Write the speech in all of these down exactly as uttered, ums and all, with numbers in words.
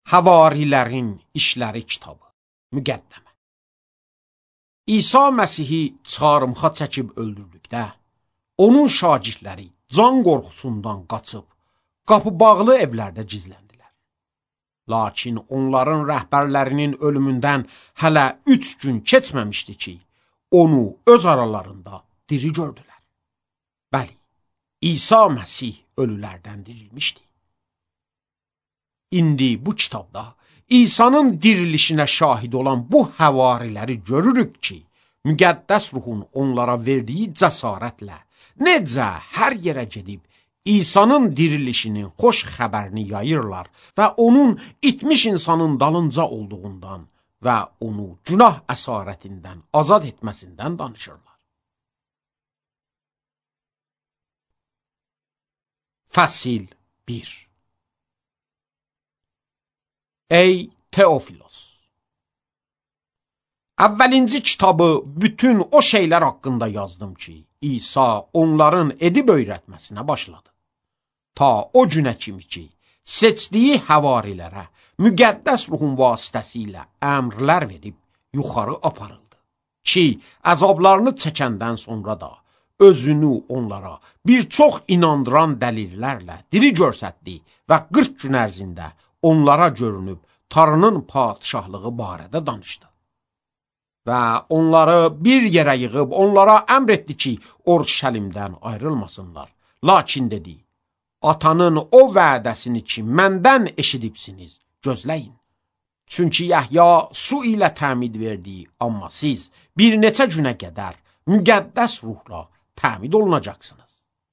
Havarilərin İşləri kitabı, müqəddəmə. İsa Məsihi çarmıxa çəkib öldürdükdə, onun şagirdləri can qorxusundan qaçıb, qapı bağlı evlərdə gizləndilər. Lakin onların rəhbərlərinin ölümündən hələ üç gün keçməmişdi ki, onu öz aralarında diri gördülər. Bəli, İsa Məsih ölülərdən dirilmişdi. İndi bu kitabda İsa'nın dirilişinə şahid olan bu həvariləri görürük ki, müqəddəs ruhun onlara verdiyi cəsarətlə necə hər yerə gedib İsa'nın dirilişinin xoş xəbərini yayırlar və onun itmiş insanın dalınca olduğundan və onu günah əsarətindən azad etməsindən danışırlar. Fəsil bir. Ey Teofilos! Əvvəlinci kitabı bütün o şeylər haqqında yazdım ki, İsa onların edib öyrətməsinə başladı. Ta o günə kimi ki, seçdiyi həvarilərə müqəddəs ruhun vasitəsilə əmrlər verib yuxarı aparıldı. Ki, əzablarını çəkəndən sonra da özünü onlara bir çox inandıran dəlillərlə diri göstərdi və qırx gün ərzində onlara görünüb Tanrının padişahlığı barədə danışdı. Və onları bir yerə yığıb onlara əmr etdi ki, Urşəlimdən ayrılmasınlar. Lakin dedi, atanın o vədəsini ki, məndən eşidibsiniz, gözləyin. Çünki Yəhya su ilə təmid verdi, amma siz bir neçə günə qədər müqəddəs ruhla təmid olunacaqsınız.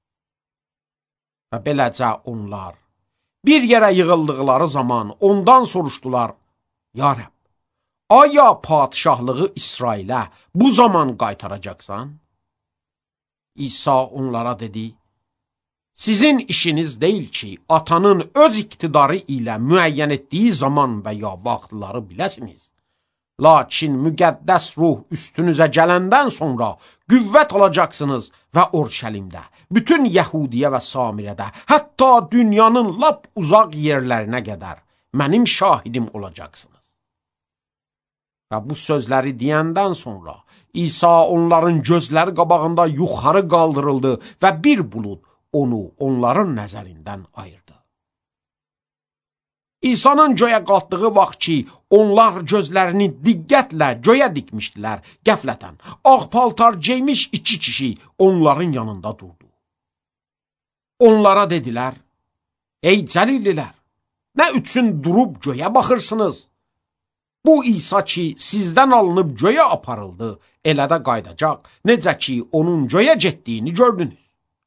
Və beləcə onlar bir yerə yığıldıqları zaman ondan soruşdular, Ya Rəbb, aya padişahlığı İsrailə bu zaman qaytaracaqsan? İsa onlara dedi, sizin işiniz deyil ki, atanın öz iqtidarı ilə müəyyən etdiyi zaman və ya vaxtları biləsiniz. Lakin müqəddəs ruh üstünüzə gələndən sonra qüvvət alacaqsınız və Urşəlimdə, bütün Yəhudiyə və Samirədə, hətta dünyanın lap uzaq yerlərinə qədər mənim şahidim olacaqsınız. Və bu sözləri deyəndən sonra İsa onların gözləri qabağında yuxarı qaldırıldı və bir bulud onu onların nəzərindən ayırdı. İsa'nın göyə qalxdığı vaxt ki, onlar gözlərini diqqətlə göyə dikmişdilər, qəflətən, ağ paltar geymiş iki kişi onların yanında durdu. Onlara dedilər, ey cəlillilər, nə üçün durub göyə baxırsınız? Bu İsa ki, sizdən alınıb göyə aparıldı, elə də qaydacaq, necə ki, onun göyə getdiyini gördünüz.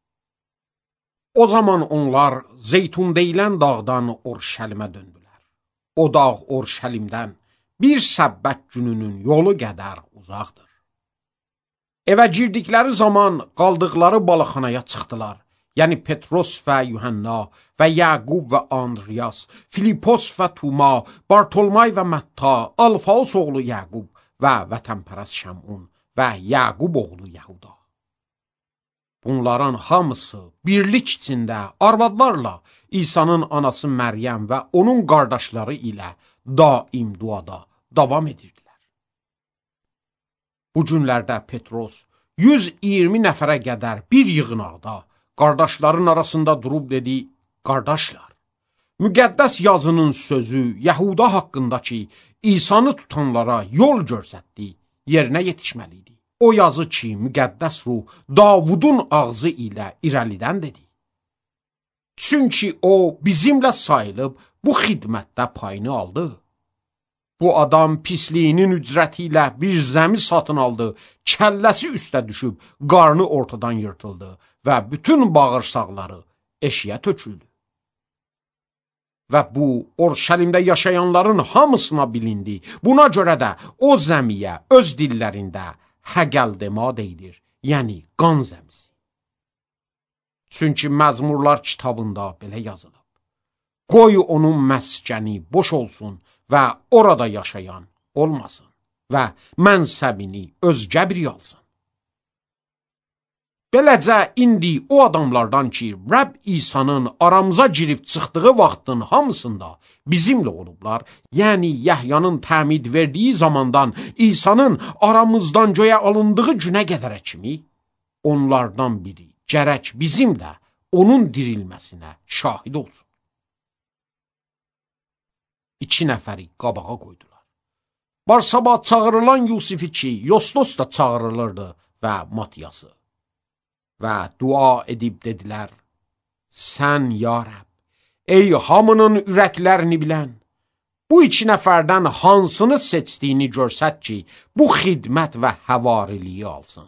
O zaman onlar Zeytun deyilən dağdan Urşəlimə döndülər. O dağ Urşəlimdən bir səbbət gününün yolu qədər uzaqdır. Evə girdikləri zaman qaldıqları balıqxanaya çıxdılar. Yəni Petros və Yuhanna və Yaqub və Andriyas, Filipos və Tuma, Bartolmay və Mətta, Alfaos oğlu Yaqub və vətənpərəst Şəmun və Yaqub oğlu Yahuda. Bunların hamısı birlik içində arvadlarla İsa'nın anası Məryəm və onun qardaşları ilə daim duada davam edirdilər. Bu günlərdə Petros yüz iyirmi nəfərə qədər bir yığınaqda qardaşların arasında durub dedi, qardaşlar, müqəddəs yazının sözü Yahuda haqqında ki, İsa'nı tutanlara yol göstərdi, yerinə yetişməlidir. O yazı ki, müqəddəs ruh Davudun ağzı ilə irəlidən dedi. Çünki o bizimlə sayılıb bu xidmətdə payını aldı. Bu adam pisliyinin ücrəti ilə bir zəmi satın aldı, kəlləsi üstə düşüb, qarnı ortadan yırtıldı və bütün bağırsaqları eşiyə töküldü. Və bu, Urşəlimdə yaşayanların hamısına bilindi. Buna görə də o zəmiyə öz dillərində Həqəldema deyilir, yəni qan zəmisi. Çünki Məzmurlar kitabında belə yazılıb. Qoy onun məskəni boş olsun və orada yaşayan olmasın və mənsəbini özgə biri alsın. Beləcə, indi o adamlardan ki, Rəbb İsa'nın aramıza girib çıxdığı vaxtın hamısında bizimlə olublar, yəni Yəhyanın təmid verdiyi zamandan İsa'nın aramızdan göyə alındığı günə qədərə kimi, onlardan biri gərək bizim də onun dirilməsinə şahid olsun. İki nəfəri qabağa qoydular. Barsaba çağırılan Yusifi ki, Yostos da çağırılırdı və Matiyası. Və dua edib dedilər, sən ya Rəbb, ey hamının ürəklərini bilən, bu iki nəfərdən hansını seçdiyini görsət ki, bu xidmət və həvariliyi alsın.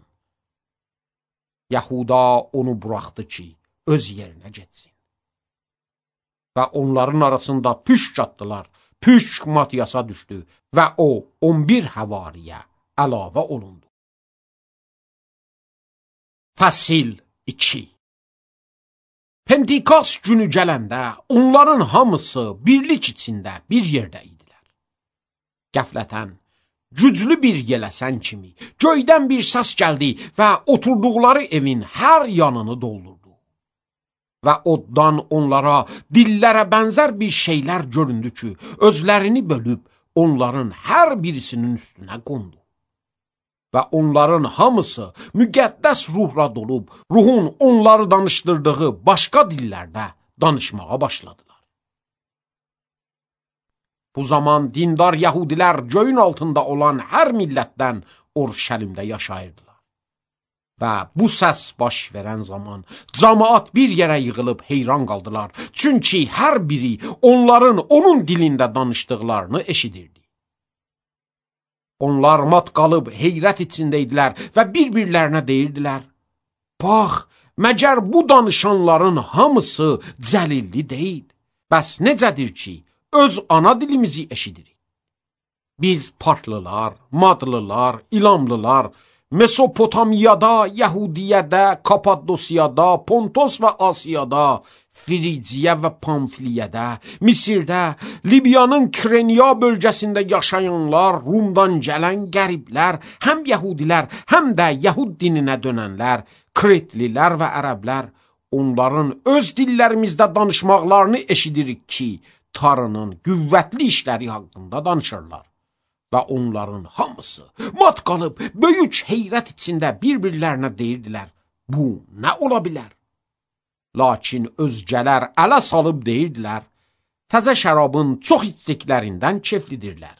Yahuda onu buraxdı ki, öz yerinə getsin. Və onların arasında püşk atdılar, püşk Matiyasa düşdü və o on bir həvariyə əlavə olundu. Fəsil iki. Pentikos günü gələndə onların hamısı birlik içində bir yerdə idilər. Qəflətən, güclü bir yələsən kimi göydən bir səs gəldi və oturduqları evin hər yanını doldurdu. Və oddan onlara dillərə bənzər bir şeylər göründü ki, özlərini bölüb onların hər birisinin üstünə qondu. Və onların hamısı müqəddəs ruhla dolub, ruhun onları danışdırdığı başqa dillərdə danışmağa başladılar. Bu zaman dindar Yəhudilər göyün altında olan hər millətdən Urşəlimdə yaşayırdılar. Və bu səs baş verən zaman cəmaət bir yerə yığılıb heyran qaldılar. Çünki hər biri onların onun dilində danışdıqlarını eşidirdi. Onlar mat qalıb heyrət içindəydilər və bir-birlərinə deyirdilər, bax, məgər bu danışanların hamısı cəlilli deyil. Bəs necədir ki, öz ana dilimizi eşidirik? Biz partlılar, madlılar, ilamlılar, Mesopotamiyada, Yəhudiyədə, Kapadosiyada, Pontos və Asiyada, Friciyə və Pamfiliyədə, Misirdə, Libiyanın Kreniya bölgəsində yaşayanlar, Rumdan gələn qəriblər, həm Yəhudilər, həm də Yəhud dininə dönənlər, Kretlilər və ərəblər, onların öz dillərimizdə danışmaqlarını eşidirik ki, Tanrının qüvvətli işləri haqqında danışırlar. Və onların hamısı mat qalıb böyük heyrət içində bir-birlərinə deyirdilər, bu nə ola bilər? Lakin özgələr ələ salıb deyirdilər, təzə şərabın çox içdiklərindən keflidirlər.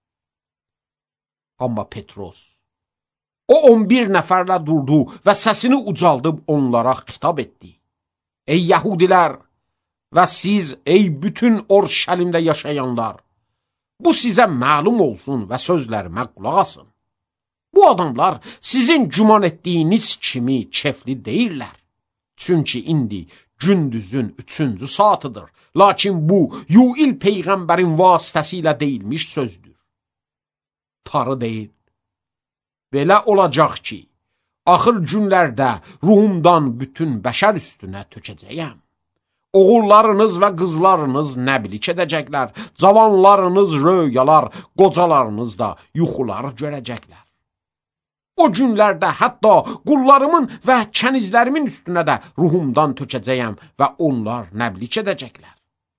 Amma Petros, o on bir nəfərlə durdu və səsini ucaldıb onlara xitab etdi. Ey Yəhudilər və siz, ey bütün Urşəlimdə yaşayanlar, bu sizə məlum olsun və sözlərimə qulaq asın. Bu adamlar sizin güman etdiyiniz kimi kefli deyirlər. Çünki indi gündüzün üçüncü saatıdır. Lakin bu, Yuil Peyğəmbərin vasitəsilə deyilmiş sözdür. Tanrı deyir, belə olacaq ki, axır günlərdə ruhumdan bütün bəşər üstünə tökəcəyəm. Oğullarınız və qızlarınız nəbilik edəcəklər, cavanlarınız röyalar, qocalarınız da yuxular görəcəklər. O günlərdə hətta qullarımın və kənizlərimin üstünə də ruhumdan tökəcəyəm və onlar nəbilik edəcəklər.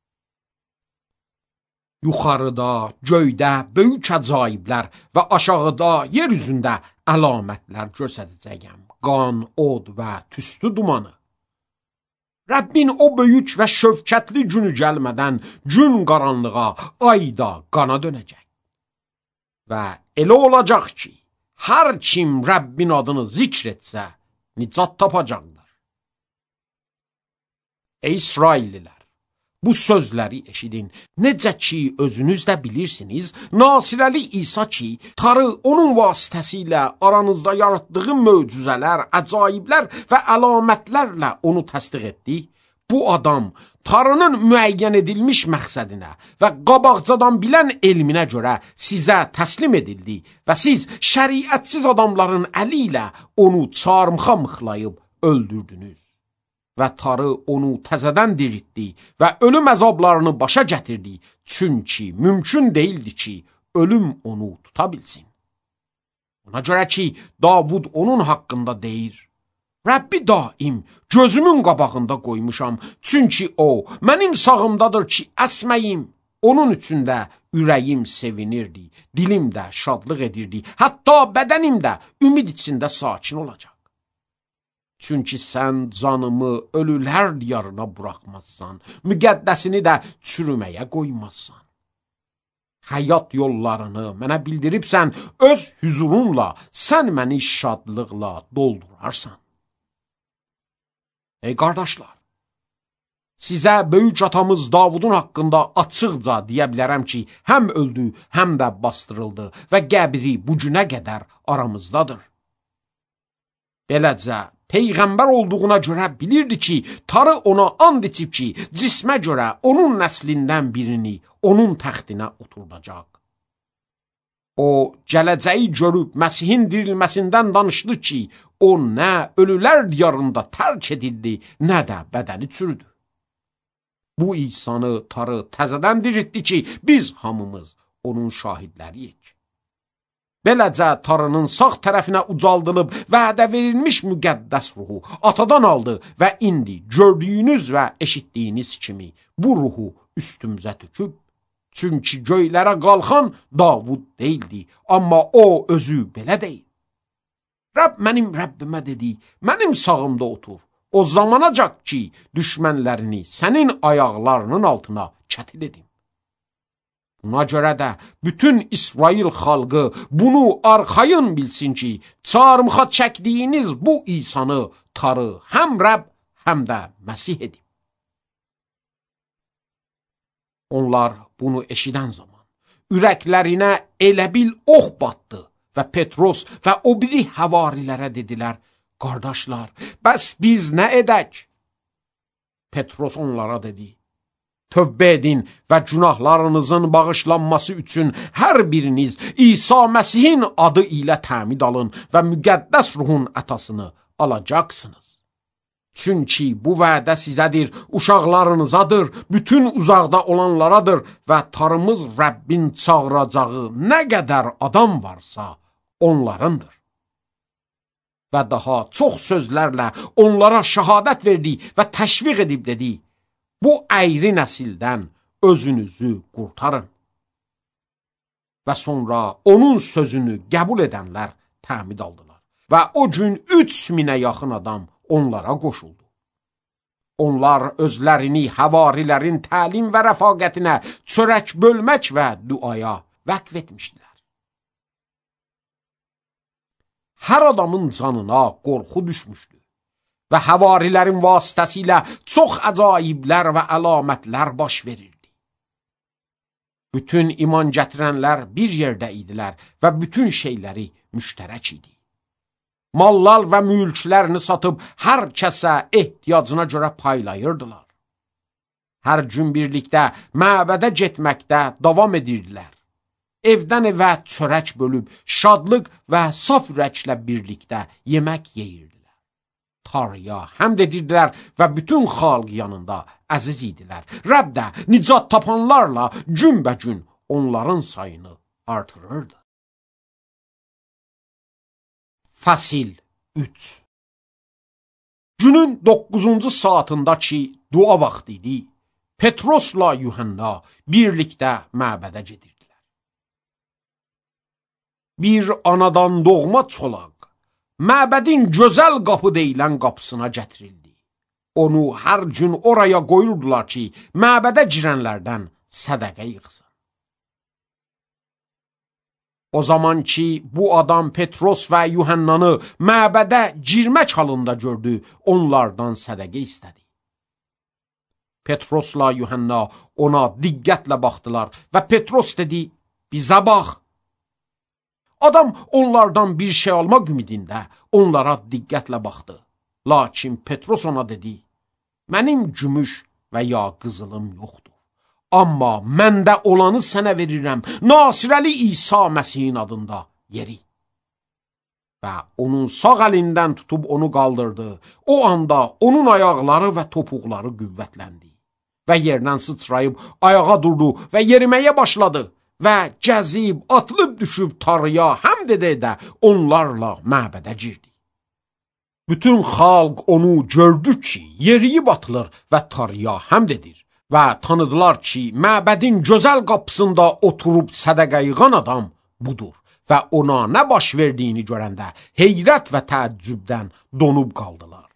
Yuxarıda, göydə böyük əcaiblər və aşağıda, yer üzündə əlamətlər göstərəcəyəm. Qan, od və tüstü dumanı. Rəbbin o böyük və şövkətli günü gəlmədən gün qaranlığa, ay da qana dönəcək. Və elə olacaq ki, hər kim Rəbbin adını zikr etsə, nicat tapacaqdır. Ey İsraillilər, bu sözləri eşidin. Necə ki, özünüz də bilirsiniz, Nasirəli İsa ki, Tanrı onun vasitəsilə aranızda yaratdığı möcüzələr, əcaiblər və əlamətlərlə onu təsdiq etdi. Bu adam Tanrının müəyyən edilmiş məqsədinə və qabaqcadan bilən elminə görə sizə təslim edildi və siz şəriətsiz adamların əli ilə onu çarmıxa mıxlayıb öldürdünüz. Və Tanrı onu təzədən diriltdi və ölüm əzablarını başa gətirdi, çünki mümkün deyildi ki, ölüm onu tuta bilsin. Ona görə ki, Davud onun haqqında deyir, Rəbbi daim gözümün qabağında qoymuşam, çünki o mənim sağımdadır ki, əsməyim. Onun üçün də ürəyim sevinirdi, dilim də şadlıq edirdi, hətta bədənim də ümid içində sakin olacaq. Çünki sən canımı ölülər diyarına buraxmazsan, müqəddəsini də çürüməyə qoymazsan. Həyat yollarını mənə bildiribsən, öz hüzurunla sən məni şadlıqla doldurarsan. Ey qardaşlar, sizə böyük atamız Davudun haqqında açıqca deyə bilərəm ki, həm öldü, həm də bastırıldı və qəbri bu günə qədər aramızdadır. Beləcə, Peyğəmbər olduğuna görə bilirdi ki, tarı ona and içib ki, cismə görə onun nəslindən birini onun təxtinə oturdacaq. O, gələcəyi görüb Məsihin dirilməsindən danışdı ki, o nə ölülər diyarında tərk edildi, nə də bədəni çürüdü. Bu İsanı tarı təzədən diriltdi ki, biz hamımız onun şahidləriyik. Beləcə tarının sağ tərəfinə ucaldılıb vədə verilmiş müqəddəs ruhu atadan aldı və indi gördüyünüz və eşitdiyiniz kimi bu ruhu üstümüzə töküb. Çünki göylərə qalxan Davud deyildi, amma o özü belə deyil. Rəbb mənim Rəbbimə dedi, mənim sağımda otur. O zamanacaq ki, düşmənlərini sənin ayaqlarının altına çətil edim. Buna görə də bütün İsrail xalqı bunu arxayın bilsin ki, çarmıxa çəkdiyiniz bu İsanı tarı həm Rəbb, həm də Məsih edib. Onlar bunu eşidən zaman ürəklərinə elə bil ox batdı və Petros və o biri həvarilərə dedilər, qardaşlar, bəs biz nə edək? Petros onlara dedi, tövbə edin və günahlarınızın bağışlanması üçün hər biriniz İsa Məsihin adı ilə təmid alın və müqəddəs ruhun ətasını alacaqsınız. Çünki bu vədə sizədir, uşaqlarınızadır, bütün uzaqda olanlaradır və tarımız Rəbbin çağıracağı nə qədər adam varsa onlarındır. Və daha çox sözlərlə onlara şəhadət verdi və təşviq edib dedi, bu əyri nəsildən özünüzü qurtarın. Və sonra onun sözünü qəbul edənlər təmid aldılar və o gün üç minə yaxın adam onlara qoşuldu. Onlar özlərini həvarilərin təlim və rəfaqətinə çörək bölmək və duaya vəqf etmişdilər. Hər adamın canına qorxu düşmüşdü və həvarilərin vasitəsilə çox əcaiblər və əlamətlər baş verirdi. Bütün iman gətirənlər bir yerdə idilər və bütün şeyləri müştərək idi. Mallar və mülklərini satıb hər kəsə ehtiyacına görə paylayırdılar. Hər gün birlikdə məbədə getməkdə davam edirdilər. Evdən evə çörək bölüb şadlıq və saf ürəklə birlikdə yemək yeyirdilər. Tanrıya həmd edirdilər və bütün xalq yanında əziz idilər. Rəbb də nicat tapanlarla günbəgün onların sayını artırırdı. Fəsil üç. Günün doqquzuncu saatındakı dua vaxtı idi. Petrosla Yuhanna birlikdə məbədə gedirdilər. Bir anadan doğma çolaq məbədin gözəl qapı deyilən qapısına gətirildi. Onu hər gün oraya qoyurdular ki, məbədə girənlərdən sədəqə yığsın. O zaman ki, bu adam Petros və Yuhannanı məbədə girmək halında gördü, onlardan sədəqə istədi. Petrosla Yuhanna ona diqqətlə baxdılar və Petros dedi, bizə bax. Adam onlardan bir şey almaq ümidində onlara diqqətlə baxdı. Lakin Petros ona dedi, mənim gümüş və ya qızılım yoxdur. Amma məndə olanı sənə verirəm, Nasirəli İsa Məsihin adında yeri. Və onun sağ əlindən tutub onu qaldırdı. O anda onun ayaqları və topuqları qüvvətləndi. Və yerdən sıçrayıb ayağa durdu və yeriməyə başladı. Və gəzib, atılıb düşüb Tanrıya həmd edə-edə onlarla məbədə girdi. Bütün xalq onu gördü ki, yeriyib atılır və tarıya həmd edir. Və tanıdılar ki, məbədin gözəl qapısında oturub sədəqə yığan adam budur. Və ona nə baş verdiyini görəndə heyrət və təəccübdən donub qaldılar.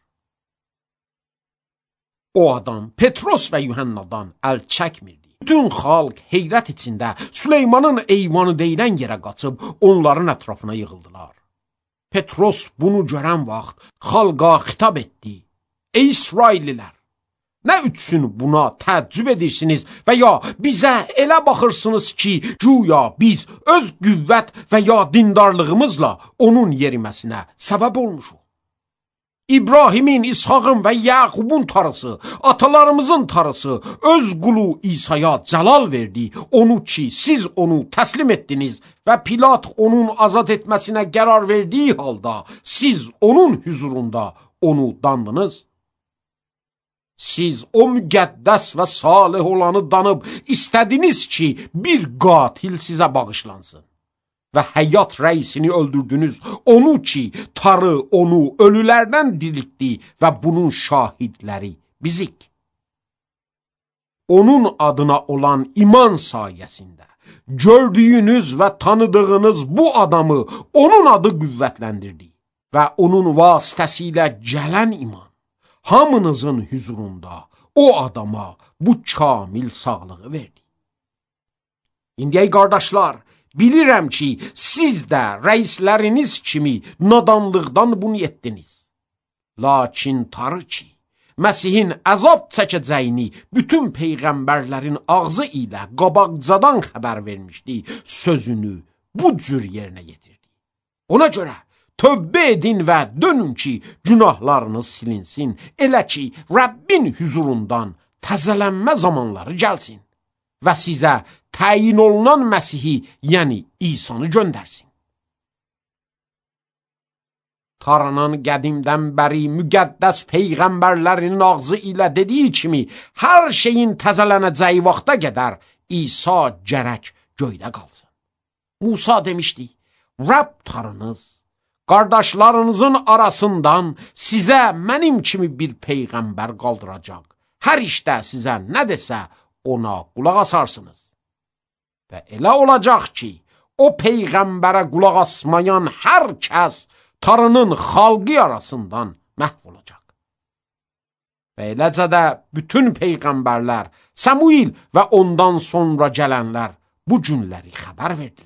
O adam Petros və Yuhannadan əl çəkmirdi. Bütün xalq heyrət içində Süleymanın eyvanı deyilən yerə qaçıb onların ətrafına yığıldılar. Petros bunu görən vaxt xalqa xitab etdi. Ey İsraillilər! Nə üçün buna təəccüb edirsiniz və ya bizə elə baxırsınız ki, güya biz öz qüvvət və ya dindarlığımızla onun yeriməsinə səbəb olmuşuq. İbrahimin, İshaqın və Yaqubun tarısı, atalarımızın tarısı öz qulu İsa'ya cəlal verdi. Onu ki, siz onu təslim etdiniz və Pilat onun azad etməsinə qərar verdiyi halda siz onun hüzurunda onu dandınız. Siz o müqəddəs və salih olanı danıb istədiniz ki, bir qatil sizə bağışlansın. Və həyat rəisini öldürdünüz, onu ki, tarı onu ölülərdən diriltdi və bunun şahidləri bizik. Onun adına olan iman sayəsində gördüyünüz və tanıdığınız bu adamı onun adı qüvvətləndirdi və onun vasitəsilə gələn iman hamınızın hüzurunda o adama bu kamil sağlığı verdi. İndi ey qardaşlar, bilirəm ki, siz də rəisləriniz kimi nadanlıqdan bunu etdiniz. Lakin tarı ki, Məsihin əzab çəkəcəyini bütün peyğəmbərlərin ağzı ilə qabaqcadan xəbər vermişdi, sözünü bu cür yerinə yetirdi. Ona görə tövbə edin və dönün ki, günahlarınız silinsin, elə ki, Rəbbin hüzurundan təzələnmə zamanları gəlsin və sizə təyin olunan Məsihi, yəni İsa'nı göndərsin. Taranan qədimdən bəri müqəddəs peyğəmbərlərinin ağzı ilə dediyi kimi, hər şeyin təzələnəcəyi vaxta qədər İsa gərək göydə qalsın. Musa demişdi, Rəbb tarınız, qardaşlarınızın arasından sizə mənim kimi bir peyğəmbər qaldıracaq. Hər işdə sizə nə desə, ona qulaq asarsınız. Və elə olacaq ki, o peyğəmbərə qulaq asmayan hər kəs tarının xalqı arasından məhv olacaq. Və eləcə də bütün peyğəmbərlər, Samuil və ondan sonra gələnlər bu günləri xəbər verdilər.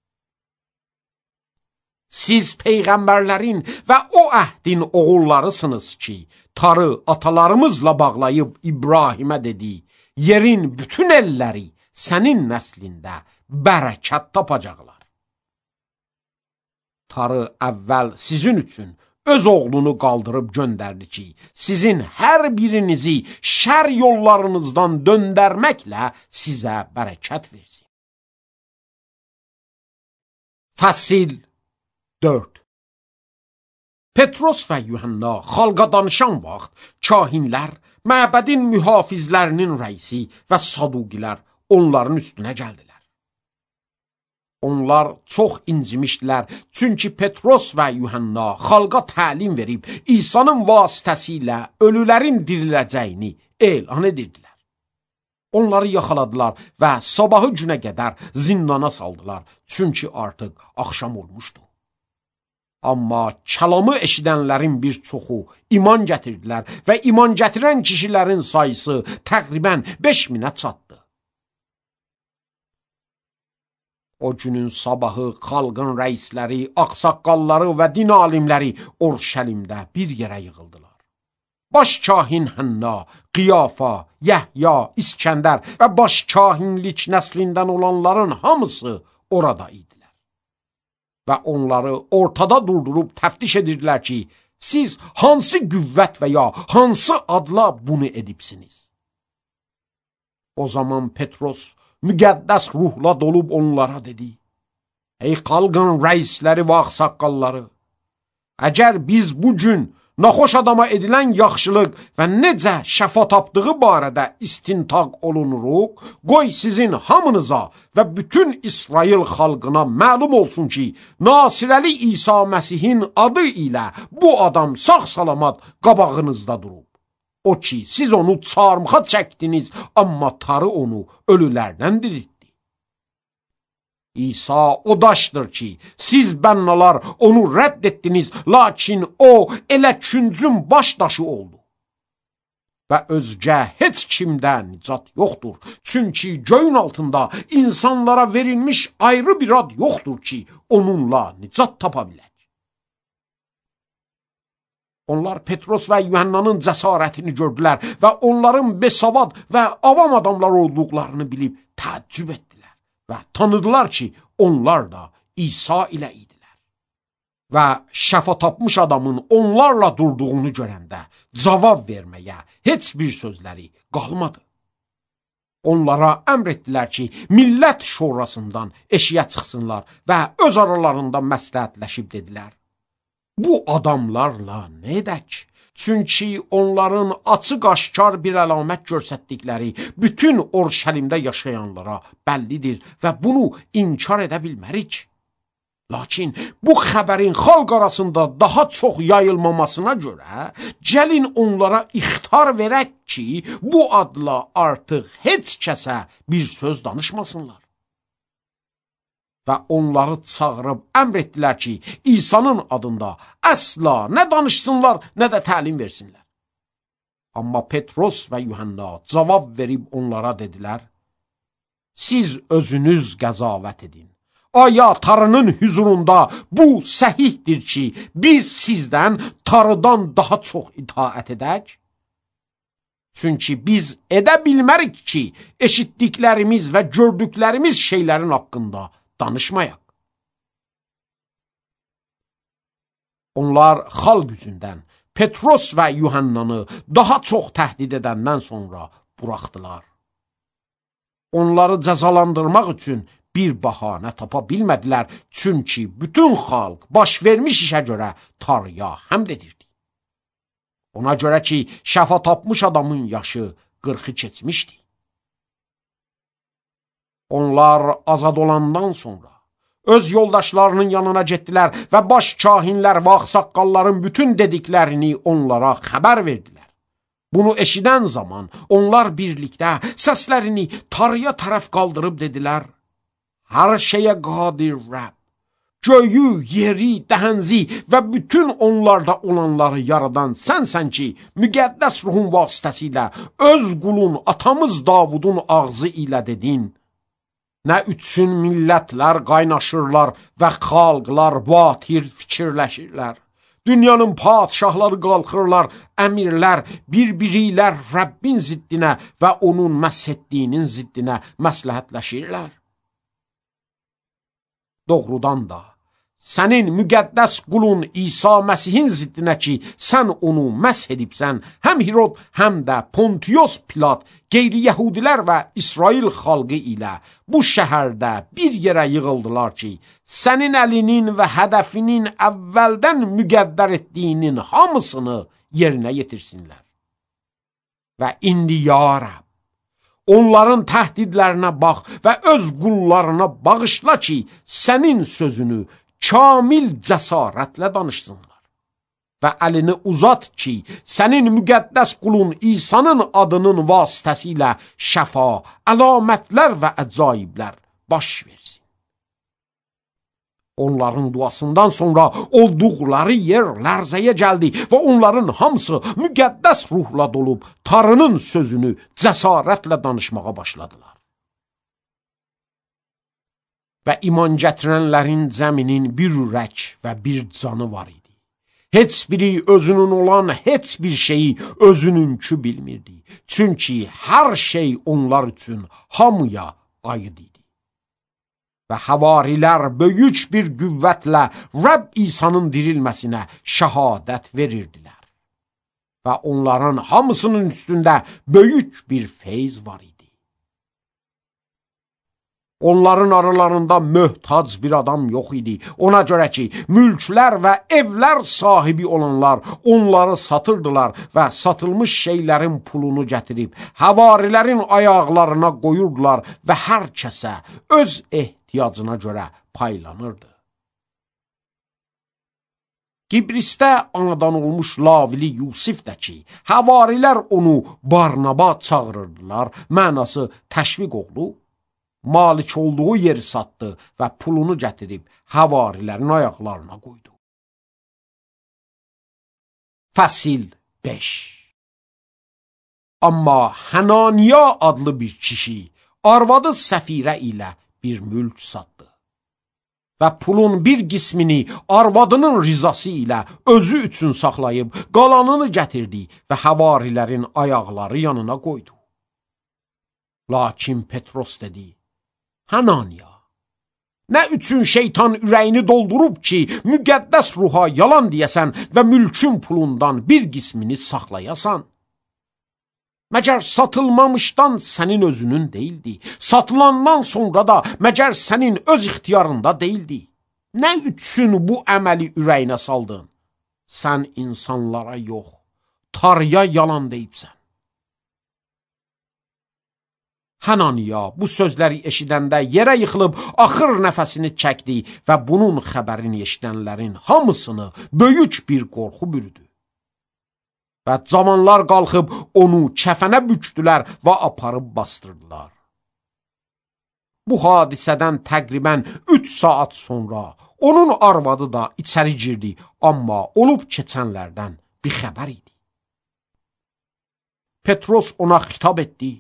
Siz peyğəmbərlərin və o əhdin oğullarısınız ki, tarı atalarımızla bağlayıb İbrahimə dedi, yerin bütün elləri sənin nəslində bərəkət tapacaqlar. Tarı əvvəl sizin üçün öz oğlunu qaldırıb göndərdi ki, sizin hər birinizi şər yollarınızdan döndərməklə sizə bərəkət versin. Fəsil dörd. Petros və Yuhanna xalqa danışan vaxt kahinlər, məbədin mühafizlərinin rəisi və saduqilər onların üstünə gəldilər. Onlar çox incimişdilər, çünki Petros və Yuhanna xalqa təlim verib İsa'nın vasitəsilə ölülərin diriləcəyini elan edirdilər. Onları yaxaladılar və sabahı günə qədər zindana saldılar, çünki artıq axşam olmuşdu. Amma kəlamı eşidənlərin bir çoxu iman gətirdilər və iman gətirən kişilərin sayısı təqribən beş minə çatdı. O günün sabahı xalqın rəisləri, ağsaqqalları və din alimləri Orşəlimdə bir yerə yığıldılar. Baş kahin Hənna, Qiyafa, Yəhya, İskəndər və baş kahinlik nəslindən olanların hamısı orada idilər. Və onları ortada durdurub təftiş edirdilər ki, siz hansı qüvvət və ya hansı adla bunu edibsiniz? O zaman Petros müqəddəs ruhla dolub onlara dedi, ey xalqın rəisləri və ağsaqqalları, əgər biz bu gün naxoş adama edilən yaxşılıq və necə şəfa tapdığı barədə istintaq olunuruq, qoy sizin hamınıza və bütün İsrail xalqına məlum olsun ki, Nasirəli İsa Məsihin adı ilə bu adam sağ-salamat qabağınızda durub. O ki, siz onu çarmıxa çəkdiniz, amma tarı onu ölülərdən diriltdi. İsa o daşdır ki, siz bənnalar onu rədd etdiniz, lakin o elə küncün baş daşı oldu. Və özgə heç kimdə nicat yoxdur. Çünki göyün altında insanlara verilmiş ayrı bir ad yoxdur ki, onunla nicat tapa bilək. Onlar Petros və Yuhannanın cəsarətini gördülər və onların besavad və avam adamlar olduqlarını bilib təəccüb etdilər. Və tanıdılar ki, onlar da İsa ilə idilər. Və şəfa tapmış adamın onlarla durduğunu görəndə cavab verməyə heç bir sözləri qalmadı. Onlara əmr etdilər ki, millət şurasından eşiyə çıxsınlar və öz aralarında məsləhətləşib dedilər: bu adamlarla nə edək? Çünki onların açıq-aşkar bir əlamət göstərdikləri bütün Orşəlimdə yaşayanlara bəllidir və bunu inkar edə bilmərik. Lakin bu xəbərin xalq arasında daha çox yayılmamasına görə gəlin onlara ixtar verək ki, bu adla artıq heç kəsə bir söz danışmasınlar. Və onları çağırıb əmr etdilər ki, İsa'nın adında əsla nə danışsınlar, nə də təlim versinlər. Amma Petros və Yuhanna cavab verib onlara dedilər: siz özünüz qəzavət edin. Aya tarının hüzurunda bu səhihdir ki, biz sizdən tarıdan daha çox itaət edək? Çünki biz edə bilmərik ki, eşitdiklərimiz və gördüklərimiz şeylərin haqqında danışmayaq. Onlar xalq üzündən Petros və Yuhannanı daha çox təhdid edəndən sonra buraxdılar. Onları cəzalandırmaq üçün bir bahanə tapa bilmədilər, çünki bütün xalq baş vermiş işə görə tarıya həmd edirdi. Ona görə ki, şəfa tapmış adamın yaşı qırxı keçmişdi. Onlar azad olandan sonra öz yoldaşlarının yanına getdilər və baş kahinlər və ağsaqqalların bütün dediklərini onlara xəbər verdilər. Bunu eşidən zaman onlar birlikdə səslərini tarıya tərəf qaldırıb dedilər: hər şeyə qadir Rəbb, göyü, yeri, dəhənzi və bütün onlarda olanları yaradan sənsən ki, müqəddəs ruhun vasitəsilə öz qulun atamız Davudun ağzı ilə dedin: nə üçün millətlər qaynaşırlar və xalqlar batil fikirləşirlər. Dünyanın padişahları qalxırlar, əmirlər bir-biri ilə Rəbbin ziddinə və onun məsh etdiyinin ziddinə məsləhətləşirlər. Doğrudan da sənin müqəddəs qulun İsa Məsihin ziddinə ki, sən onu məsh edibsən, həm Hirod, həm də Pontius Pilat qeyri-yəhudilər və İsrail xalqı ilə bu şəhərdə bir yerə yığıldılar ki, sənin əlinin və hədəfinin əvvəldən müqəddər etdiyinin hamısını yerinə yetirsinlər. Və indi ya Rəbb, onların təhdidlərinə bax və öz qullarına bağışla ki, sənin sözünü kamil cəsarətlə danışsınlar. Və əlini uzat ki, sənin müqəddəs qulun İsa'nın adının vasitəsilə şəfa, əlamətlər və əcaiblər baş versin. Onların duasından sonra olduqları yer lərzəyə gəldi və onların hamısı müqəddəs ruhla dolub tarının sözünü cəsarətlə danışmağa başladılar. Və iman gətirənlərin cəminin bir ürək və bir canı var idi. Heç biri özünün olan heç bir şeyi özününkü bilmirdi. Çünki hər şey onlar üçün hamıya aid idi. Və havarilər böyük bir qüvvətlə Rəbb İsa'nın dirilməsinə şəhadət verirdilər. Və onların hamısının üstündə böyük bir feyz var idi. Onların aralarında möhtac bir adam yox idi. Ona görə ki, mülklər və evlər sahibi olanlar onları satırdılar və satılmış şeylərin pulunu gətirib həvarilərin ayaqlarına qoyurdular və hər kəsə öz ehtiyacına görə paylanırdı. Qibrisdə anadan olmuş Lavili Yusif də ki, həvarilər onu Barnaba çağırırdılar, mənası təşviq oğlu, malik olduğu yeri satdı və pulunu gətirib həvarilərin ayaqlarına qoydu. Fəsil beş. Amma Hənaniya adlı bir kişi arvadı Səfirə ilə bir mülk satdı və pulun bir qismini arvadının rizası ilə özü üçün saxlayıb qalanını gətirdi və həvarilərin ayaqları yanına qoydu. Lakin Petros dedi: Hənaniya, nə üçün şeytan ürəyini doldurub ki, müqəddəs ruha yalan deyəsən və mülkün pulundan bir qismini saxlayasan? Məgər satılmamışdan sənin özünün deyildi, satılandan sonra da məgər sənin öz ixtiyarında deyildi. Nə üçün bu əməli ürəyinə saldın? Sən insanlara yox, Tanrıya yalan deyibsən. Hənaniya bu sözləri eşidəndə yerə yıxılıb axır nəfəsini çəkdi və bunun xəbərini eşidənlərin hamısını böyük bir qorxu bürüdü. Və cavanlar qalxıb onu kəfənə bükdülər və aparıb bastırdılar. Bu hadisədən təqribən üç saat sonra onun arvadı da içəri girdi, amma olub keçənlərdən bir xəbər idi. Petros ona xitab etdi: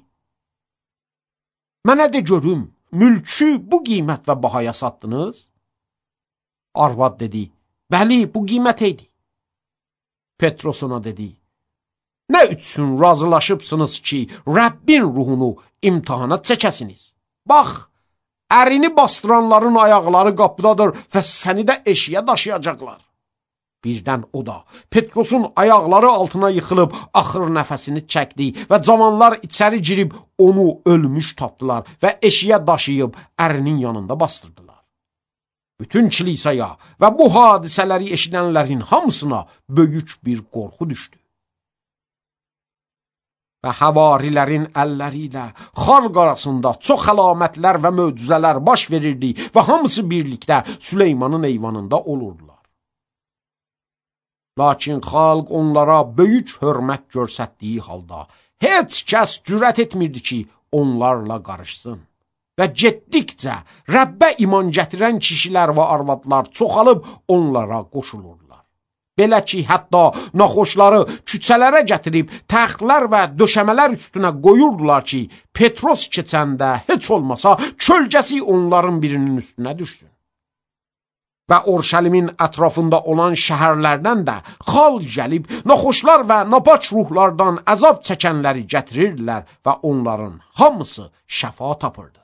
Mənə de görüm, mülkü bu qiymət və bahaya satdınız? Arvad dedi: Bəli, bu qiymət idi. Petros ona dedi: Nə üçün razılaşıbsınız ki, Rəbbin ruhunu imtihana çəkəsiniz? Bax, ərini bastıranların ayaqları qapıdadır və səni də eşiyə daşıyacaqlar. Birdən o da Petrosun ayaqları altına yıxılıb axır nəfəsini çəkdi və cavanlar içəri girib onu ölmüş tapdılar və eşiyə daşıyıb ərinin yanında bastırdılar. Bütün kilisaya və bu hadisələri eşidənlərin hamısına böyük bir qorxu düşdü. Və həvarilərin əlləri ilə xalq arasında çox əlamətlər və möcüzələr baş verirdi və hamısı birlikdə Süleymanın eyvanında olurdular. Lakin xalq onlara böyük hörmət göstərdiyi halda heç kəs cürət etmirdi ki, onlarla qarışsın. Və getdikcə Rəbbə iman gətirən kişilər və arvadlar çoxalıb onlara qoşulurlar. Belə ki, hətta naxoşları küçələrə gətirib təxtlər və döşəmələr üstünə qoyurdular ki, Petros keçəndə heç olmasa kölgəsi onların birinin üstünə düşsün. Və Orşəlimin ətrafında olan şəhərlərdən də xalq gəlib, naxoşlar və napaç ruhlardan əzab çəkənləri gətirirdilər və onların hamısı şəfa tapırdı.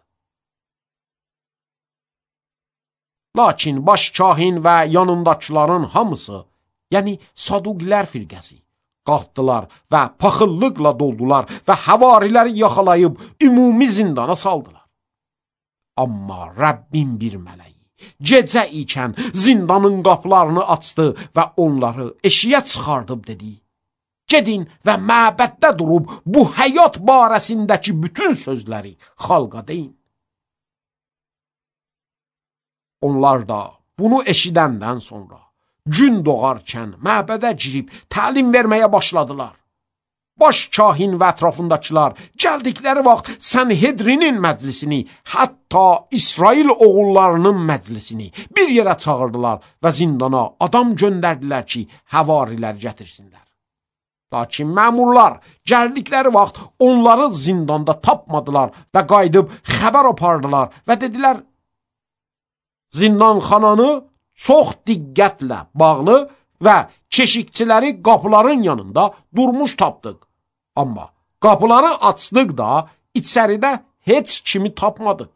Lakin baş kahin və yanındakıların hamısı, yəni Saduqilər firqəsi, qalxdılar və paxıllıqla doldular və həvariləri yaxalayıb ümumi zindana saldılar. Amma Rəbbin bir mələyi gecə ikən zindanın qapılarını açdı və onları eşiyə çıxardıb dedi: Gedin və məbəddə durub bu həyat barəsindəki bütün sözləri xalqa deyin. Onlar da bunu eşidəndən sonra gün doğarkən məbədə girib təlim verməyə başladılar. Baş kahin və ətrafındakılar gəldikləri vaxt Sənhedrinin məclisini, hətta İsrail oğullarının məclisini bir yerə çağırdılar və zindana adam göndərdilər ki, həvarilər gətirsinlər. Lakin məmurlar gəldikləri vaxt onları zindanda tapmadılar və qayıdıb xəbər apardılar və dedilər: Zindanxananı çox diqqətlə bağlı və keşikçiləri qapıların yanında durmuş tapdıq. Amma qapıları açdıq da içəridə heç kimi tapmadıq.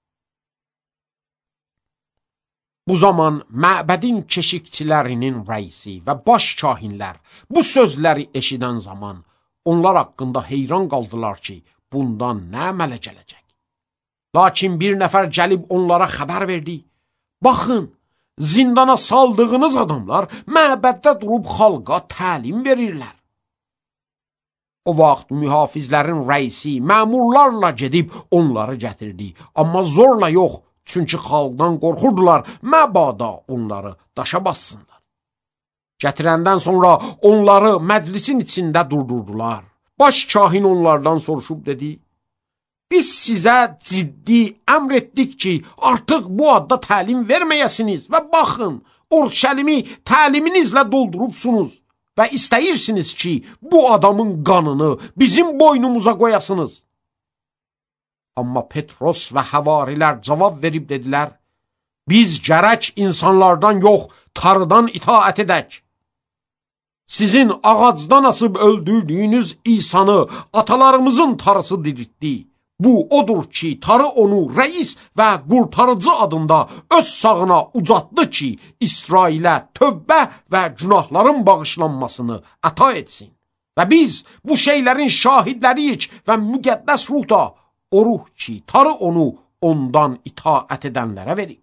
Bu zaman məbədin keşikçilərinin rəisi və baş kahinlər bu sözləri eşidən zaman onlar haqqında heyran qaldılar ki, bundan nə əmələ gələcək? Lakin bir nəfər gəlib onlara xəbər verdi. Baxın, zindana saldığınız adamlar məbəddə durub xalqa təlim verirlər. O vaxt mühafizlərin rəisi məmurlarla gedib onları gətirdi. Amma zorla yox, çünki xalqdan qorxurdular, məbada onları daşa bassınlar. Gətirəndən sonra onları məclisin içində durdurdular. Baş kahin onlardan soruşub dedi, biz sizə ciddi əmr etdik ki, artıq bu adda təlim verməyəsiniz və baxın, Urşəlimi təliminizlə doldurubsunuz və istəyirsiniz ki, bu adamın qanını bizim boynumuza qoyasınız. Amma Petros və həvarilər cavab verib dedilər, biz gərək insanlardan yox, tarıdan itaət edək. Sizin ağacdan asıb öldürdüyünüz İsanı atalarımızın tarısı diriltdi. Bu odur ki, tarı onu rəis və qurtarıcı adında öz sağına ucatdı ki, İsrailə tövbə və günahların bağışlanmasını əta etsin. Və biz bu şeylərin şahidləriyik və müqəddəs ruh da o ruh ki, tarı onu ondan itaət edənlərə verib.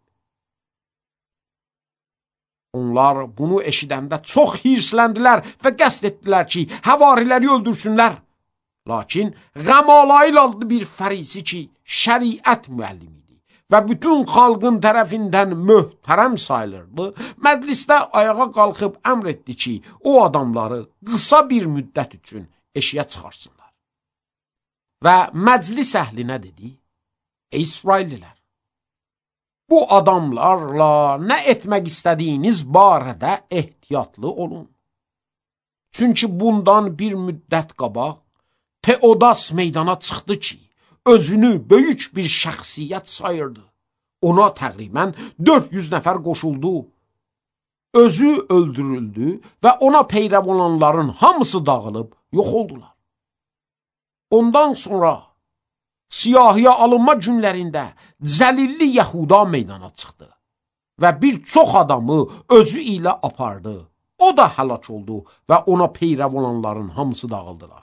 Onlar bunu eşidəndə çox hirsləndilər və qəsd etdilər ki, həvariləri öldürsünlər. Lakin Qəmalayil adlı bir fərisi ki, şəriət müəllimidir və bütün xalqın tərəfindən möhtərəm sayılırdı, məclisdə ayağa qalxıb əmr etdi ki, o adamları qısa bir müddət üçün eşiyə çıxarsınlar. Və məclis əhlinə dedi, ey İsraillilər, bu adamlarla nə etmək istədiyiniz barədə ehtiyatlı olun. Çünki bundan bir müddət qabaq Teodas meydana çıxdı ki, özünü böyük bir şəxsiyyət sayırdı. Ona təqribən dörd yüz nəfər qoşuldu. Özü öldürüldü və ona peyrəv olanların hamısı dağılıb yox oldular. Ondan sonra siyahıya alınma günlərində Zəlilli Yəhuda meydana çıxdı və bir çox adamı özü ilə apardı. O da həlak oldu və ona peyrəv olanların hamısı dağıldılar.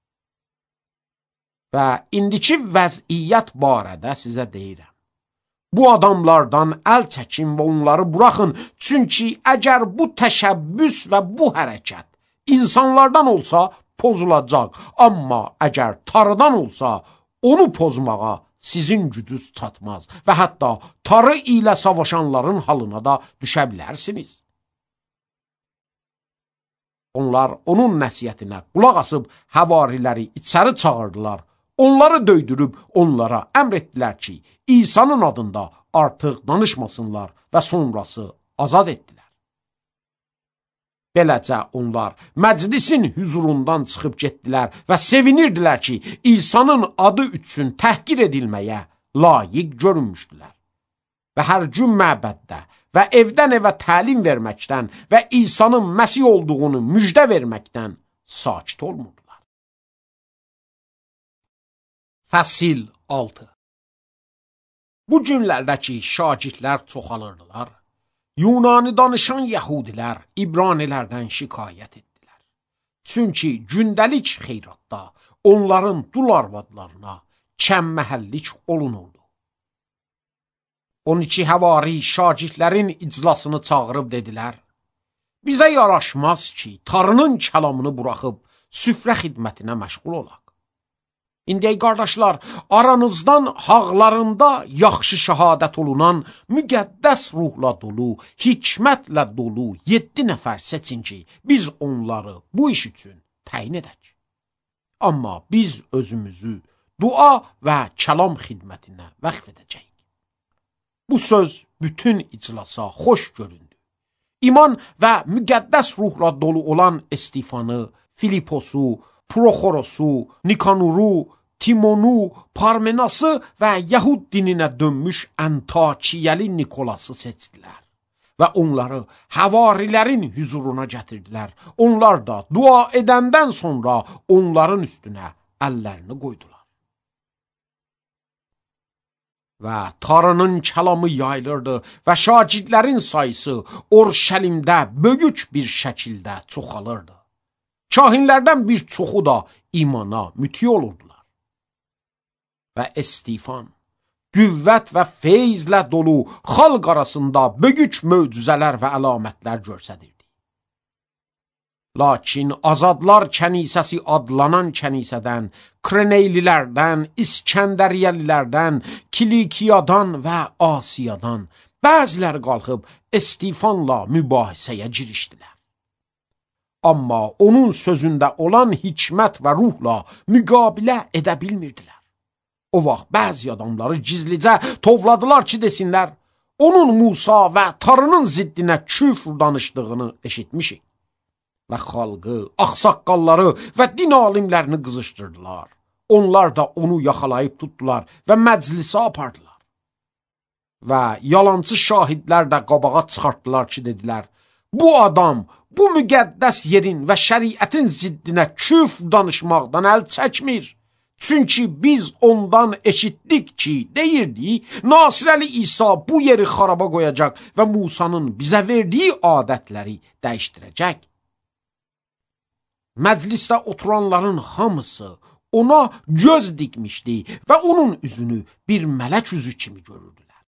Və indiki vəziyyət barədə sizə deyirəm. Bu adamlardan əl çəkin və onları buraxın, çünki əgər bu təşəbbüs və bu hərəkət insanlardan olsa pozulacaq, amma əgər tarıdan olsa onu pozmağa sizin gücünüz çatmaz və hətta tarı ilə savaşanların halına da düşə bilərsiniz. Onlar onun nəsiyyətinə qulaq asıb həvariləri içəri çağırdılar. Onları döydürüb onlara əmr etdilər ki, İsa'nın adında artıq danışmasınlar və sonrası azad etdilər. Beləcə onlar məclisin hüzurundan çıxıb getdilər və sevinirdilər ki, İsa'nın adı üçün təhqir edilməyə layiq görünmüşdülər. Və hər gün məbəddə və evdən evə təlim verməkdən və İsa'nın Məsih olduğunu müjdə verməkdən sakit olmurdular. Fəsil altı. Bu günlərdə ki, şagirdlər çoxalırdılar, Yunani danışan yəhudilər İbranilərdən şikayət etdilər. Çünki gündəlik xeyratda onların dul arvadlarına kəmməhəllik olunurdu. on iki həvari şagirdlərin iclasını çağırıb dedilər, bizə yaraşmaz ki, tarının kəlamını buraxıb süfrə xidmətinə məşğul olaq. İndi ey qardaşlar, aranızdan haqlarında yaxşı şəhadət olunan, müqəddəs ruhla dolu, hikmətlə dolu yeddi nəfər seçin ki, biz onları bu iş üçün təyin edək. Amma biz özümüzü dua və kəlam xidmətinə vəqf edəcəyik. Bu söz bütün iclasa xoş göründü. İman və müqəddəs ruhla dolu olan Estifanı, Filiposu, Proxorosu, Nikanuru, Timonu, Parmenası və Yahud dininə dönmüş Antakiyəli Nikolası seçdilər və onları həvarilərin hüzuruna gətirdilər. Onlar da dua edəndən sonra onların üstünə əllərini qoydular. Və tarının kəlamı yayılırdı və şagirdlərin sayısı Urşəlimdə böyük bir şəkildə çoxalırdı. Kahinlərdən bir çoxu da imana müti olurdular. Və Estifan qüvvət və feyzlə dolu xalq arasında böyük möcüzələr və əlamətlər göstərirdi. Lakin Azadlar kənisəsi adlanan kənisədən, Kreneylilərdən, İskəndəriyyəlilərdən, Kilikiyadan və Asiyadan bəzilər qalxıb Estefanla mübahisəyə girişdilər. Amma onun sözündə olan hikmət və ruhla müqabilə edə bilmirdilər. O vaxt bəzi adamları gizlicə tovladılar ki, desinlər, onun Musa və Tarının ziddinə küfr danışdığını eşitmişik. Və xalqı, ağsaqqalları və din alimlərini qızışdırdılar. Onlar da onu yaxalayıb tutdular və məclisə apardılar. Və yalancı şahidlər də qabağa çıxartdılar ki, dedilər, bu adam bu müqəddəs yerin və şəriətin ziddinə küfr danışmaqdan əl çəkmir. Çünki biz ondan eşitdik ki, deyirdi, Nasirəli İsa bu yeri xaraba qoyacaq və Musanın bizə verdiyi adətləri dəyişdirəcək. Məclisdə oturanların hamısı ona göz dikmişdi və onun üzünü bir mələk üzü kimi görürdülər.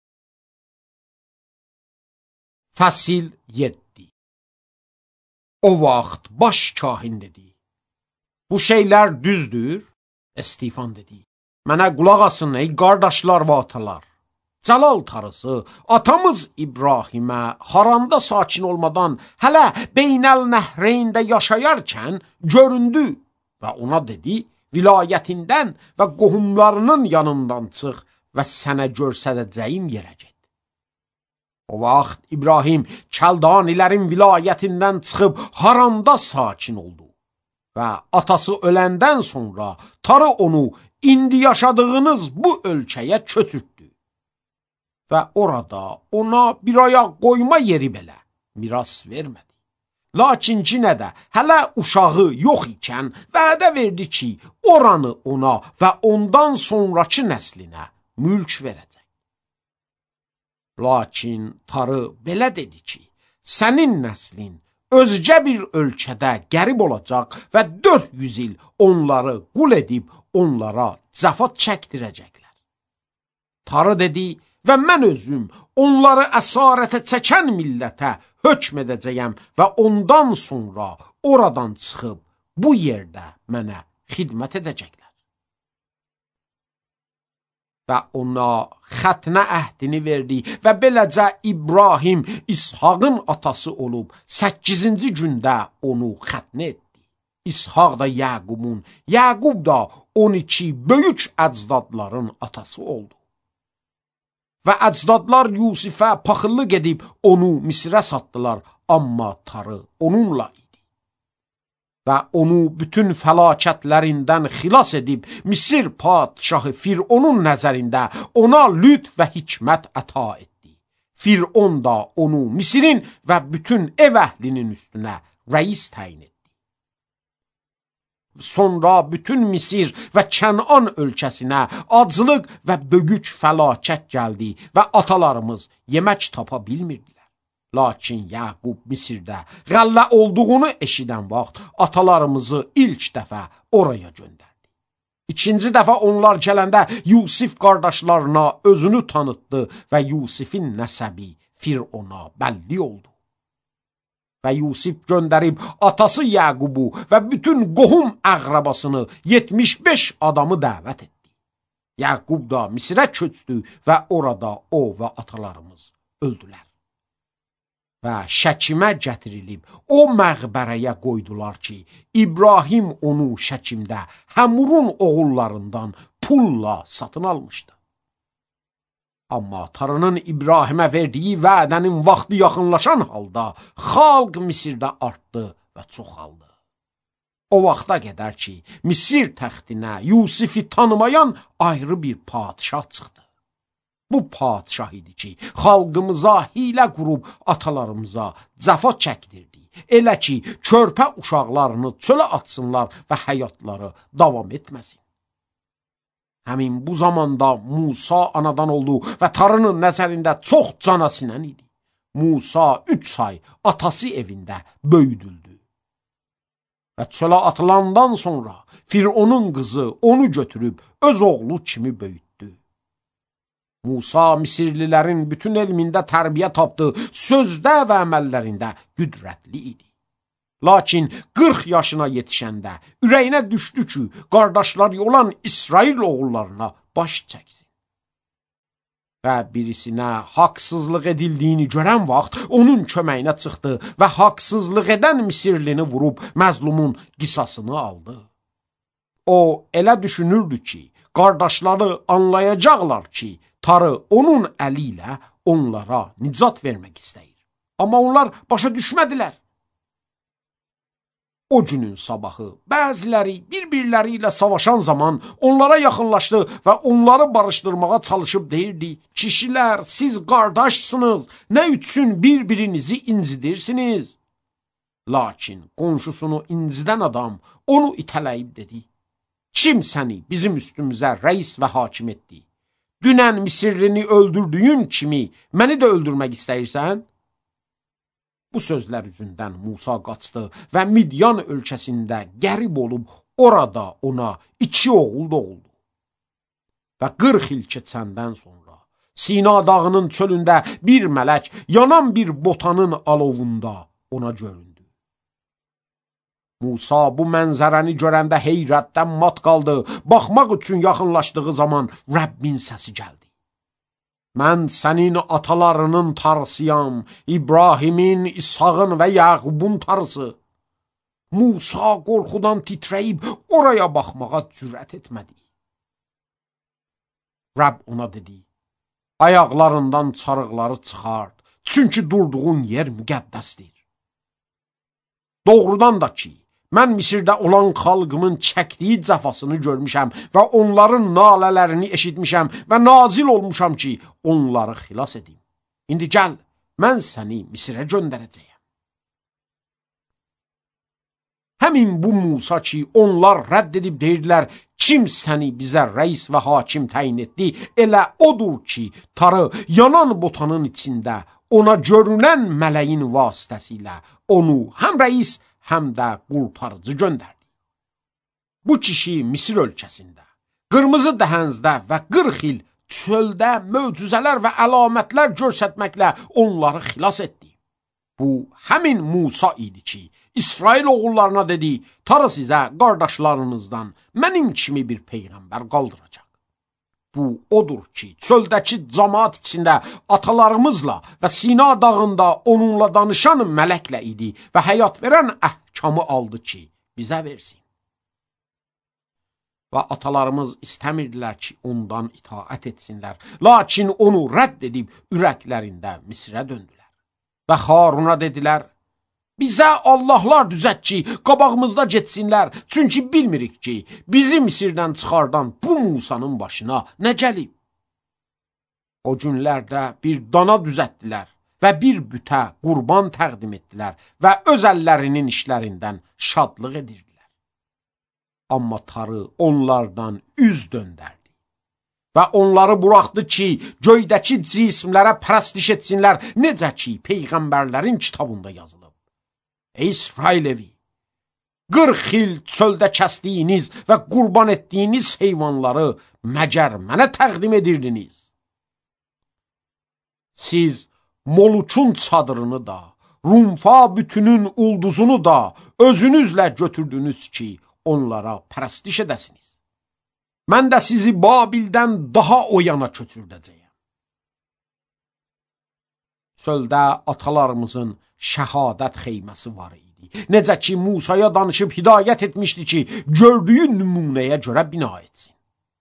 Fəsil yeddi. O vaxt baş kahin dedi, bu şeylər düzdür? Estefan dedi, mənə qulaq asın ey qardaşlar və atalar. Cəlal tarısı atamız İbrahimə Haranda sakin olmadan hələ Beynəl Nəhreyndə yaşayarkən göründü və ona dedi, vilayətindən və qohumlarının yanından çıx və sənə görsədəcəyim yerə get. O vaxt İbrahim Kəldanilərin vilayətindən çıxıb Haranda sakin oldu və atası öləndən sonra tarı onu indi yaşadığınız bu ölkəyə köçürtdü. Və orada ona bir ayaq qoyma yeri belə miras vermədi. Lakin yenə də hələ uşağı yox ikən vədə verdi ki, oranı ona və ondan sonraki nəslinə mülk verəcək. Lakin tarı belə dedi ki, sənin nəslin özgə bir ölkədə qərib olacaq və dörd yüz il onları qul edib onlara cəfat çəkdirəcəklər. Tarı dedi, və mən özüm onları əsarətə çəkən millətə hökm edəcəyəm və ondan sonra oradan çıxıb bu yerdə mənə xidmət edəcəklər. Və ona xətnə əhdini verdi və beləcə İbrahim İshaqın atası olub səkkizinci gündə onu xətnə etdi. İshaq da Yaqubun, Yaqub da on iki böyük əcdadların atası oldu. Və əcdadlar Yusifə paxıllıq edib onu Misrə satdılar, amma tarı onunla idi. Və onu bütün fəlakətlərindən xilas edib Misir padşahı Fironun nəzərində ona lütf və hikmət əta etdi. Firon da onu Misirin və bütün ev əhlinin üstünə rəis təyin etdi. Sonra bütün Misir və Kənan ölkəsinə aclıq və böyük fəlakət gəldi və atalarımız yemək tapa bilmirdilər. Lakin Yaqub Misirdə qəllə olduğunu eşidən vaxt atalarımızı ilk dəfə oraya göndərdi. İkinci dəfə onlar gələndə Yusif qardaşlarına özünü tanıtdı və Yusifin nəsəbi Firona bəlli oldu. Və Yusif göndərib atası Yaqubu və bütün qohum əqrabasını yetmiş beş adamı dəvət etdi. Yaqub da Misrə köçdü və orada o və atalarımız öldülər. Və Şəkimə gətirilib o məqbərəyə qoydular ki, İbrahim onu Şəkimdə Həmurun oğullarından pulla satın almışdı. Amma tarının İbrahimə verdiyi vədənin vaxtı yaxınlaşan halda xalq Misirdə artdı və çoxaldı. O vaxta qədər ki, Misir təxtinə Yusifi tanımayan ayrı bir padşah çıxdı. Bu padşah idi ki, xalqımıza hilə qurub atalarımıza cəfa çəkdirdi. Elə ki, körpə uşaqlarını çölə atsınlar və həyatları davam etməsin. Həmin bu zamanda Musa anadan oldu və tarının nəzərində çox canasinən idi. Musa üç ay atası evində böyüdüldü. Və çölə atılandan sonra Fironun qızı onu götürüb öz oğlu kimi böyütdü. Musa Misirlilərin bütün elmində tərbiyə tapdı, sözdə və əməllərində qüdrətli idi. Lakin qırx yaşına yetişəndə ürəyinə düşdü ki, qardaşları olan İsrail oğullarına baş çəksin. Və birisinə haqsızlıq edildiyini görən vaxt onun köməyinə çıxdı və haqsızlıq edən Misirlini vurub məzlumun qisasını aldı. O elə düşünürdü ki, qardaşları anlayacaqlar ki, Tarı onun əli ilə onlara nicat vermək istəyir. Amma onlar başa düşmədilər. O günün sabahı bəziləri bir-birləri ilə savaşan zaman onlara yaxınlaşdı və onları barışdırmağa çalışıb deyirdi: kişilər, siz qardaşsınız, nə üçün bir-birinizi incidirsiniz? Lakin qonşusunu incidən adam onu itələyib dedi: kim səni bizim üstümüzə rəis və hakim etdi? Dünən Misirlini öldürdüyün kimi məni də öldürmək istəyirsən? Bu sözlər üzündən Musa qaçdı və Midyan ölkəsində qərib olub orada ona iki oğul doğuldu. Və qırx il keçəndən sonra Sina dağının çölündə bir mələk yanan bir botanın alovunda ona göründü. Musa bu mənzərəni görəndə heyrətdən mat qaldı. Baxmaq üçün yaxınlaşdığı zaman Rəbbin səsi gəldi. Mən sənin atalarının tarısıyam, İbrahimin, İshağın və Yaqubun tarısı. Musa qorxudan titrəyib oraya baxmağa cürət etmədi. Rəbb ona dedi: ayaqlarından çarıqları çıxart, çünki durduğun yer müqəddəsdir. Doğrudan da ki, mən Misirdə olan xalqımın çəkdiyi cəfasını görmüşəm və onların nalələrini eşitmişəm və nazil olmuşam ki, onları xilas edim. İndi gəl, mən səni Misirə göndərəcəyəm. Həmin bu Musa ki, onlar rədd edib deyirdilər: kim səni bizə rəis və hakim təyin etdi? Elə odur ki, Tarı yanan botanın içində ona görünən mələyin vasitəsilə onu həm rəis, həm də qurtarıcı göndərdi. Bu kişi Misir ölkəsində, qırmızı dəhəzdə və qırx il çöldə möcüzələr və əlamətlər göstərməklə onları xilas etdi. Bu, həmin Musa idi ki, İsrail oğullarına dedi: Tarı sizə qardaşlarınızdan mənim kimi bir peyğəmbər qaldıracaq. Bu, odur ki, çöldəki cəmaat içində atalarımızla və Sina dağında onunla danışan mələklə idi və həyat verən əhkamı aldı ki, bizə versin. Və atalarımız istəmirdilər ki, ondan itaət etsinlər. Lakin onu rədd edib ürəklərində Misrə döndülər. Və Haruna dedilər: bizə Allahlar düzət ki, qabağımızda getsinlər. Çünki bilmirik ki, bizi Misirdən çıxardan bu Musanın başına nə gəlib? O günlərdə bir dana düzətdilər və bir bütə qurban təqdim etdilər və öz əllərinin işlərindən şadlıq edirdilər. Amma Tarı onlardan üz döndərdi və onları buraxdı ki, göydəki cismlərə pərəstiş etsinlər, necə ki, peyğəmbərlərin kitabında yazılıb. Ey İsrail evi, qırx il çöldə kəsdiyiniz və qurban etdiyiniz heyvanları məgər mənə təqdim edirdiniz? Siz Molukun çadırını da, Rumfa bütünün ulduzunu da özünüzlə götürdünüz ki, onlara pərəstiş edəsiniz. Mən də sizi Babildən daha o yana köçürdəcəyəm. Çöldə atalarımızın şəhadət xeyməsi var idi. Necə ki, Musaya danışıb hidayət etmişdi ki, gördüyü nümunəyə görə bina etsin.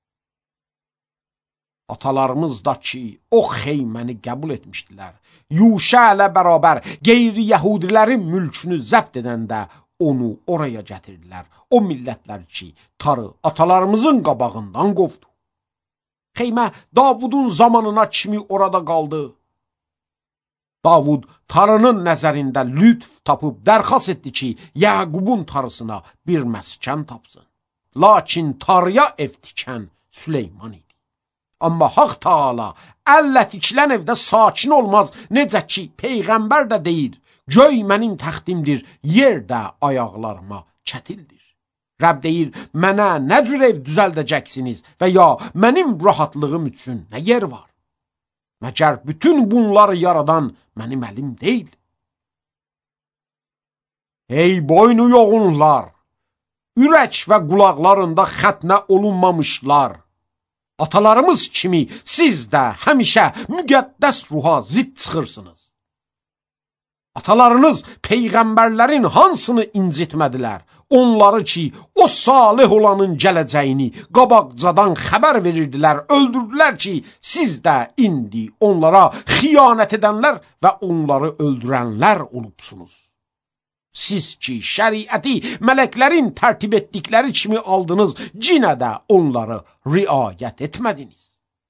Atalarımız da ki, o xeyməni qəbul etmişdilər. Yuşa ilə bərabər qeyri-yəhudilərin mülkünü zəbt edəndə onu oraya gətirdilər. O millətlər ki, Tarı atalarımızın qabağından qovdu. Xeymə Davudun zamanına kimi orada qaldı. Davud Tarının nəzərində lütf tapıb dərxas etdi ki, Yaqubun tarısına bir məskən tapsın. Lakin Tarıya ev tikən Süleyman idi. Amma Haq Taala əllə tikilən evdə sakin olmaz. Necə ki, Peyğəmbər də deyir: göy mənim təxtimdir, yer də ayaqlarıma çətildir. Rəbb deyir: mənə nə cür ev düzəldəcəksiniz və ya mənim rahatlığım üçün nə yer var? Məgər bütün bunları yaradan mənim əlim deyil. Ey boynu yoğunlar, ürək və qulaqlarında xətnə olunmamışlar. Atalarımız kimi siz də həmişə müqəddəs ruha zid çıxırsınız. Atalarınız peyğəmbərlərin hansını incitmədilər? Onları ki, o salih olanın gələcəyini qabaqcadan xəbər verirdilər, öldürdülər ki, siz də indi onlara xiyanət edənlər və onları öldürənlər olubsunuz. Siz ki, şəriəti mələklərin tərtib etdikləri kimi aldınız, cinə də onları riayət etmədiniz.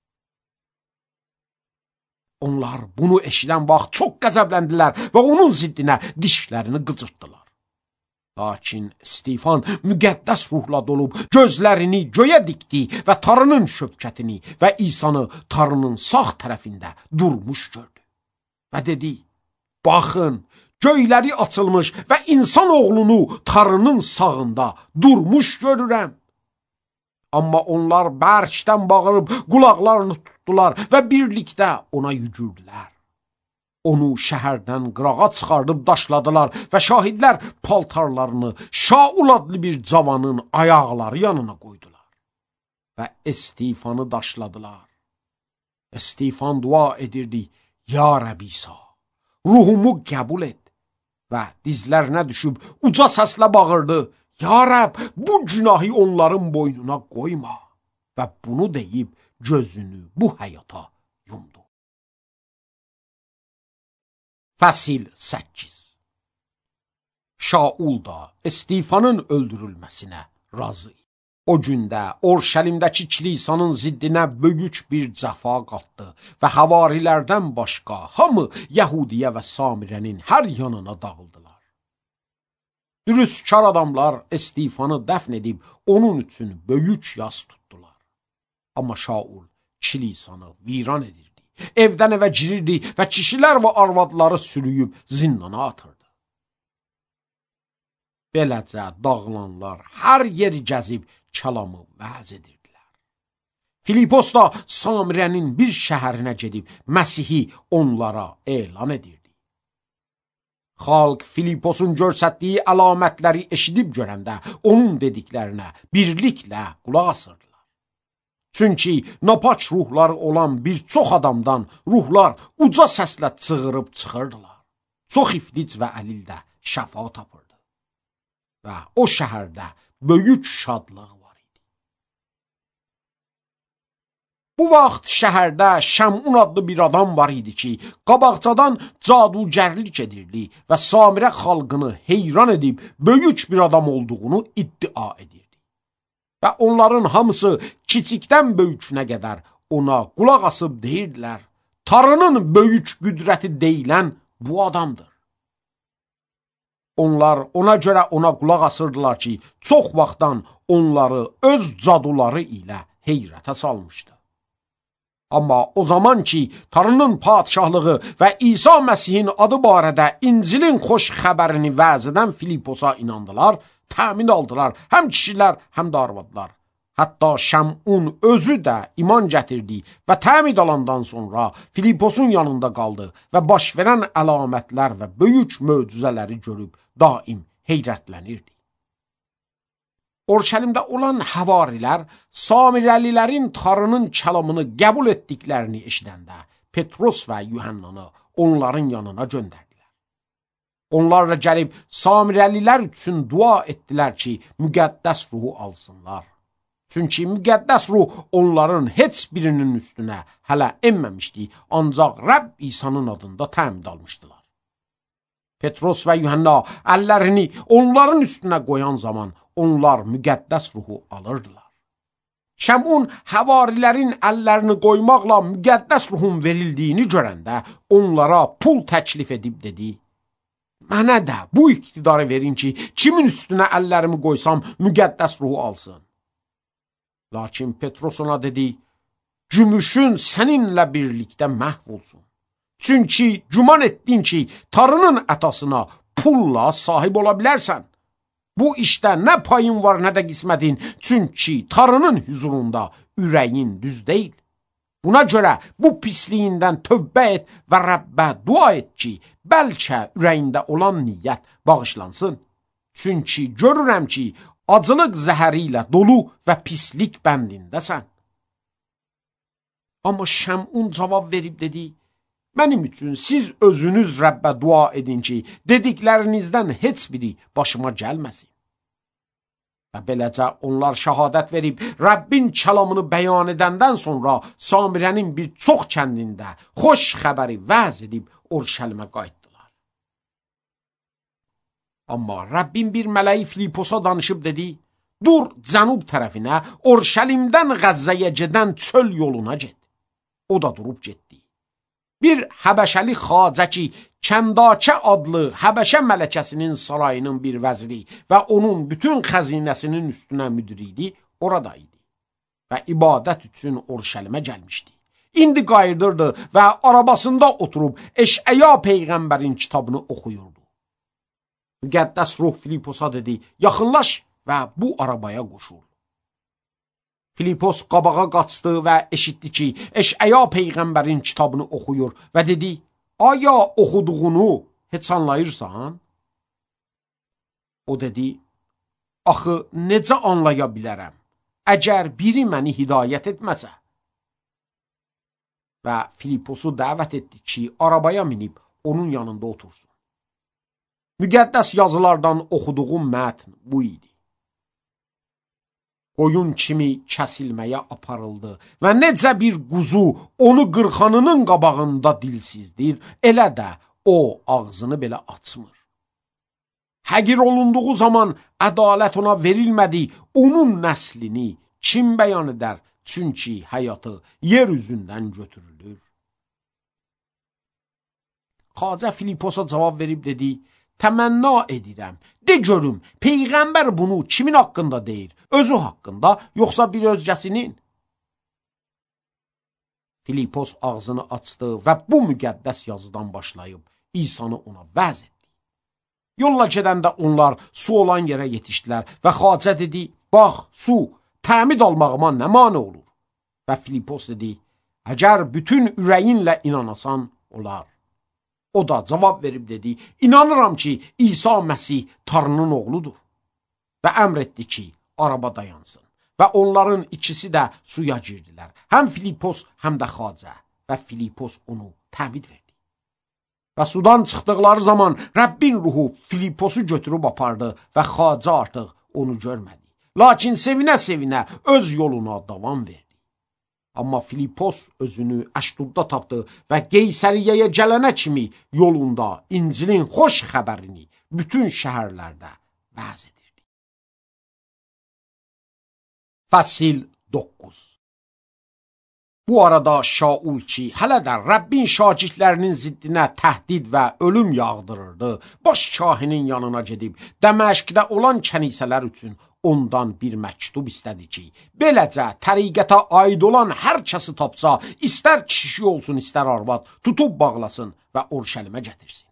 Onlar bunu eşidən vaxt çox qəzəbləndilər və onun ziddinə dişlərini qıcırtdılar. Lakin Stefan müqəddəs ruhla dolub gözlərini göyə dikdi və tarının şöbkətini və İsanı tarının sağ tərəfində durmuş gördü. Və dedi, baxın, göyləri açılmış və insan oğlunu tarının sağında durmuş görürəm. Amma onlar bərkdən bağırıb qulaqlarını tutdular və birlikdə ona yügürdülər. Onu şəhərdən qırağa çıxardıb daşladılar və şahidlər paltarlarını Şaul adlı bir cavanın ayaqları yanına qoydular. Və Stefanı daşladılar. Stefan dua edirdi, ya Rəbb İsa, ruhumu qəbul et. Və dizlərinə düşüb uca səslə bağırdı, ya Rəbb, bu günahı onların boynuna qoyma. Və bunu deyib gözünü bu həyata yumdu. Fəsil səkkiz. Şaul da Stefanın öldürülməsinə razı idi. O gündə Orşəlimdəki kilisanın ziddinə böyük bir cəfa qalxdı və havarilərdən başqa hamı Yəhudiyə və Samirənin hər yanına dağıldılar. Dürüstkar adamlar Stefanı dəfn edib onun üçün böyük yas tutdular. Amma Şaul kilisanı viran edirdi, evdən evə girirdi və kişilər və arvadları sürüyüb zindana atırdı. Beləcə dağılanlar hər yeri gəzib kəlamı vəz edirdilər. Filipos da Samirənin bir şəhərinə gedib Məsihi onlara elan edirdi. Xalq Filiposun görsətdiyi əlamətləri eşidib görəndə onun dediklərinə birliklə qulaq asırdılar. Çünki napaç ruhları olan bir çox adamdan ruhlar uca səslə çığırıb çıxırdılar. Çox iflic və əlil də şəfa tapırdı. Və o şəhərdə böyük şadlıq var idi. Bu vaxt şəhərdə Şəmun adlı bir adam var idi ki, qabaqcadan cadugərlik edirdi və Samirə xalqını heyran edib böyük bir adam olduğunu iddia edirdi. Və onların hamısı kiçikdən böyükünə qədər ona qulaq asıb deyirdilər, Tanrının böyük qüdrəti deyilən bu adamdır. Onlar ona görə ona qulaq asırdılar ki, çox vaxtdan onları öz caduları ilə heyrətə salmışdı. Amma o zaman ki, Tanrının padişahlığı və İsa Məsihin adı barədə İncilin xoş xəbərini vəz edən Filiposa inandılar, təmin aldılar, həm kişilər, həm də arvadlar. Hətta Şəmun özü də iman gətirdi və təmid alandan sonra Filiposun yanında qaldı və baş verən əlamətlər və böyük möcüzələri görüb daim heyrətlənirdi. Orşəlimdə olan havarilər Samirəlilərin Tanrının kəlamını qəbul etdiklərini eşidəndə Petros və Yuhannanı onların yanına göndərdilər. Onlarla gəlib Samirəlilər üçün dua etdilər ki, müqəddəs ruhu alsınlar. Çünki müqəddəs ruh onların heç birinin üstünə hələ enməmişdi, ancaq Rəbb İsa'nın adında təmid almışdılar. Petros və Yuhanna əllərini onların üstünə qoyan zaman onlar müqəddəs ruhu alırdılar. Şəmun havarilərin əllərini qoymaqla müqəddəs ruhun verildiyini görəndə onlara pul təklif edib dedi, mənə də bu iqtidarı verin ki, kimin üstünə əllərimi qoysam müqəddəs ruhu alsın. Lakin Petros ona dedi, gümüşün səninlə birlikdə məhv olsun. Çünki güman etdin ki, Tanrının ətasına pulla sahib ola bilərsən. Bu işdə nə payın var, nə də qismətin, çünki Tanrının huzurunda ürəyin düz deyil. Buna görə bu pisliyindən tövbə et və Rəbbə dua et ki, bəlkə ürəyində olan niyyət bağışlansın. Çünki görürəm ki, acılıq zəhəri ilə dolu və pislik bəndindəsən. Amma Şəmun cavab verib dedi, mənim üçün siz özünüz Rəbbə dua edin ki, dediklərinizdən heç biri başıma gəlməsin. Və beləcə onlar şəhadət verib, Rəbbin kəlamını bəyan edəndən sonra Samirənin bir çox kəndində xoş xəbəri vəz edib Orşəlimə qayıtdılar. Amma Rəbbin bir mələyi Filiposa danışıb dedi, dur cənub tərəfinə, Orşəlimdən Qəzzəyə gedən çöl yoluna get. O da durub getdi. Bir Həbəşəli xacə ki, Kəndakə adlı Həbəşə mələkəsinin sarayının bir vəziri və onun bütün xəzinəsinin üstünə müdir idi, orada idi və ibadət üçün Orşəlimə gəlmişdi. İndi qayıdırdı və arabasında oturub Eşəya Peyğəmbərin kitabını oxuyurdu. Müqəddəs ruh Filiposa dedi, yaxınlaş və bu arabaya qoşul. Filipos qabağa qaçdı və eşitdi ki, Eşəya Peyğəmbərin kitabını oxuyur və dedi, aya oxuduğunu heç anlayırsan? O dedi, axı necə anlaya bilərəm, əgər biri məni hidayət etməsə? Və Filiposu dəvət etdi ki, arabaya minib onun yanında otursun. Müqəddəs yazılardan oxuduğum mətn bu idi. Qoyun kimi kəsilməyə aparıldı və necə bir quzu onu qırxanının qabağında dilsizdir, elə də o ağzını belə açmır. Həqir olunduğu zaman ədalət ona verilmədi, onun nəslini kim bəyan edər? Çünki həyatı yer üzündən götürülür. Xacə Filiposa cavab verib dedi, təmənna edirəm, de görüm, Peyğəmbər bunu kimin haqqında deyir? Özü haqqında, yoxsa bir özgəsinin? Filipos ağzını açdı və bu müqəddəs yazıdan başlayıb İsanı ona vəz etdi. Yolla gedəndə onlar su olan yerə yetişdilər və xacə dedi, bax, su, təmid almağıma nə mane olur? Və Filipos dedi, əgər bütün ürəyinlə inanasan, olar. O da cavab verib dedi, inanıram ki, İsa Məsih Tanrının oğludur. Və əmr etdi ki, araba dayansın. Və onların ikisi də suya girdilər. Həm Filipos, həm də xacə. Və Filipos onu təmid verdi. Və sudan çıxdıqları zaman Rəbbin ruhu Filiposu götürüb apardı və xacə artıq onu görmədi. Lakin sevinə-sevinə öz yoluna davam verdi. Amma Filipos özünü Əşdodda tapdı və Qeysəriyyəyə gələnə kimi yolunda İncilin xoş xəbərini bütün şəhərlərdə vəz edirdi. Fəsil doqquz. Bu arada Şaul ki, hələ də Rəbbin şagirdlərinin ziddinə təhdid və ölüm yağdırırdı, baş kahinin yanına gedib Dəməşqdə olan kənisələr üçün ondan bir məktub istədi ki, beləcə təriqətə aid olan hər kəsi tapsa, istər kişi olsun, istər arvad, tutub bağlasın və Orşəlimə gətirsin.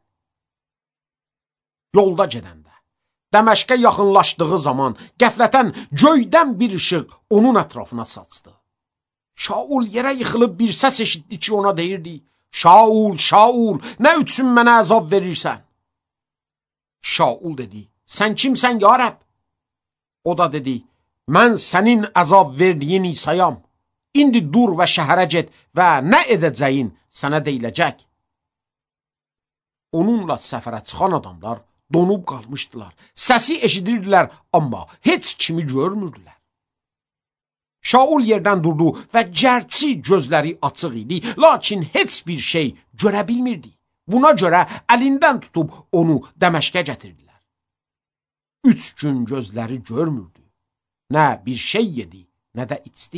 Yolda gedəndə, Dəməşqə yaxınlaşdığı zaman qəflətən göydən bir işıq onun ətrafına saçdı. Şaul yerə yıxılıb bir səs eşitdi ki, ona deyirdi, Şaul, Şaul, nə üçün mənə əzab verirsən? Şaul dedi, sən kimsən ya Rəbb? O da dedi, mən sənin əzab verdiyin İsayam. İndi dur və şəhərə get və nə edəcəyin sənə deyiləcək. Onunla səfərə çıxan adamlar donub qalmışdılar. Səsi eşidirdilər, amma heç kimi görmürdülər. Şaul yerdən durdu və gərçi gözləri açıq idi, lakin heç bir şey görə bilmirdi. Buna görə əlindən tutub onu Dəməşqə gətirdilər. Üç gün gözləri görmürdü. Nə bir şey yedi, nə də içdi.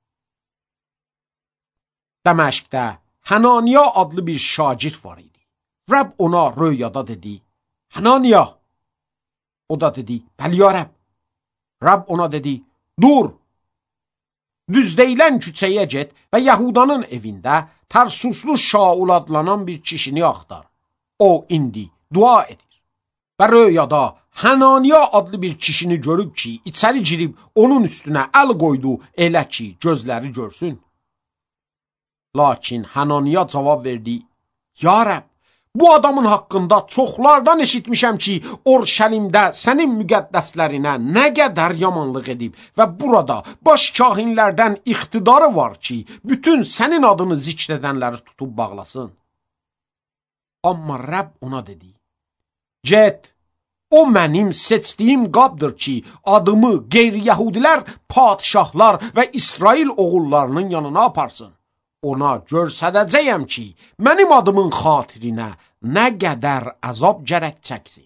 Dəməşqdə Hananiya adlı bir şagird var idi. Rəbb ona röyada dedi, Hananiya. O da dedi, bəli ya Rəbb. Rəbb ona dedi, dur. Düz deyilən küçəyə get və Yahudanın evində Tarsuslu Şaul adlanan bir kişini axtar. O indi dua edir. Və röyada Hananiya adlı bir kişini görüb ki, içəri girib onun üstünə əl qoydu, elə ki, gözləri görsün. Lakin Hananiya cavab verdi: Ya Rəbb, bu adamın haqqında çoxlardan eşitmişəm ki, Orşəlimdə sənin müqəddəslərinə nə qədər yamanlıq edib və burada baş kahinlərdən iqtidarı var ki, bütün sənin adını zikr edənləri tutub bağlasın. Amma Rəbb ona dedi: Get, o mənim seçdiyim qabdır ki, adımı qeyri-yəhudilər, padişahlar və İsrail oğullarının yanına aparsın. Ona görsədəcəyəm ki, mənim adımın xatirinə nə qədər əzab gərək çəksin.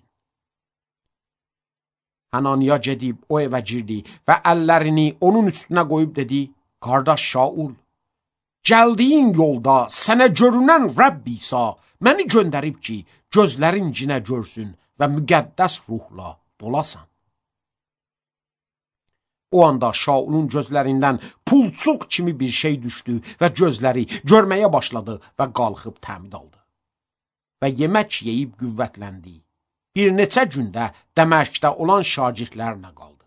Hananiya gedib o evə girdi və əllərini onun üstünə qoyub dedi: Qardaş Şaul, gəldiyin yolda sənə görünən Rəbb İsa məni göndərib ki, gözlərin cinə görsün və müqəddəs ruhla dolasan. O anda Şaulun gözlərindən pulçuq kimi bir şey düşdü və gözləri görməyə başladı və qalxıb təmid aldı. Və yemək yeyib qüvvətləndi. Bir neçə gündə Dəməşqdə olan şagirdlərlə qaldı.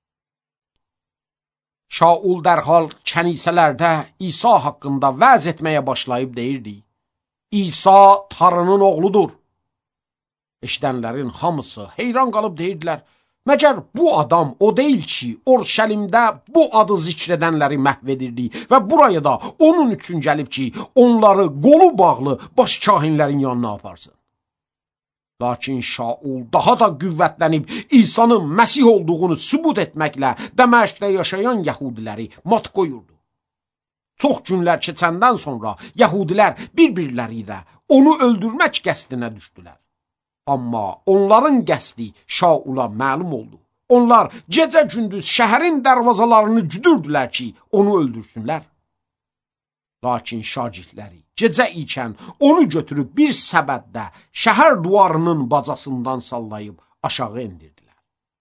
Şaul dərhal kənisələrdə İsa haqqında vəz etməyə başlayıb deyirdi: İsa Tanrının oğludur. Eşidənlərin hamısı heyran qalıb deyirdilər: Məgər bu adam o deyil ki, Orşəlimdə bu adı zikr edənləri məhv edirdi və buraya da onun üçün gəlib ki, onları qolu bağlı baş kahinlərin yanına aparsın. Lakin Şaul daha da qüvvətlənib İsa'nın Məsih olduğunu sübut etməklə Dəməşqdə yaşayan yəhudiləri mat qoyurdu. Çox günlər keçəndən sonra yəhudilər bir-birləri ilə onu öldürmək qəsdinə düşdülər. Amma onların qəsdi Şaula məlum oldu. Onlar gecə-gündüz şəhərin dərvazalarını güdürdülər ki, onu öldürsünlər. Lakin şagirdləri gecə ikən onu götürüb bir səbətdə şəhər duvarının bacasından sallayıb aşağı endirdilər.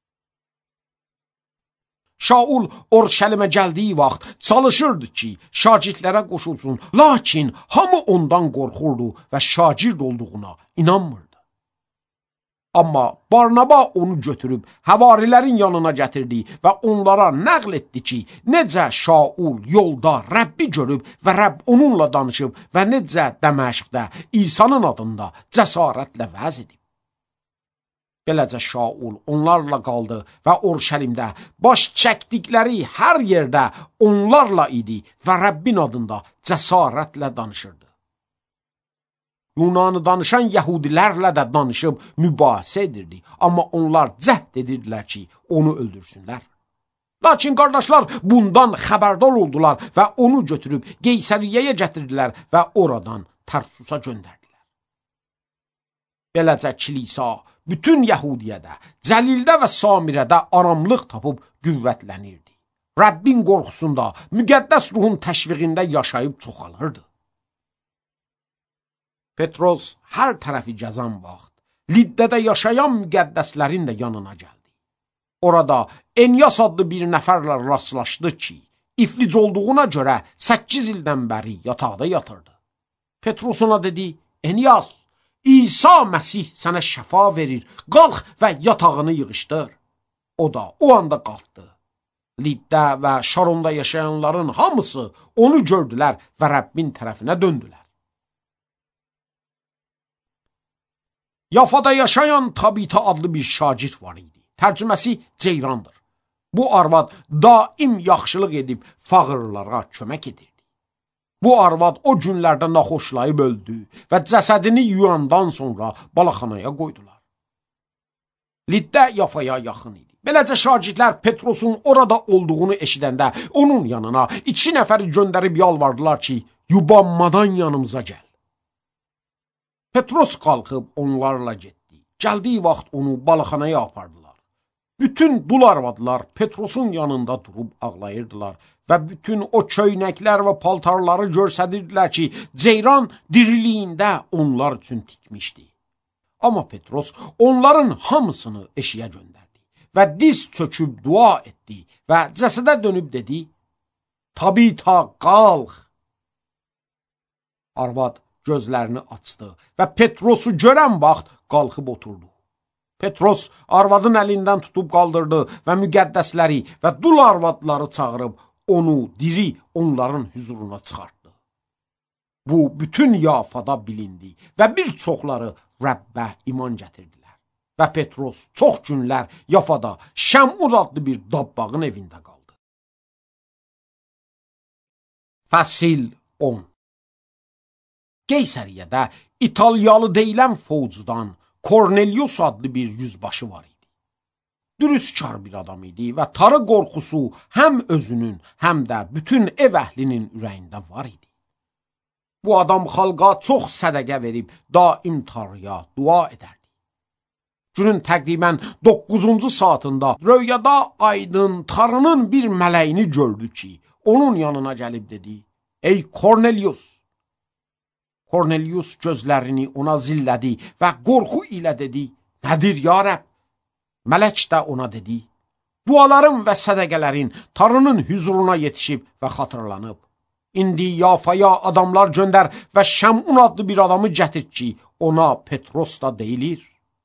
Şaul Orşəlimə gəldiyi vaxt çalışırdı ki, şagirdlərə qoşulsun, lakin hamı ondan qorxurdu və şagird olduğuna inanmırdı. Amma Barnaba onu götürüb həvarilərin yanına gətirdi və onlara nəql etdi ki, necə Şaul yolda Rəbbi görüb və Rəbb onunla danışıb və necə Dəməşqdə İsa'nın adında cəsarətlə vəz edib. Beləcə Şaul onlarla qaldı və Orşəlimdə baş çəkdikləri hər yerdə onlarla idi və Rəbbin adında cəsarətlə danışırdı. Yunanı danışan yəhudilərlə də danışıb mübahisə edirdi. Amma onlar cəhd edirdilər ki, onu öldürsünlər. Lakin qardaşlar bundan xəbərdar oldular və onu götürüb Qeysəriyyəyə gətirdilər və oradan Tərsusa göndərdilər. Beləcə kilisa bütün Yəhudiyyədə, Cəlildə və Samirədə aramlıq tapıb qüvvətlənirdi. Rəbbin qorxusunda, müqəddəs ruhun təşviqində yaşayıb çoxalırdı. Petros hər tərəfi gəzən vaxt Liddədə yaşayan müqəddəslərin də yanına gəldi. Orada Enyas adlı bir nəfərlə rastlaşdı ki, iflic olduğuna görə səkkiz ildən bəri yataqda yatırdı. Petros ona dedi: Enyas, İsa Məsih sənə şəfa verir, qalx və yatağını yığışdır. O da o anda qalxdı. Liddə və Şaronda yaşayanların hamısı onu gördülər və Rəbbin tərəfinə döndülər. Yafada yaşayan Tabita adlı bir şagird var idi. Tərcüməsi Ceyrandır. Bu arvad daim yaxşılıq edib fağırlara kömək edirdi. Bu arvad o günlərdə naxoşlayıb öldü və cəsədini yuyandan sonra balaxanaya qoydular. Liddə Yafaya yaxın idi. Beləcə şagirdlər Petrosun orada olduğunu eşidəndə onun yanına iki nəfəri göndərib yalvardılar ki, yubanmadan yanımıza gəl. Petros qalxıb onlarla getdi. Gəldiyi vaxt onu balaxanaya apardılar. Bütün dul arvadlar Petrosun yanında durub ağlayırdılar və bütün o köynəklər və paltarları görsədirdilər ki, Ceyran diriliyində onlar üçün tikmişdi. Amma Petros onların hamısını eşiyə göndərdi və diz çöküb dua etdi və cəsədə dönüb dedi: Tabita, qalx! Arvad gözlərini açdı və Petrosu görən vaxt qalxıb oturdu. Petros arvadın əlindən tutub qaldırdı və müqəddəsləri və dul arvadları çağırıb onu diri onların hüzuruna çıxartdı. Bu bütün Yafada bilindi və bir çoxları Rəbbə iman gətirdilər. Və Petros çox günlər Yafada Şəmun adlı bir dabbağın evində qaldı. Fəsil on. Qeysəriyyədə İtalyalı deyilən fovcudan Kornelius adlı bir yüzbaşı var idi. Dürüstkar bir adam idi və tarı qorxusu həm özünün, həm də bütün ev əhlinin ürəyində var idi. Bu adam xalqa çox sədəqə verib daim Tanrıya dua edərdi. Günün təqribən doqquzuncu saatında röyada aydın Tanrının bir mələyini gördü ki, onun yanına gəlib dedi: "Ey Kornelius!" Kornelius gözlərini ona zillədi və qorxu ilə dedi: "Nədir ya Rəbb?" Mələk də ona dedi: "Duaların və sədəqələrin Tanrının huzuruna yetişib və xatırlanıb. İndi Yafaya adamlar göndər və Şəmun adlı bir adamı gətir ki, ona Petros da deyilir.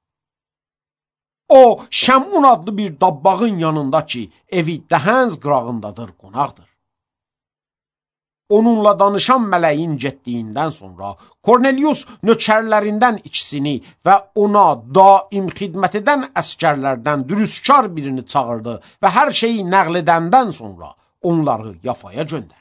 O, Şəmun adlı bir dabbağın yanında ki, evi dəhəns qırağındadır, qonaqdır." Onunla danışan mələyin getdiyindən sonra Kornelius nökərlərindən ikisini və ona daim xidmət edən əskərlərdən dürüstkar birini çağırdı və hər şeyi nəql edəndən sonra onları Yafaya göndərdi.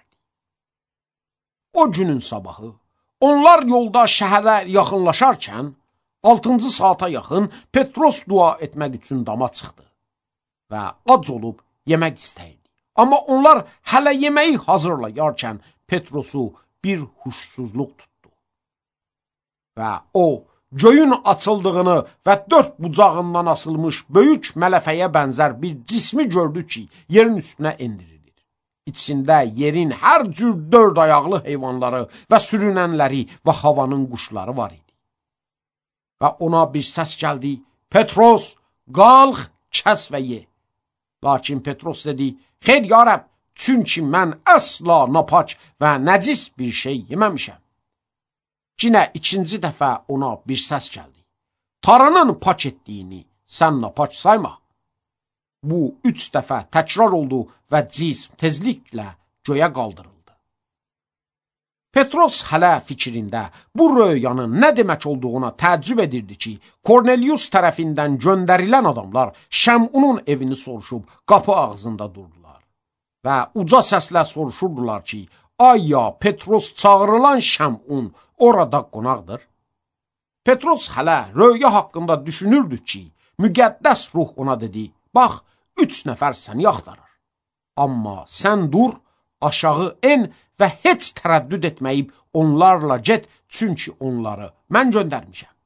O günün sabahı onlar yolda şəhərə yaxınlaşarkən altıncı saata yaxın Petros dua etmək üçün dama çıxdı və ac olub yemək istəyirdi. Amma onlar hələ yeməyi hazırlayarkən Petrosu bir huşsuzluq tutdu. Və o, göyün açıldığını və dörd bucağından asılmış böyük mələfəyə bənzər bir cismi gördü ki, yerin üstünə endirilir. İçində yerin hər cür dörd ayaqlı heyvanları və sürünənləri və havanın quşları var idi. Və ona bir səs gəldi: "Petros, qalx, kəs və ye." Lakin Petros dedi: "Xeyr ya Rəbb, çünki mən əsla napac və nəcis bir şey yeməmişəm." Yenə ikinci dəfə ona bir səs gəldi: "Tanrının pak etdiyini sən napac sayma." Bu üç dəfə təkrar oldu və cism tezliklə göyə qaldırıldı. Petros hələ fikrində bu röyanın nə demək olduğuna təəccüb edirdi ki, Kornelius tərəfindən göndərilən adamlar Şəmunun evini soruşub qapı ağzında durdular və uca səslə soruşurdular ki, "Ay ya, Petros çağırılan Şəmun orada qonaqdır?" Petros hələ röya haqqında düşünürdü ki, müqəddəs ruh ona dedi: "Bax, üç nəfər səni axtarır. Amma sən dur, aşağı en və heç tərəddüd etməyib onlarla get, çünki onları mən göndərmişəm."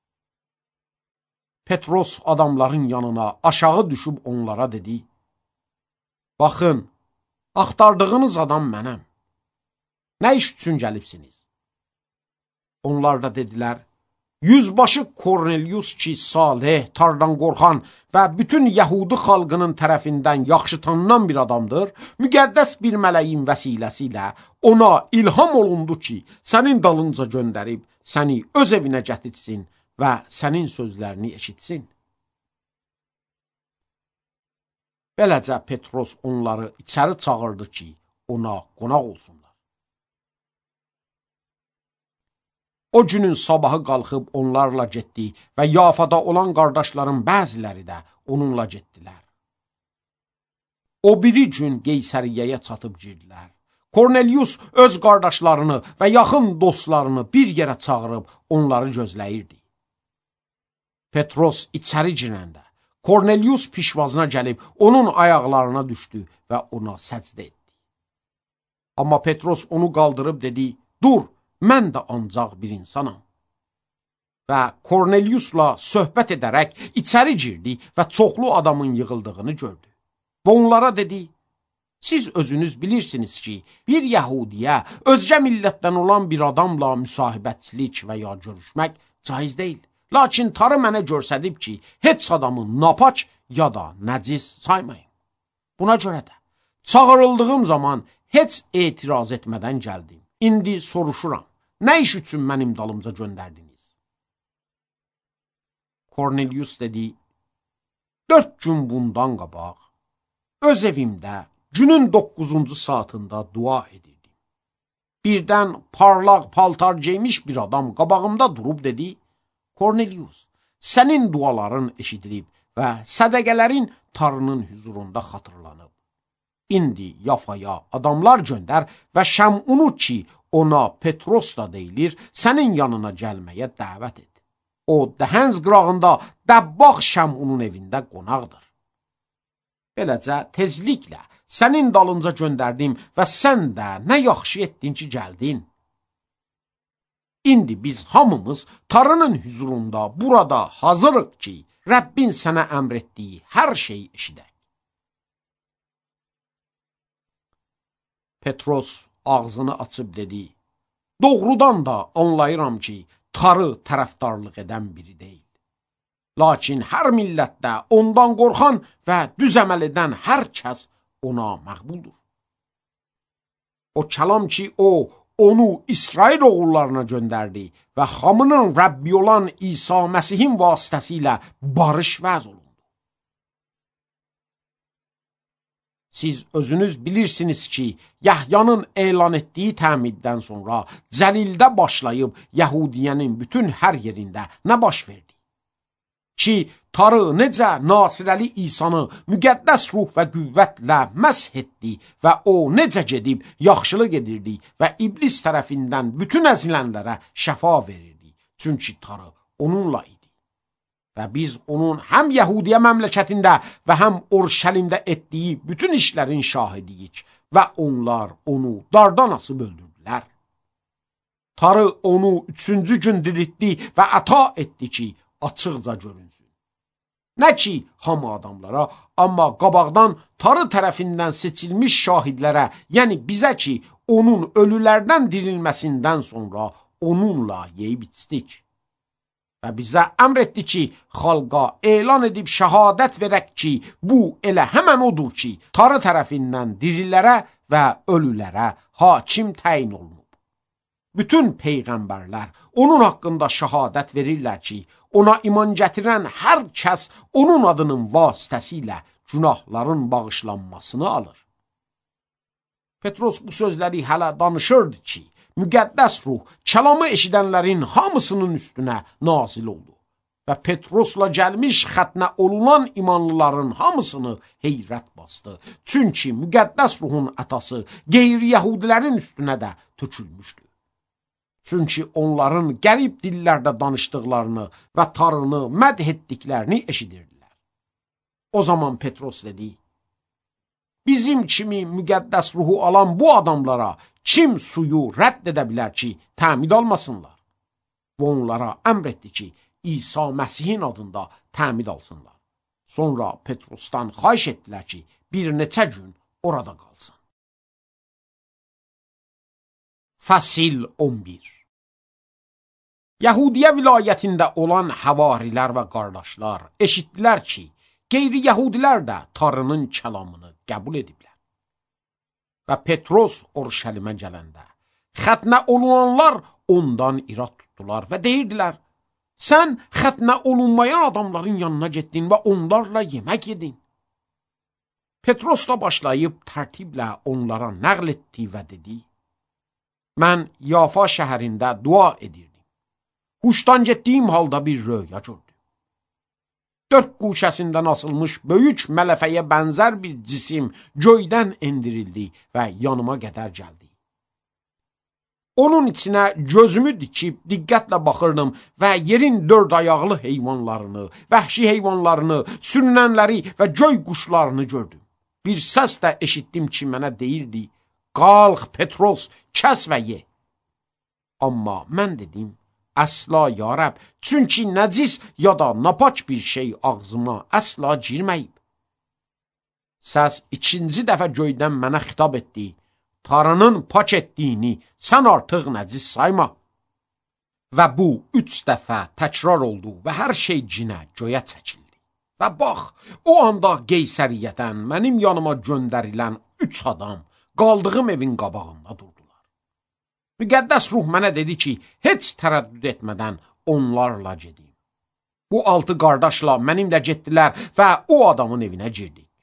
Petros adamların yanına aşağı düşüb onlara dedi: "Baxın, axtardığınız adam mənəm. Nə iş üçün gəlibsiniz?" Onlar da dedilər: "Yüzbaşı Kornelius ki, salih, Tanrıdan qorxan və bütün Yəhudi xalqının tərəfindən yaxşı tanınan bir adamdır, müqəddəs bir mələyin vəsiləsi ilə ona ilham olundu ki, sənin dalınca göndərib, səni öz evinə gətirsin və sənin sözlərini eşitsin." Beləcə Petros onları içəri çağırdı ki, ona qonaq olsunlar. O günün sabahı qalxıb onlarla getdi və Yafada olan qardaşların bəziləri də onunla getdilər. O biri gün Qeysəriyyəyə çatıb girdilər. Kornelius öz qardaşlarını və yaxın dostlarını bir yerə çağırıb onları gözləyirdi. Petros içəri girəndə Kornelius pişvazına gəlib onun ayaqlarına düşdü və ona səcdə etdi. Amma Petros onu qaldırıb dedi: "Dur, mən də ancaq bir insanam." Və Korneliusla söhbət edərək içəri girdi və çoxlu adamın yığıldığını gördü. Və onlara dedi: "Siz özünüz bilirsiniz ki, bir Yəhudiyə özgə millətdən olan bir adamla müsahibətçilik və ya görüşmək caiz deyil. Lakin Tanrı mənə göstərib ki, heç adamı napac ya da nəcis saymayın. Buna görə də çağırıldığım zaman heç etiraz etmədən gəldim. İndi soruşuram, nə iş üçün mənim dalımca göndərdiniz?" Kornelius dedi: "Dörd gün bundan qabaq öz evimdə günün doqquzuncu saatında dua edirdim. Birdən parlaq paltar geymiş bir adam qabağımda durub dedi: Kornelius, sənin duaların eşidilib və sədəqələrin Tanrının huzurunda xatırlanıb. İndi Yafaya adamlar göndər və Şəmunu ki, ona Petros da deyilir, sənin yanına gəlməyə dəvət et. O, Dəhənz qırağında Dəbbaq Şəmunun evində qonaqdır. Beləcə, tezliklə sənin dalınca göndərdim və sən də nə yaxşı etdin ki, gəldin. İndi biz hamımız Tanrının huzurunda burada hazırıq ki, Rəbbin sənə əmr etdiyi hər şeyi eşidək. Petros ağzını açıb dedi: Doğrudan da anlayıram ki, Tanrı tərəfdarlıq edən biri deyil. Lakin hər millətdə ondan qorxan və düz əməl edən hər kəs ona məqbuldur. O kəlam ki, o, onu İsrail oğullarına göndərdi və hamının Rəbbi olan İsa Məsihin vasitəsilə barış vəz olundu. Siz özünüz bilirsiniz ki, Yahyanın elan etdiyi təmiddən sonra Cəlildə başlayıb Yəhudiyənin bütün hər yerində nə baş verdi? Ki, Tanrı necə Nasirəli İsanı müqəddəs ruh və qüvvətlə məsh etdi və o necə gedib yaxşılıq edirdi və iblis tərəfindən bütün əzilənlərə şəfa verirdi. Çünki Tanrı onunla idi. Və biz onun həm Yəhudiyə məmləkətində və həm Urşəlimdə etdiyi bütün işlərin şahidiyik və onlar onu dardan asıb öldürdülər. Tanrı onu üçüncü gün diriltdi və əta etdi ki, açıqca görünsün. Nə ki, hamı adamlara, amma qabaqdan Tanrı tərəfindən seçilmiş şahidlərə, yəni bizə ki, onun ölülərdən dirilməsindən sonra onunla yeyib içdik. Və bizə əmr etdi ki, xalqa elan edib şəhadət verək ki, bu elə həmən odur ki, Tanrı tərəfindən dirilərə və ölülərə hakim təyin olunub. Bütün peyğəmbərlər onun haqqında şəhadət verirlər ki, ona iman gətirən hər kəs onun adının vasitəsilə günahların bağışlanmasını alır. Petros bu sözləri hələ danışırdı ki, müqəddəs ruh kəlamı eşidənlərin hamısının üstünə nazil oldu və Petrosla gəlmiş xətnə olunan imanlıların hamısını heyrət bastı. Çünki müqəddəs ruhun ətası qeyri-yəhudilərin üstünə də tökülmüşdü. Çünki onların qərib dillərdə danışdıqlarını və Tanrını mədh etdiklərini eşidirdilər. O zaman Petros dedi: Bizim kimi müqəddəs ruhu alan bu adamlara kim suyu rədd edə bilər ki, təmid almasınlar? Və onlara əmr etdi ki, İsa Məsihin adında təmid alsınlar. Sonra Petrosdan xahiş etdilər ki, bir neçə gün orada qalsın. Fəsil on bir. Yahudiyə vilayətində olan havarilər və qardaşlar eşitdilər ki, qeyri-yəhudilər də Tanrının kəlamını qəbul ediblər. Və Petros Urşəlimə gələndə xətnə olunanlar ondan irad tutdular və deyirdilər: Sən xətnə olunmayan adamların yanına getdin və onlarla yemək yedin. Petros da başlayıb tərtiblə onlara nəql etdi və dedi: Mən Yafa şəhərində dua edirdim. Huşdan getdiyim halda bir röya gördüm. Dörd quşəsindən asılmış böyük mələfəyə bənzər bir cisim göydən endirildi və yanıma qədər gəldi. Onun içinə gözümü dikib diqqətlə baxırdım və yerin dörd ayaqlı heyvanlarını, vəhşi heyvanlarını, sürünənləri və göy quşlarını gördüm. Bir səs də eşitdim ki, mənə deyirdi: Qalx Petros, kəs və ye. Amma mən dedim: Əsla ya Rəbb, çünki nəcis ya da napak bir şey ağzıma əsla girməyib. Səs ikinci dəfə göydən mənə xitab etdi: Tanrının pak etdiyini sən artıq nəcis sayma. Və bu üç dəfə təkrar oldu və hər şey cinə göyə çəkildi. Və bax, o anda Qeysəriyyədən mənim yanıma göndərilən üç adam qaldığım evin qabağında durdular. Müqəddəs ruh mənə dedi ki, heç tərəddüd etmədən onlarla gedim. Bu altı qardaşla mənimlə getdilər və o adamın evinə girdik.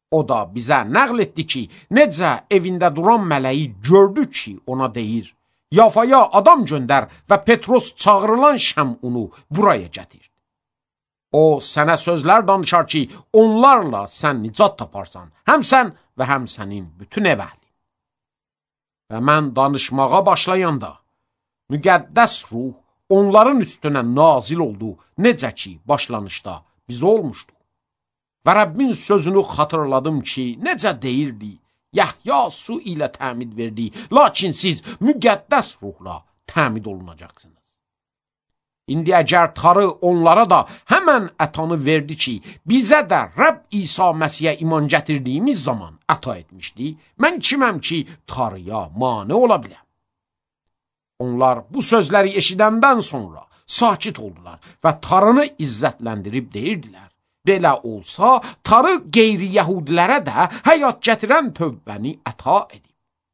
O da bizə nəql etdi ki, necə evində duran mələyi gördü ki, ona deyir, Yafaya adam göndər və Petros çağırılan Şəmunu buraya gətir. O sənə sözlər danışar ki, onlarla sən nicat taparsan, həm sən və həm sənin bütün ev əhlin. Və mən danışmağa başlayanda, müqəddəs ruh onların üstünə nazil oldu, necə ki, başlanışda bizə olmuşdu. Və Rəbbin sözünü xatırladım ki, necə deyirdi, Yahya su ilə təmid verdi, lakin siz müqəddəs ruhla təmid olunacaqsınız. İndi əgər tarı onlara da həmən ətanı verdi ki, bizə də Rəbb İsa Məsihə iman gətirdiyimiz zaman əta etmişdi, mən kiməm ki, tarıya mane ola biləm? Onlar bu sözləri eşidəndən sonra sakit oldular və tarını izzətləndirib deyirdilər. Belə olsa, tarı qeyri-yəhudilərə də həyat gətirən tövbəni əta edib.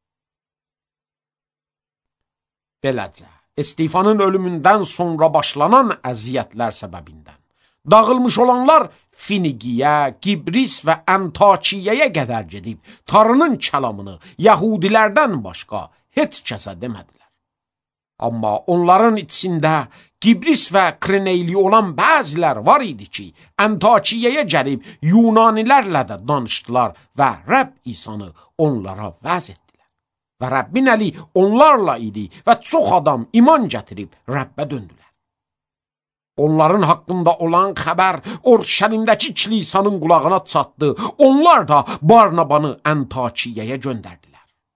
Beləcə, İstifanın ölümündən sonra başlanan əziyyətlər səbəbindən dağılmış olanlar Finigiyə, Qibris və Antakiyaya qədər gedib, tarının kəlamını yəhudilərdən başqa heç kəsə demədilər. Amma onların içində Qibris və Kreneyli olan bəzilər var idi ki, Antakiyaya gəlib Yunanilərlə də danışdılar və Rəbb İsanı onlara vəz etdilər. Və Rəbbin əli onlarla idi və çox adam iman gətirib Rəbbə döndülər. Onların haqqında olan xəbər Orşəlimdəki kilisanın qulağına çatdı. Onlar da Barnabanı Antakiyaya göndərdilər.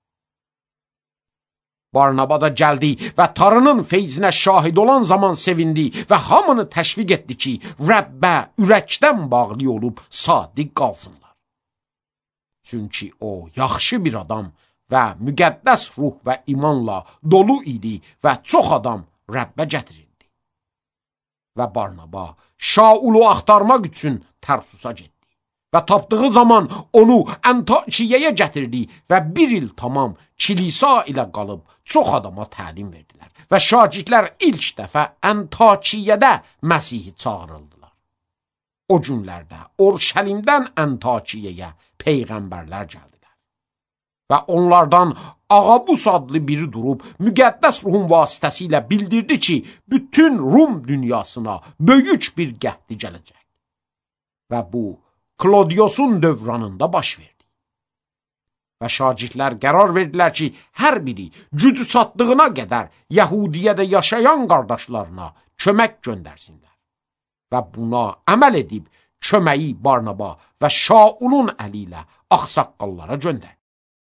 Barnaba da gəldi və tarının feyzinə şahid olan zaman sevindi və hamını təşviq etdi ki, Rəbbə ürəkdən bağlı olub sadiq qalsınlar. Çünki o yaxşı bir adam və müqəddəs ruh və imanla dolu idi və çox adam Rəbbə gətirildi. Və Barnaba Şaulu axtarmaq üçün Tərsusa getdi. Və tapdığı zaman onu Antakiyaya gətirdi və bir il tamam kilisa ilə qalıb çox adama təlim verdilər. Və şagirdlər ilk dəfə Antakiyada Məsihi çağırıldılar. O günlərdə Orşəlimdən Antakiyaya peyğəmbərlər gəldilər. Və onlardan Ağabus adlı biri durub müqəddəs ruhun vasitəsilə bildirdi ki, bütün Rum dünyasına böyük bir qəhdi gələcək. Və bu Klodiosun dövranında baş verdi. Və şagirdlər qərar verdilər ki, hər biri gücü çatdığına qədər Yəhudiyyədə yaşayan qardaşlarına kömək göndərsinlər. Və buna əməl edib köməyi Barnaba və Şaulun əli ilə ağsaqqallara göndərdi.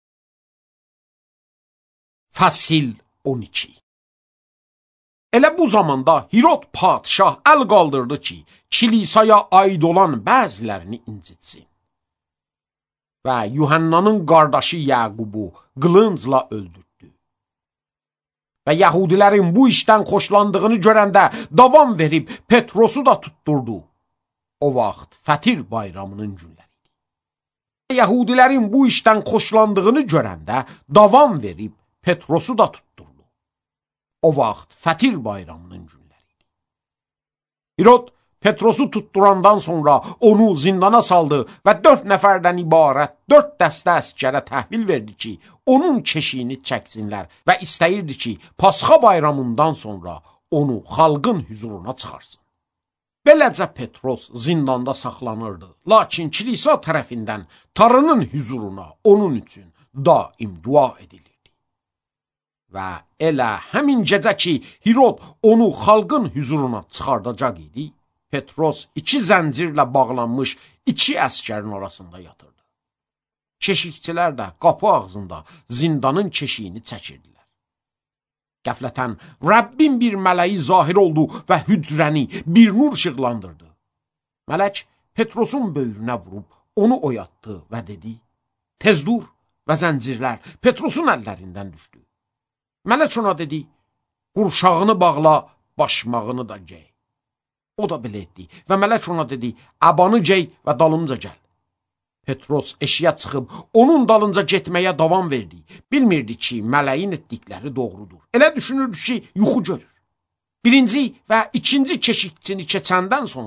Fəsil on iki. Elə bu zamanda Hirod padşah əl qaldırdı ki, kilisaya aid olan bəzilərini incitsin. Və Yuhannanın qardaşı Yəqubu qılıncla öldürdü. Və Yəhudilərin bu işdən xoşlandığını görəndə davam verib Petrosu da tutturdu. O vaxt Fətir bayramının günləri idi. Yəhudilərin bu işdən xoşlandığını görəndə davam verib Petrosu da tutturdu. O vaxt Fətir bayramının günləri idi. Hirod Petrosu tutturandan sonra onu zindana saldı və dörd nəfərdən ibarət dörd dəstə əskərə təhvil verdi ki, onun keşiyini çəksinlər və istəyirdi ki, Pasxa bayramından sonra onu xalqın hüzuruna çıxarsın. Beləcə Petros zindanda saxlanırdı, lakin kilisa tərəfindən tarının hüzuruna onun üçün daim dua edilirdi. Və elə həmin gecə ki, Hirod onu xalqın hüzuruna çıxardacaq idi, Petros iki zəncirlə bağlanmış iki əskərin arasında yatırdı. Keşikçilər də qapı ağzında zindanın keşiyini çəkirdilər. Qəflətən Rəbbin bir mələyi zahir oldu və hücrəni bir nur işıqlandırdı. Mələk Petrosun böyrünə vurub onu oyatdı və dedi, tez dur, və zəncirlər Petrosun əllərindən düşdü. Mələk ona dedi, qurşağını bağla, başmağını da gey. O da belə etdi və mələk ona dedi, abanı gey və dalımca gəl. Petros eşiyə çıxıb onun dalınca getməyə davam verdi. Bilmirdi ki, mələyin etdikləri doğrudur. Elə düşünürdü ki, yuxu görür. Birinci və ikinci keşikçini keçəndən sonra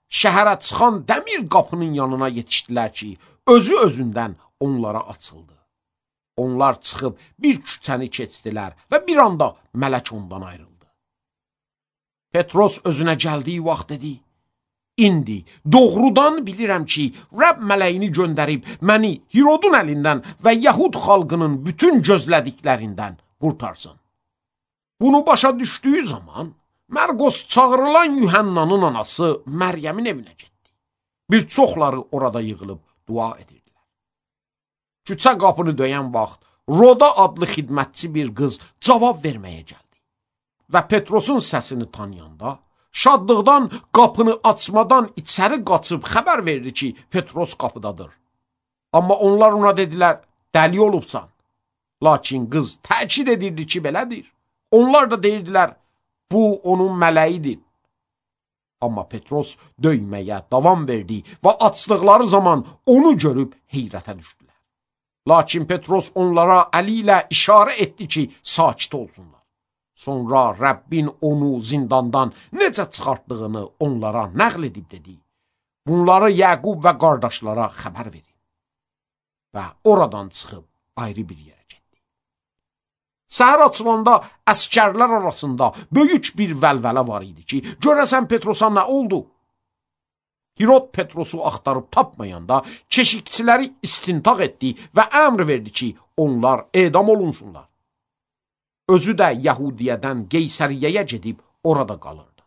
şəhərə çıxan dəmir qapının yanına yetişdilər ki, özü özündən onlara açıldı. Onlar çıxıb bir küçəni keçdilər və bir anda mələk ondan ayrıldı. Petros özünə gəldiyi vaxt dedi, İndi doğrudan bilirəm ki, Rəbb mələyini göndərib məni Hirodun əlindən və Yahud xalqının bütün gözlədiklərindən qurtarsın. Bunu başa düşdüyü zaman Mərqos çağırılan Yuhannanın anası Məryəmin evinə getdi. Bir çoxları orada yığılıb dua edirdilər. Küçə qapını döyən vaxt Roda adlı xidmətçi bir qız cavab verməyə gəldi. Və Petrosun səsini tanıyanda şadlıqdan qapını açmadan içəri qaçıb xəbər verdi ki, Petros qapıdadır. Amma onlar ona dedilər, dəli olubsan. Lakin qız təkid edirdi ki, belədir. Onlar da deyirdilər, bu onun mələyidir. Amma Petros döyməyə davam verdi və açdıqları zaman onu görüb heyrətə düşdülər. Lakin Petros onlara əli ilə işarə etdi ki, sakit olsunlar. Sonra Rəbbin onu zindandan necə çıxartdığını onlara nəql edib dedi. Bunları Yəqub və qardaşlara xəbər verin. Və oradan çıxıb ayrı bir yerə getdi. Səhər açılanda əskərlər arasında böyük bir vəlvələ var idi ki, görəsən Petrosa nə oldu? Hirod Petrosu axtarıb tapmayanda keşikçiləri istintaq etdi və əmr verdi ki, onlar edam olunsunlar. Özü də Yəhudiyədən Qeysəriyyəyə gedib orada qalırdı.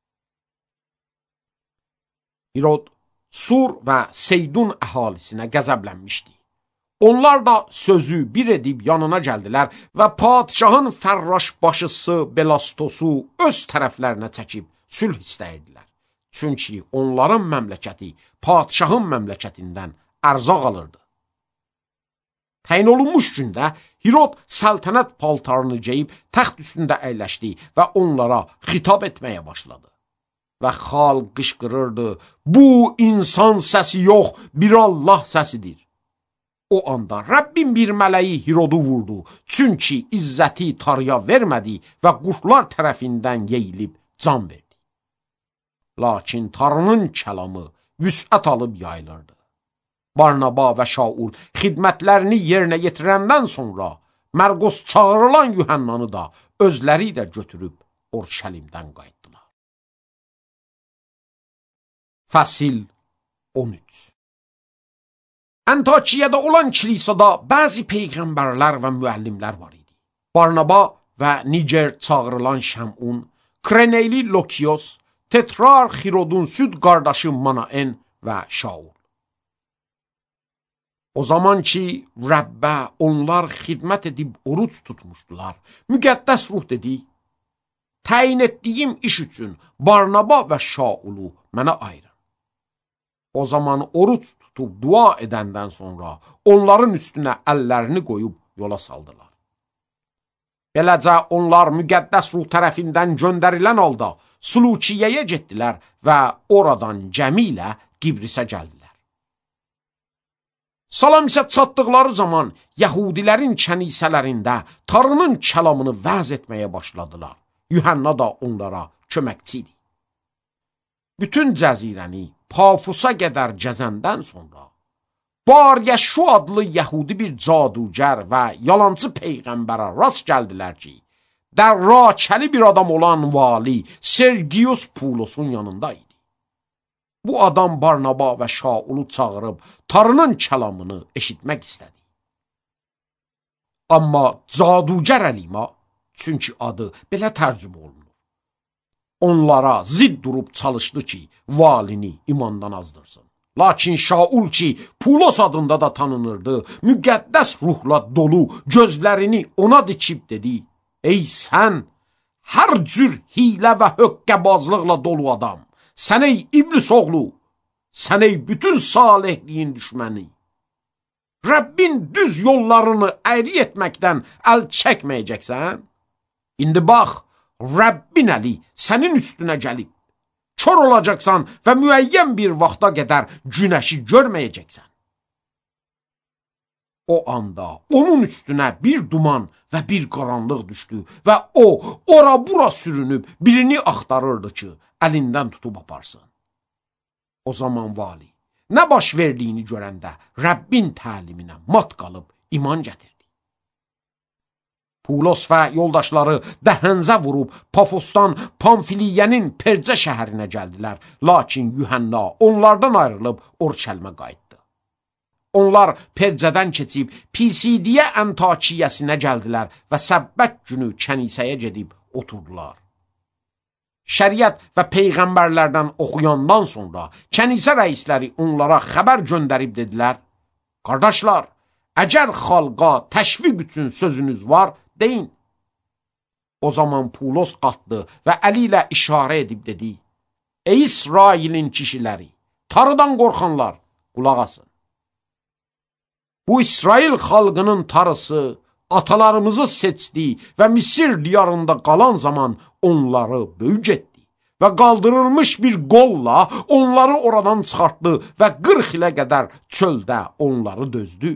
Hirod Sur və Seydun əhalisinə qəzəblənmişdi. Onlar da sözü bir edib yanına gəldilər və padişahın fərraş başısı Belastosu öz tərəflərinə çəkib sülh istəyirdilər. Çünki onların məmləkəti padişahın məmləkətindən ərzaq alırdı. Təyin olunmuş gündə Hirod səltənət paltarını geyib təxt üstündə əyləşdi və onlara xitab etməyə başladı. Və xalq qışqırırdı, bu insan səsi yox, bir Allah səsidir. O anda Rəbbin bir mələyi Hirodu vurdu, çünki izzəti tarıya vermədi və quşlar tərəfindən yeyilib can verdi. Lakin Tanrının kəlamı vüsət alıb yayılırdı. Barnaba və Şaul xidmətlərini yerinə yetirəndən sonra Mərqos çağırılan Yuhannanı da özləri ilə götürüb Orşəlimdən qayıtdılar. Fəsil on üç. Antakiyada olan kilisada bəzi peyğəmbərlər və müəllimlər var idi. Barnaba və Niger çağırılan Şəmun, Kreneyli Lokios, Tetrarx Hirodun süd qardaşı Manaen və Şaul. O zaman ki, Rəbbə onlar xidmət edib oruç tutmuşdular, müqəddəs ruh dedi, təyin etdiyim iş üçün Barnaba və Şaulu mənə ayırın. O zaman oruç tutub dua edəndən sonra onların üstünə əllərini qoyub yola saldılar. Beləcə onlar müqəddəs ruh tərəfindən göndərilən halda Suluçiyəyə getdilər və oradan gəmi ilə Qibrisə gəldilər. Salam isə çatdıqları zaman Yəhudilərin kənisələrində Tanrının kəlamını vəz etməyə başladılar. Yuhanna da onlara köməkçi idi. Bütün cəzirəni Pafusa qədər gəzəndən sonra Bar-Yeşu adlı Yəhudi bir cadugər və yalancı peyğəmbərə rast gəldilər ki, dərrakəli bir adam olan vali Sergius Pulosun yanında idi. Bu adam Barnaba və Şaulu çağırıb Tanrının kəlamını eşitmək istədi. Amma cadugər Əlima, çünki adı belə tərcümə olunur, onlara zid durub çalışdı ki, valini imandan azdırsın. Lakin Şaul ki, Pulos adında da tanınırdı, müqəddəs ruhla dolu gözlərini ona dikib dedi, ey sən, hər cür hilə və höqqəbazlıqla dolu adam, sən ey iblis oğlu, sən ey bütün salihliyin düşməni, Rəbbin düz yollarını əyri etməkdən əl çəkməyəcəksən? İndi bax, Rəbbin əli sənin üstünə gəlib, kör olacaqsan və müəyyən bir vaxta qədər günəşi görməyəcəksən. O anda onun üstünə bir duman və bir qaranlıq düşdü və o, ora bura sürünüb birini axtarırdı ki, əlindən tutub aparsın. O zaman vali nə baş verdiyini görəndə Rəbbin təliminə mat qalıb iman gətirdi. Pulos və yoldaşları dəhənzə vurub Pafosdan Pamfiliyənin Percə şəhərinə gəldilər. Lakin Yuhanna onlardan ayrılıb Orşəlimə qayıtdı. Onlar Percədən keçib Pisidiyə Antakiyəsinə gəldilər və səbbət günü kənisəyə gedib oturdular. Şəriət və peyğəmbərlərdən oxuyandan sonra kənisə rəisləri onlara xəbər göndərib dedilər: qardaşlar, əgər xalqa təşviq üçün sözünüz var, deyin. O zaman Pulos qalxdı və əli ilə işarə edib dedi: ey İsrailin kişiləri, tarıdan qorxanlar, qulaq asın. Bu İsrail xalqının tarısı atalarımızı seçdi və Misir diyarında qalan zaman onları böyük etdi və qaldırılmış bir qolla onları oradan çıxartdı və qırx ilə qədər çöldə onları dözdü.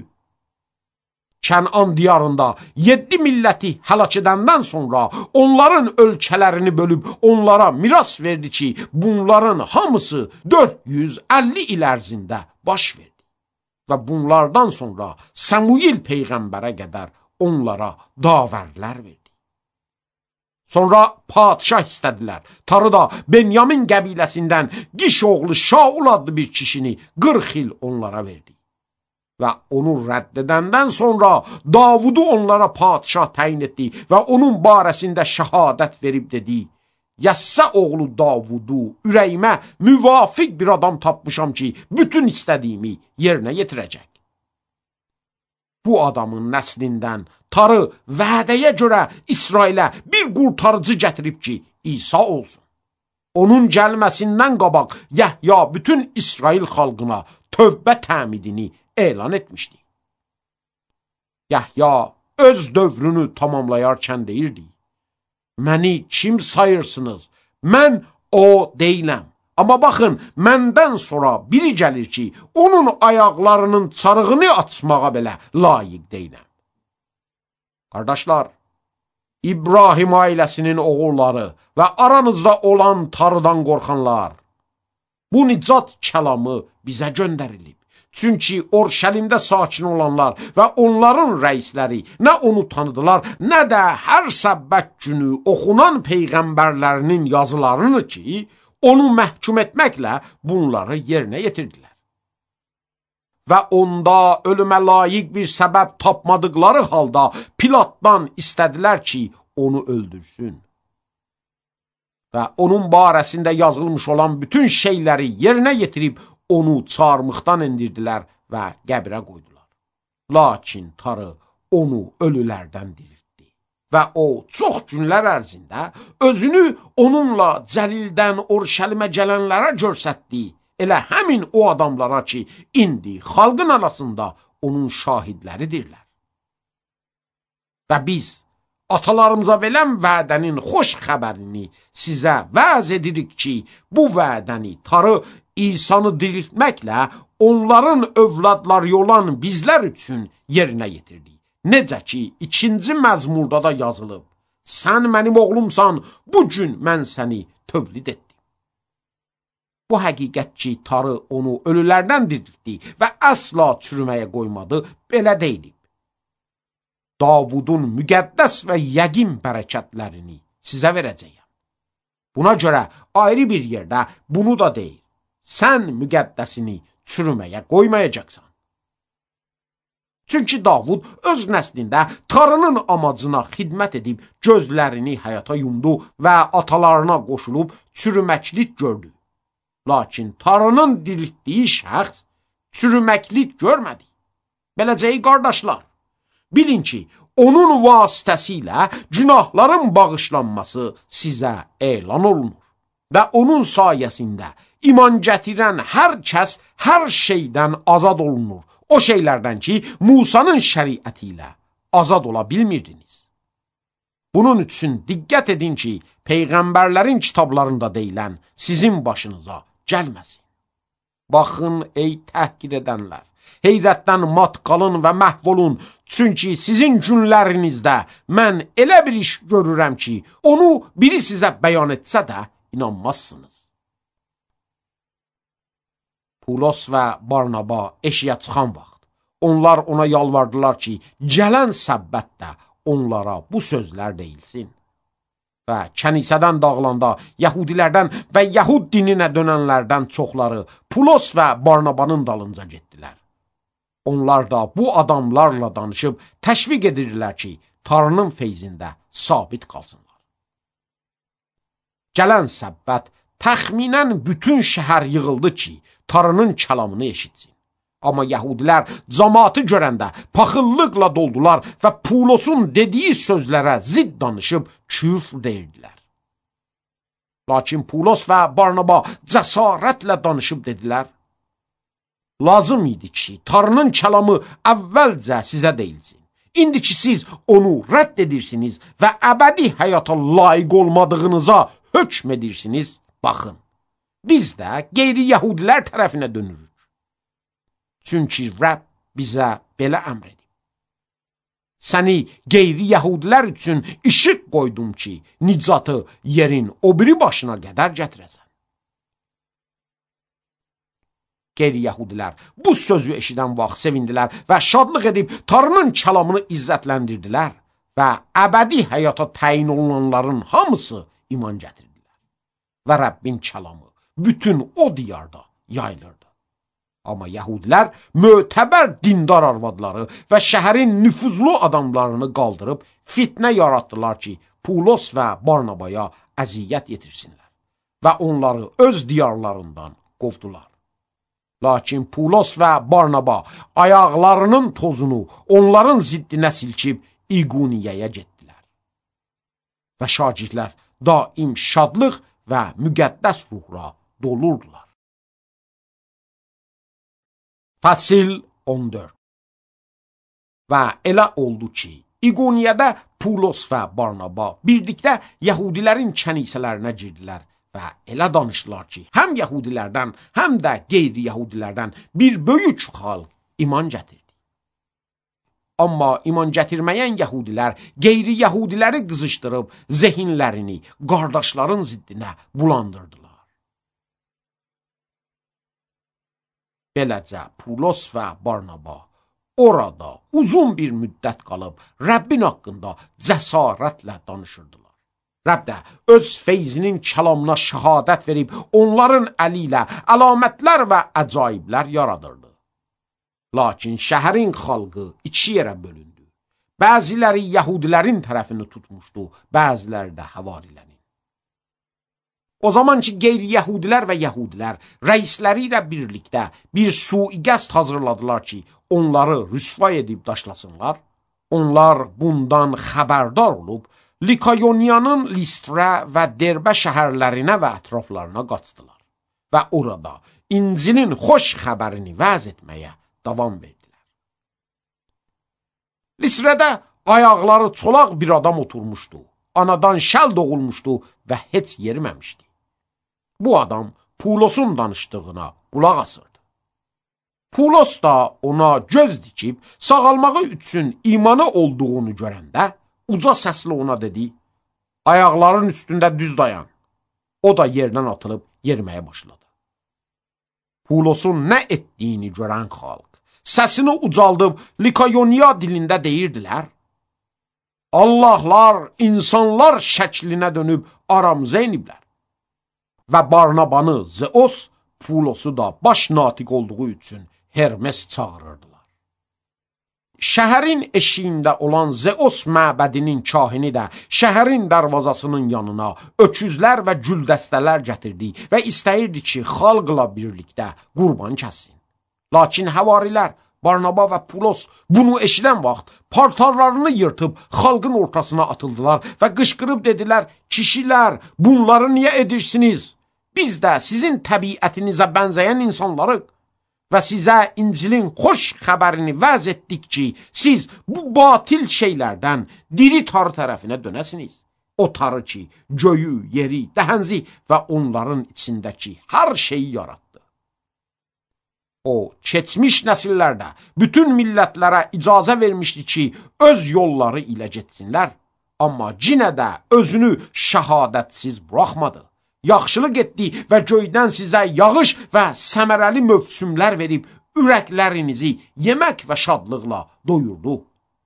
Kənan diyarında yeddi milləti həlak edəndən sonra onların ölkələrini bölüb onlara miras verdi ki, bunların hamısı dörd yüz əlli il ərzində baş verdi. Və bunlardan sonra Samuil peyğəmbərə qədər onlara davərlər verdi. Sonra padişah istədilər. Tarıda Benyamin qəbiləsindən Qiş oğlu Şaul adlı bir kişini qırx il onlara verdi. Və onu rədd edəndən sonra Davudu onlara padişah təyin etdi və onun barəsində şəhadət verib dedi: Yəssə oğlu Davudu ürəyimə müvafiq bir adam tapmışam ki, bütün istədiyimi yerinə yetirəcək. Bu adamın nəslindən Tarı vədəyə görə İsrailə bir qurtarıcı gətirib ki, İsa olsun. Onun gəlməsindən qabaq Yəhya bütün İsrail xalqına tövbə təmidini elan etmişdi. Yəhya öz dövrünü tamamlayarkən deyirdi: məni kim sayırsınız? Mən o deyiləm. Amma baxın, məndən sonra biri gəlir ki, onun ayaqlarının çarığını açmağa belə layiq deyiləm. Qardaşlar, İbrahim ailəsinin oğulları və aranızda olan tarıdan qorxanlar, bu nicat kəlamı bizə göndərilib. Çünki Orşəlimdə sakin olanlar və onların rəisləri nə onu tanıdılar, nə də hər səbbət günü oxunan peyğəmbərlərinin yazılarını ki, onu məhkum etməklə bunları yerinə yetirdilər. Və onda ölümə layiq bir səbəb tapmadıqları halda Pilatdan istədilər ki, onu öldürsün. Və onun barəsində yazılmış olan bütün şeyləri yerinə yetirib onu çarmıxdan endirdilər və qəbrə qoydular. Lakin Tarı onu ölülərdən diriltdi. Və o çox günlər ərzində özünü onunla Cəlildən Orşəlimə gələnlərə görsətdi. Elə həmin o adamlara ki, indi xalqın arasında onun şahidləridirlər. Və biz atalarımıza verən vədənin xoş xəbərini sizə vəz edirik ki, bu vədəni Tarı İsa'nı diriltməklə onların övladları olan bizlər üçün yerinə yetirdi. Necə ki, ikinci məzmurda da yazılıb: sən mənim oğlumsan, bu gün mən səni tövlid etdim. Bu həqiqət ki, Tarı onu ölülərdən diriltdi və əsla çürüməyə qoymadı, belə deyilib. Davudun müqəddəs və yəqin bərəkətlərini sizə verəcəyəm. Buna görə ayrı bir yerdə bunu da deyil: sən müqəddəsini çürüməyə qoymayacaqsan. Çünki Davud öz nəslində Tarının amacına xidmət edib gözlərini həyata yumdu və atalarına qoşulub çürüməklik gördü. Lakin Tarının diriltdiyi şəxs çürüməklik görmədi. Beləcəyi qardaşlar, bilin ki, onun vasitəsilə günahların bağışlanması sizə elan olunur və onun sayəsində iman gətirən hər kəs hər şeydən azad olunur. O şeylərdən ki, Musanın şəriəti ilə azad ola bilmirdiniz. Bunun üçün diqqət edin ki, peyğəmbərlərin kitablarında deyilən sizin başınıza gəlməsin. Baxın, ey təhqir edənlər, heyrətdən mat qalın və məhv olun. Çünki sizin günlərinizdə mən elə bir iş görürəm ki, onu biri sizə bəyan etsə də inanmazsınız. Pulos və Barnaba eşiyə çıxan vaxt, onlar ona yalvardılar ki, gələn səbbətdə onlara bu sözlər deyilsin. Və kənisədən dağılanda Yahudilərdən və Yahud dininə dönənlərdən çoxları Pulos və Barnabanın dalınca getdilər. Onlar da bu adamlarla danışıb təşviq edirlər ki, Tanrının feyzində sabit qalsınlar. Gələn səbbət təxminən bütün şəhər yığıldı ki, Tanrının kəlamını eşitsin. Amma Yahudilər cəmaatı görəndə paxıllıqla doldular və Pulosun dediyi sözlərə zidd danışıb küfr deyirdilər. Lakin Pulos və Barnaba cəsarətlə danışıb dedilər, lazım idi ki, Tanrının kəlamı əvvəlcə sizə deyilsin. İndi ki, siz onu rədd edirsiniz və əbədi həyata layiq olmadığınıza hökm edirsiniz, baxın, biz də qeyri-Yahudilər tərəfinə dönürük. Çünki Rəbb bizə belə əmr edib. Səni qeyri-Yahudilər üçün işıq qoydum ki, nicatı yerin o biri başına qədər gətirəsən. Qeyri-Yahudilər bu sözü eşidən vaxt sevindilər və şadlıq edib Tanrının kəlamını izzətləndirdilər və əbədi həyata təyin olunanların hamısı iman gətirdilər. Və Rəbbin kəlamı bütün o diyarda yayılırdı. Amma Yahudilər mötəbər dindar arvadları və şəhərin nüfuzlu adamlarını qaldırıb fitnə yaratdılar ki, Pulos və Barnabaya əziyyət yetirsinlər və onları öz diyarlarından qovdular. Lakin Pulos və Barnaba ayaqlarının tozunu onların ziddinə silkib İqoniyaya getdilər. Və şagirdlər daim şadlıq və müqəddəs ruhla dolurdular. Fəsil on dörd. Və elə oldu ki, İqoniyada Pulos və Barnaba birlikdə Yahudilərin kənisələrinə girdilər və elə danışdılar ki, həm Yahudilərdən, həm də qeyri-Yahudilərdən bir böyük xalq iman gətirdi. Amma iman gətirməyən Yahudilər qeyri-Yahudiləri qızışdırıb zehinlərini qardaşların ziddinə bulandırdılar. Beləcə Pulos və Barnaba orada uzun bir müddət qalıb Rəbbin haqqında cəsarətlə danışırdılar. Rəbb də öz feyzinin kəlamına şəhadət verib onların əli ilə əlamətlər və əcaiblər yaradırdı. Lakin şəhərin xalqı iki yerə bölündü. Bəziləri Yahudilərin tərəfini tutmuşdu, bəziləri də Həvarilərin. O zaman ki, qeyri-Yahudilər və Yahudilər rəisləri ilə birlikdə bir sui-qəsd hazırladılar ki, onları rüsva edib daşlasınlar. Onlar bundan xəbərdar olub, Likayoniyanın Listra və Derbə şəhərlərinə və ətraflarına qaçdılar və orada İncilin xoş xəbərini vəz etməyə davam verdilər. Listrədə ayaqları çolaq bir adam oturmuşdu, anadan şəl doğulmuşdu və heç yeriməmişdi. Bu adam Pulosun danışdığına qulaq asırdı. Pulos da ona göz dikib sağalmağı üçün imanı olduğunu görəndə uca səslə ona dedi, ayaqların üstündə düz dayan. O da yerdən atılıb yeriməyə başladı. Pulosun nə etdiyini görən xalq səsini ucaldıb Likayoniya dilində deyirdilər, Allahlar insanlar şəklinə dönüb aramıza iniblər. Və Barnabanı Zeos, Pulosu da baş natiq olduğu üçün Hermes çağırırdılar. Şəhərin eşiyində olan Zeos məbədinin kahini də şəhərin darvazasının yanına öküzlər və güldəstələr gətirdi və istəyirdi ki, xalqla birlikdə qurban kəssin. Lakin həvarilər Barnaba və Pulos bunu eşidən vaxt paltarlarını yırtıb xalqın ortasına atıldılar və qışqırıb dedilər, kişilər, bunları niyə edirsiniz? Biz də sizin təbiətinizə bənzəyən insanlarıq və sizə İncilin xoş xəbərini vəz etdik ki, siz bu batil şeylərdən diri tarı tərəfinə dönəsiniz. O tarı ki, göyü, yeri, dəhənzi və onların içindəki hər şeyi yarattı. O, keçmiş nəsillərdə bütün millətlərə icazə vermişdi ki, öz yolları ilə getsinlər, amma cinə də özünü şəhadətsiz buraxmadı yaxşılıq etdi və göydən sizə yağış və səmərəli mövsümlər verib, ürəklərinizi yemək və şadlıqla doyurdu.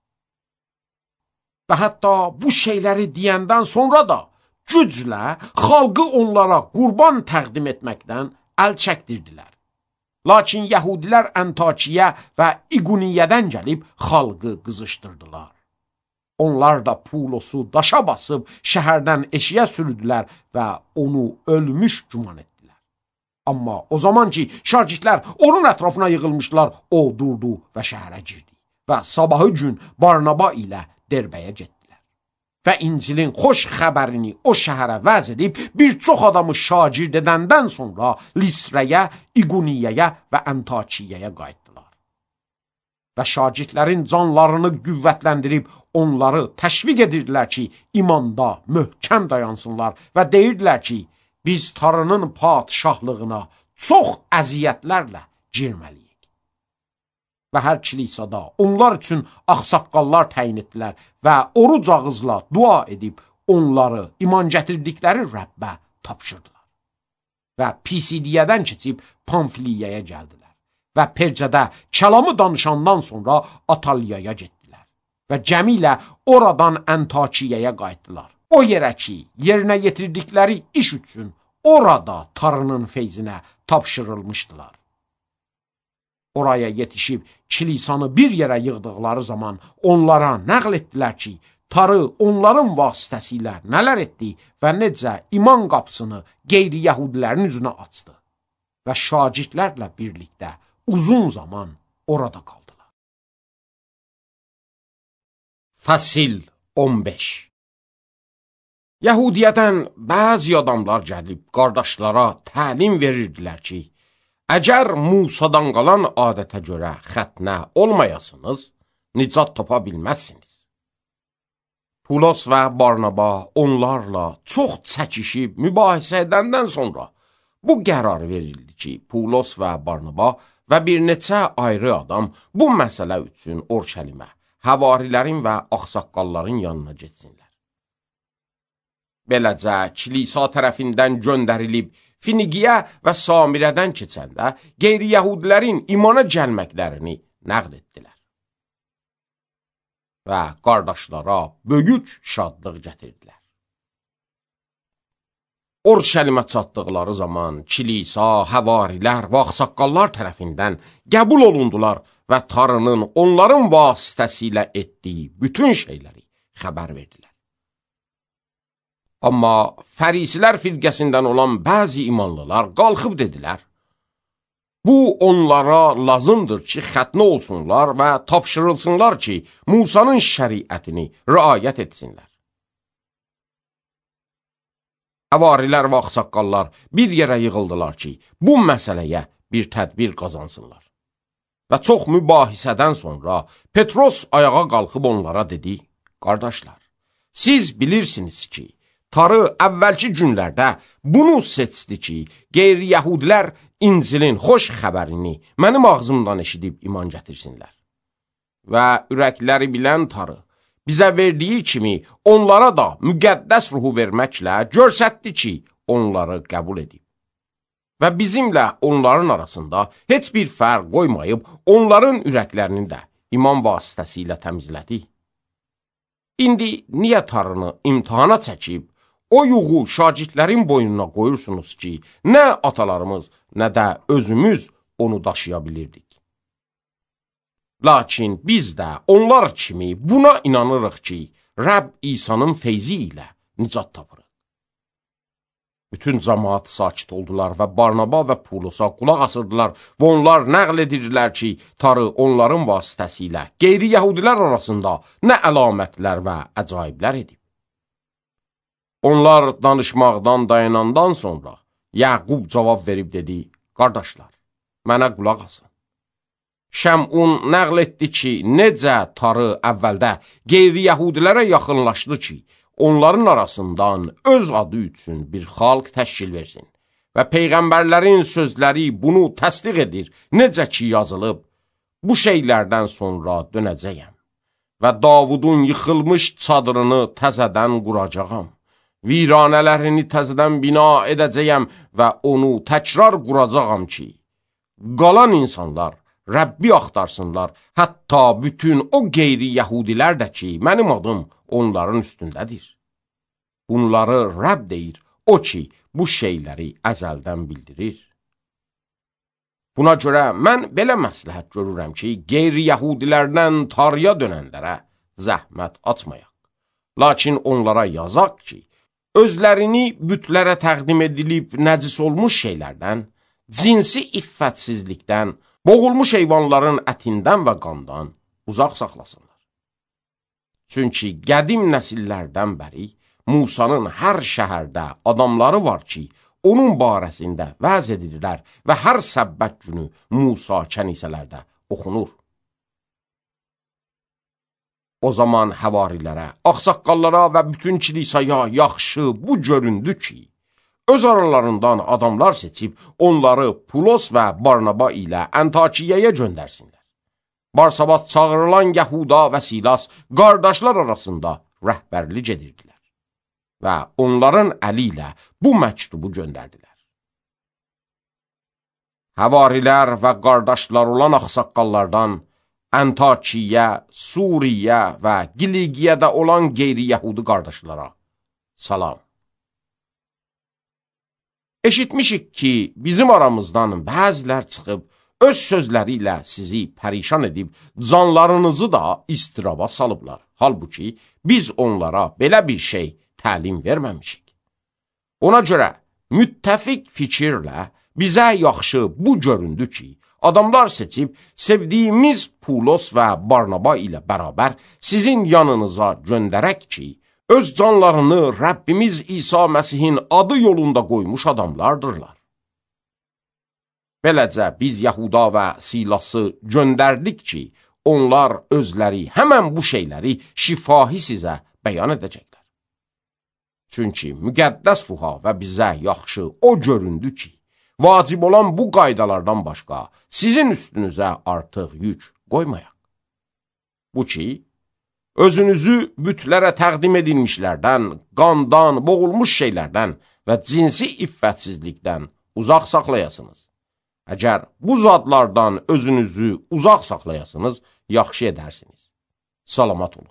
Və hətta bu şeyləri deyəndən sonra da güclə xalqı onlara qurban təqdim etməkdən əl çəkdirdilər. Lakin Yəhudilər Antakiya və İquniyyədən gəlib xalqı qızışdırdılar. Onlar da Pulosu daşa basıb şəhərdən eşiyə sürüdülər və onu ölmüş güman etdilər. Amma o zaman ki, şagirdlər onun ətrafına yığılmışlar, o durdu və şəhərə girdi. Və sabahı gün Barnaba ilə Derbəyə getdilər. Və İncilin xoş xəbərini o şəhərə vəz edib, bir çox adamı şagird edəndən sonra Lisrəyə, İquniyyəyə və Antakiyəyə qayıtdılar. Və şagirdlərin canlarını qüvvətləndirib, onları təşviq edirdilər ki, imanda möhkəm dayansınlar və deyirdilər ki, biz Tanrının padişahlığına çox əziyyətlərlə girməliyik. Və hər kilisada onlar üçün ağsaqqallar təyin etdilər və oruc ağızla dua edib, onları iman gətirdikləri Rəbbə tapşırdılar. Və Pisidiyədən keçib Pamfiliyaya gəldilər. Və Percədə kəlamı danışandan sonra Ataliyaya getdilər. Və cəmi ilə oradan Antakiyaya qayıtdılar. O yerə ki, yerinə yetirdikləri iş üçün orada Tanrının feyzinə tapşırılmışdılar. Oraya yetişib kilisanı bir yerə yığdıqları zaman onlara nəql etdilər ki, Tanrı onların vasitəsilə nələr etdi və necə iman qapısını qeyri-yəhudilərin üzünə açdı. Və şagirdlərlə birlikdə uzun zaman orada qaldılar. Fəsil on beş. Yəhudiyyədən bəzi adamlar gəlib qardaşlara təlim verirdilər ki, əgər Musadan qalan adətə görə xətnə olmayasınız, nicat tapa bilməzsiniz. Pulos və Barnaba onlarla çox çəkişib mübahisə edəndən sonra bu qərar verildi ki, Pulos və Barnaba və bir neçə ayrı adam bu məsələ üçün Orşəlimə, həvarilərin və ağsaqqalların yanına getsinlər. Beləcə, kilisa tərəfindən göndərilib Finigiyə və Samirədən keçəndə qeyri-yəhudilərin imana gəlməklərini nəql etdilər. Və qardaşlara böyük şadlıq gətirdilər. Orşəlimə çatdıqları zaman kilisa, həvarilər və ağsaqqallar tərəfindən qəbul olundular və Tanrının onların vasitəsilə etdiyi bütün şeyləri xəbər verdilər. Amma fərisilər firqəsindən olan bəzi imanlılar qalxıb dedilər, bu onlara lazımdır ki, xətnə olsunlar və tapşırılsınlar ki, Musanın şəriətini riayət etsinlər. Həvarilər və ağsaqqallar bir yerə yığıldılar ki, bu məsələyə bir tədbir qazansınlar. Və çox mübahisədən sonra Petros ayağa qalxıb onlara dedi, qardaşlar, siz bilirsiniz ki, Tanrı əvvəlki günlərdə bunu seçdi ki, qeyri-yəhudilər İncilin xoş xəbərini mənim ağzımdan eşidib iman gətirsinlər. Və ürəkləri bilən Tanrı bizə verdiyi kimi onlara da müqəddəs ruhu verməklə görsətdi ki, onları qəbul edib. Və bizimlə onların arasında heç bir fərq qoymayıb, onların ürəklərini də iman vasitəsilə təmizlədi. İndi niyə Tanrını imtihana çəkib, o yuğu şagirdlərin boynuna qoyursunuz ki, nə atalarımız, nə də özümüz onu daşıya bilirdik. Lakin biz də onlar kimi buna inanırıq ki, Rəbb İsa'nın feyzi ilə nicat tapırıq. Bütün cəmaat sakit oldular və Barnaba və Pulosa qulaq asırdılar və onlar nəql edirdilər ki, Tanrı onların vasitəsilə qeyri-yəhudilər arasında nə əlamətlər və əcaiblər edib. Onlar danışmaqdan dayanandan sonra Yaqub cavab verib dedi, qardaşlar, mənə qulaq asın. Şəmun nəql etdi ki, necə Tanrı əvvəldə qeyri-yəhudilərə yaxınlaşdı ki, onların arasından öz adı üçün bir xalq təşkil versin. Və peyğəmbərlərin sözləri bunu təsdiq edir, necə ki yazılıb, bu şeylərdən sonra dönəcəyəm və Davudun yıxılmış çadırını təzədən quracağam viranələrini təzədən bina edəcəyəm və onu təkrar quracağam ki, qalan insanlar Rəbbi axtarsınlar, hətta bütün o qeyri-yəhudilər də ki, mənim adım onların üstündədir. Bunları Rəbb deyir, o ki, bu şeyləri əzəldən bildirir. Buna görə mən belə məsləhət görürəm ki, qeyri-yəhudilərdən tarıya dönənlərə zəhmət açmayaq. Lakin onlara yazaq ki, özlərini bütlərə təqdim edilib nəcis olmuş şeylərdən, cinsi iffətsizlikdən, boğulmuş heyvanların ətindən və qandan uzaq saxlasınlar. Çünki qədim nəsillərdən bəri Musanın hər şəhərdə adamları var ki, onun barəsində vəz edirlər və hər səbbət günü Musa kənisələrdə oxunur. O zaman həvarilərə, ağsaqqallara və bütün kilisaya yaxşı bu göründü ki, öz aralarından adamlar seçib onları Pulos və Barnaba ilə Antakiyaya göndərsinlər. Barsabat çağırılan Yahuda və Silas qardaşlar arasında rəhbərlik edirdilər və onların əli ilə bu məktubu göndərdilər. Həvarilər və qardaşlar olan ağsaqqallardan Antakiyə, Suriyə və Qiligiyədə olan qeyri-yəhudi qardaşlara salam. Eşitmişik ki, bizim aramızdan bəzilər çıxıb, öz sözləri ilə sizi pərişan edib, canlarınızı da istiraba salıblar. Halbuki, biz onlara belə bir şey təlim verməmişik. Ona görə, müttəfiq fikirlə bizə yaxşı bu göründü ki, adamlar seçib, sevdiyimiz Pulos və Barnaba ilə bərabər sizin yanınıza göndərək ki, öz canlarını Rəbbimiz İsa Məsihin adı yolunda qoymuş adamlardırlar. Beləcə biz Yahuda və Silası göndərdik ki, onlar özləri həmən bu şeyləri şifahi sizə bəyan edəcəklər. Çünki müqəddəs ruha və bizə yaxşı o göründü ki, vacib olan bu qaydalardan başqa sizin üstünüzə artıq yük qoymayaq. Bu ki, özünüzü bütlərə təqdim edilmişlərdən, qandan, boğulmuş şeylərdən və cinsi iffətsizlikdən uzaq saxlayasınız. Əgər bu zadlardan özünüzü uzaq saxlayasınız, yaxşı edərsiniz. Salamat olun.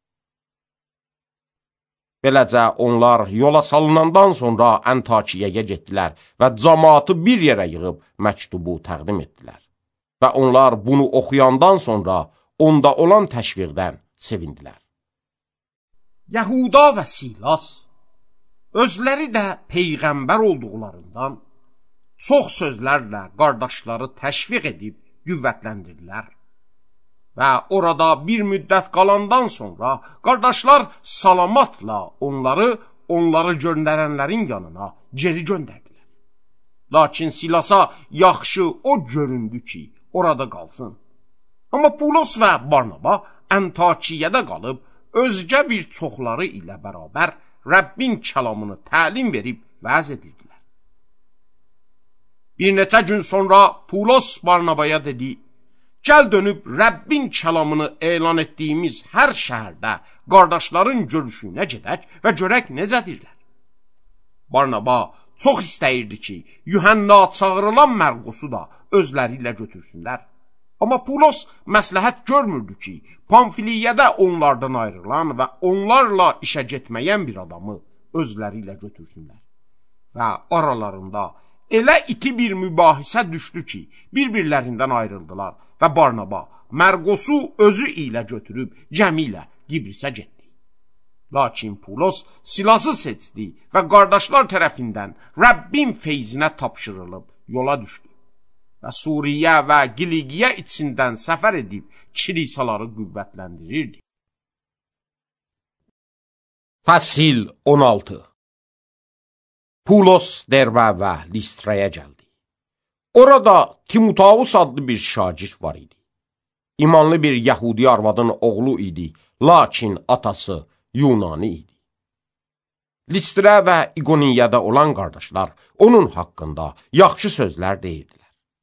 Beləcə onlar yola salınandan sonra Antakiyaya getdilər və cəmaatı bir yerə yığıb məktubu təqdim etdilər. Və onlar bunu oxuyandan sonra onda olan təşviqdən sevindilər. Yahuda və Silas özləri də peyğəmbər olduqlarından çox sözlərlə qardaşları təşviq edib qüvvətləndirdilər. Və orada bir müddət qalandan sonra qardaşlar salamatla onları, onları göndərənlərin yanına geri göndərdilər. Lakin Silasa yaxşı o göründü ki, orada qalsın. Amma Pulos və Barnaba Antakiyədə qalıb, özgə bir çoxları ilə bərabər Rəbbin kəlamını təlim verib vəz edirdilər. Bir neçə gün sonra Pulos Barnabaya dedi, gəl dönüb Rəbbin kəlamını elan etdiyimiz hər şəhərdə qardaşların görüşünə gedək və görək necədirlər. Barnaba çox istəyirdi ki, Yuhanna çağırılan Mərqusu da özləri ilə götürsünlər. Amma Pulos məsləhət görmürdü ki, Pamfiliyədə onlardan ayrılan və onlarla işə getməyən bir adamı özləri ilə götürsünlər. Və aralarında elə iti bir mübahisə düşdü ki, bir-birlərindən ayrıldılar və Barnaba Mərqusu özü ilə götürüb gəmi ilə Qibrisə getdi. Lakin Pulos Silası seçdi və qardaşlar tərəfindən Rəbbin feyzinə tapşırılıb yola düşdü. Və Suriyə və Qiligiyə içindən səfər edib kilisaları qüvvətləndirirdi. Fəsil on altı. Pulos Derbə və Listraya gəldi. Orada Timoteus adlı bir şagird var idi. İmanlı bir Yəhudi arvadın oğlu idi, lakin atası Yunani idi. Listra və İqoniyədə olan qardaşlar onun haqqında yaxşı sözlər deyirdilər.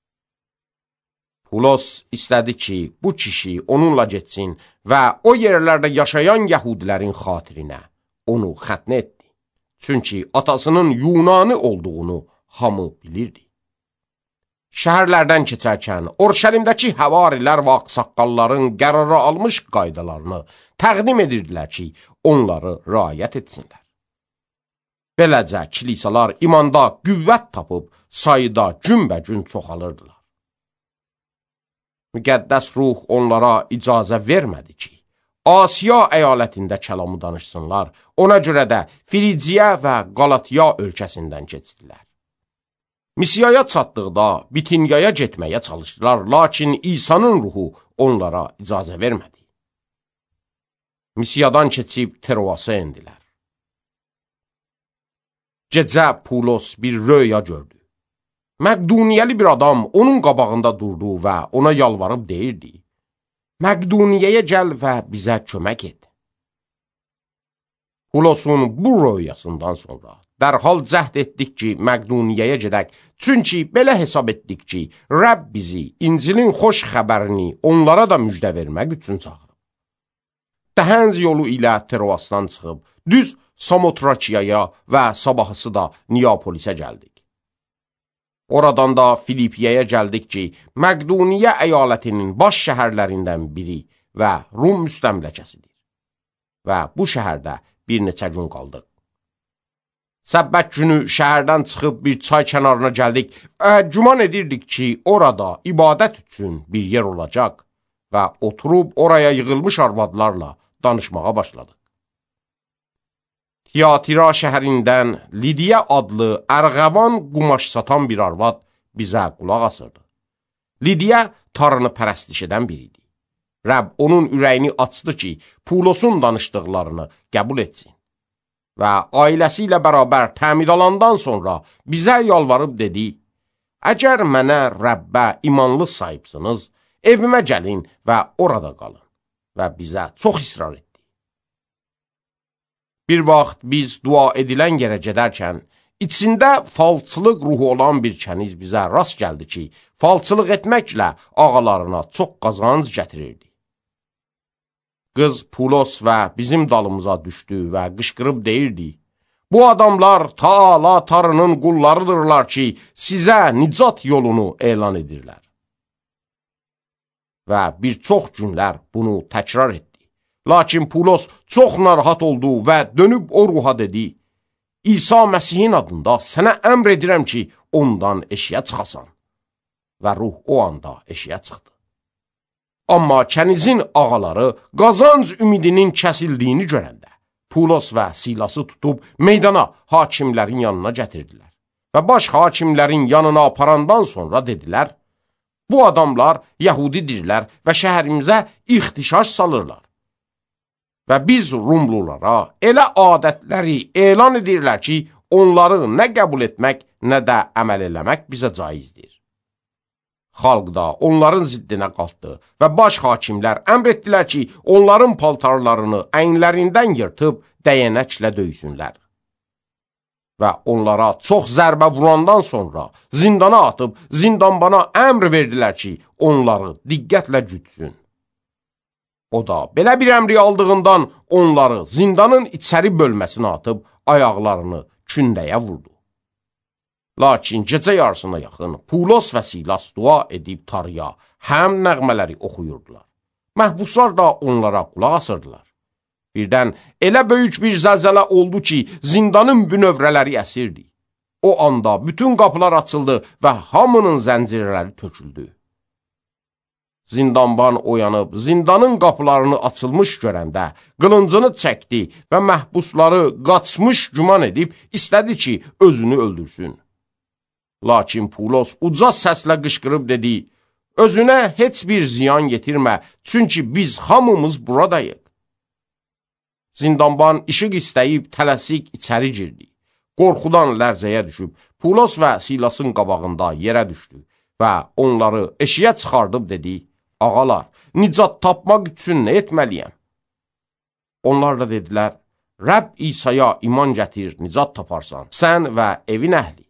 Pulos istədi ki, bu kişi onunla getsin və o yerlərdə yaşayan Yəhudilərin xatirinə onu xətnə etdi. Çünki atasının Yunani olduğunu hamı bilirdi. Şəhərlərdən keçərkən Orşəlimdəki həvarilər və ağsaqqalların qərara almış qaydalarını təqdim edirdilər ki, onları riayət etsinlər. Beləcə kilisalar imanda qüvvət tapıb sayıda günbəgün çoxalırdılar. Müqəddəs ruh onlara icazə vermədi ki, Asiya əyalətində kəlamı danışsınlar, ona görə də Frigiya və Qalatiya ölkəsindən keçdilər. Misiyaya çatdıqda Bitinyaya getməyə çalışdılar, lakin İsa'nın ruhu onlara icazə vermədi. Misiyadan keçib Troasa endilər. Gecə Pulos bir röya gördü. Məqduniyəli bir adam onun qabağında durdu və ona yalvarıb deyirdi: Məqduniyəyə gəl və bizə kömək et. Pulosun bu röyasından sonra dərhal cəhd etdik ki, Məqduniyəyə gedək, çünki belə hesab etdik ki, Rəbb bizi İncilin xoş xəbərini onlara da müjdə vermək üçün çağırıb. Dəhənz yolu ilə Troasdan çıxıb, düz Samotrakiyaya və sabahısı da Neapolisə gəldik. Oradan da Filipiyaya gəldik ki, Məqduniyə əyalətinin baş şəhərlərindən biri və Rum müstəmləkəsidir. Və bu şəhərdə bir neçə gün qaldıq. Səbbət günü şəhərdən çıxıb bir çay kənarına gəldik və güman edirdik ki, orada ibadət üçün bir yer olacaq və oturub oraya yığılmış arvadlarla danışmağa başladıq. Tiyatira şəhərindən Lidiya adlı ərğəvan qumaş satan bir arvad bizə qulaq asırdı. Lidiya tarını pərəstiş edən biriydi. Rəbb onun ürəyini açdı ki, Pulosun danışdıqlarını qəbul etsin. Və ailəsi ilə bərabər təmid alandan sonra bizə yalvarıb dedi: Əgər mənə Rəbbə imanlı sahibsiniz, evimə gəlin və orada qalın. Və bizə çox israr etdi. Bir vaxt biz dua edilən yerə gedərkən, içində falçılıq ruhu olan bir kəniz bizə rast gəldi ki, falçılıq etməklə ağalarına çox qazanc gətirirdi. Qız Pulos və bizim dalımıza düşdü və qışqırıb deyirdi: Bu adamlar Taala tarının qullarıdırlar ki, sizə nicat yolunu elan edirlər. Və bir çox günlər bunu təkrar etdi. Lakin Pulos çox narahat oldu və dönüb o ruha dedi: İsa Məsihin adında sənə əmr edirəm ki, ondan eşiyə çıxasan. Və ruh o anda eşiyə çıxdı. Amma kənizin ağaları qazanc ümidinin kəsildiyini görəndə, Pulos və Silası tutub meydana hakimlərin yanına gətirdilər. Və baş hakimlərin yanına aparandan sonra dedilər: Bu adamlar Yahudidirlər və şəhərimizə ixtişaş salırlar. Və biz Rumlulara elə adətləri elan edirlər ki, onları nə qəbul etmək, nə də əməl eləmək bizə caizdir. Xalq da onların ziddinə qalxdı və baş hakimlər əmr etdilər ki, onların paltarlarını əyinlərindən yırtıb dəyənəklə döysünlər. Və onlara çox zərbə vurandan sonra zindana atıb zindanbana əmr verdilər ki, onları diqqətlə gütsün. O da belə bir əmri aldığından onları zindanın içəri bölməsinə atıb ayaqlarını kündəyə vurdu. Lakin gecə yarısına yaxın Pulos və Silas dua edib tarıya həm nəğmələri oxuyurdular. Məhbuslar da onlara qulaq asırdılar. Birdən elə böyük bir zəlzələ oldu ki, zindanın bünövrələri əsirdi. O anda bütün qapılar açıldı və hamının zəncirləri töküldü. Zindanban oyanıb zindanın qapılarını açılmış görəndə qılıncını çəkdi və məhbusları qaçmış güman edib istədi ki, özünü öldürsün. Lakin Pulos uca səslə qışqırıb dedi: Özünə heç bir ziyan yetirmə, çünki biz hamımız buradayıq. Zindanban işıq istəyib tələsik içəri girdi. Qorxudan lərzəyə düşüb Pulos və Silasın qabağında yerə düşdü və onları eşiyə çıxardıb dedi: Ağalar, nicat tapmaq üçün nə etməliyəm? Onlar da dedilər: Rəbb İsa'ya iman gətir, nicat taparsan, sən və evin əhli.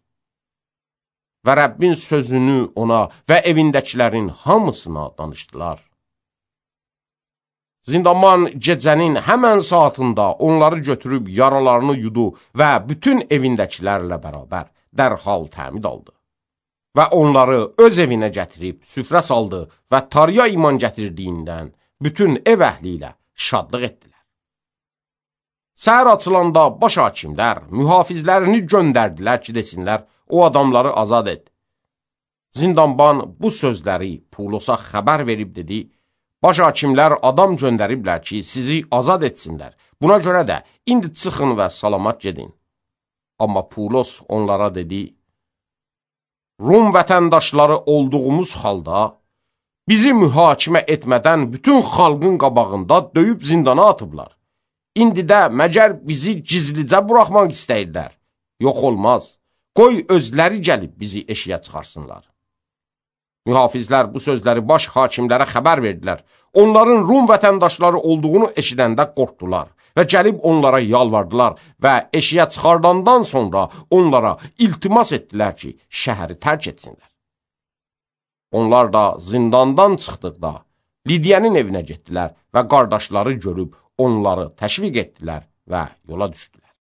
Və Rəbbin sözünü ona və evindəkilərin hamısına danışdılar. Zindaman gecənin həmən saatında onları götürüb yaralarını yudu və bütün evindəkilərlə bərabər dərhal təmid aldı. Və onları öz evinə gətirib süfrə saldı və tarıya iman gətirdiyindən bütün ev əhli ilə şadlıq etdilər. Səhər açılanda baş hakimlər mühafizlərini göndərdilər ki, desinlər, o adamları azad et. Zindanban bu sözləri Pulosa xəbər verib dedi, baş hakimlər adam göndəriblər ki, sizi azad etsinlər. Buna görə də indi çıxın və salamat gedin. Amma Pulos onlara dedi, Rum vətəndaşları olduğumuz halda bizi mühakimə etmədən bütün xalqın qabağında döyüb zindana atıblar. İndi də məgər bizi gizlicə buraxmaq istəyirlər. Yox olmaz. Qoy özləri gəlib bizi eşiyə çıxarsınlar. Mühafizlər bu sözləri baş hakimlərə xəbər verdilər. Onların Rum vətəndaşları olduğunu eşidəndə qorxdular və gəlib onlara yalvardılar və eşiyə çıxardandan sonra onlara iltimas etdilər ki, şəhəri tərk etsinlər. Onlar da zindandan çıxdıqda Lidiyənin evinə getdilər və qardaşları görüb onları təşviq etdilər və yola düşdülər.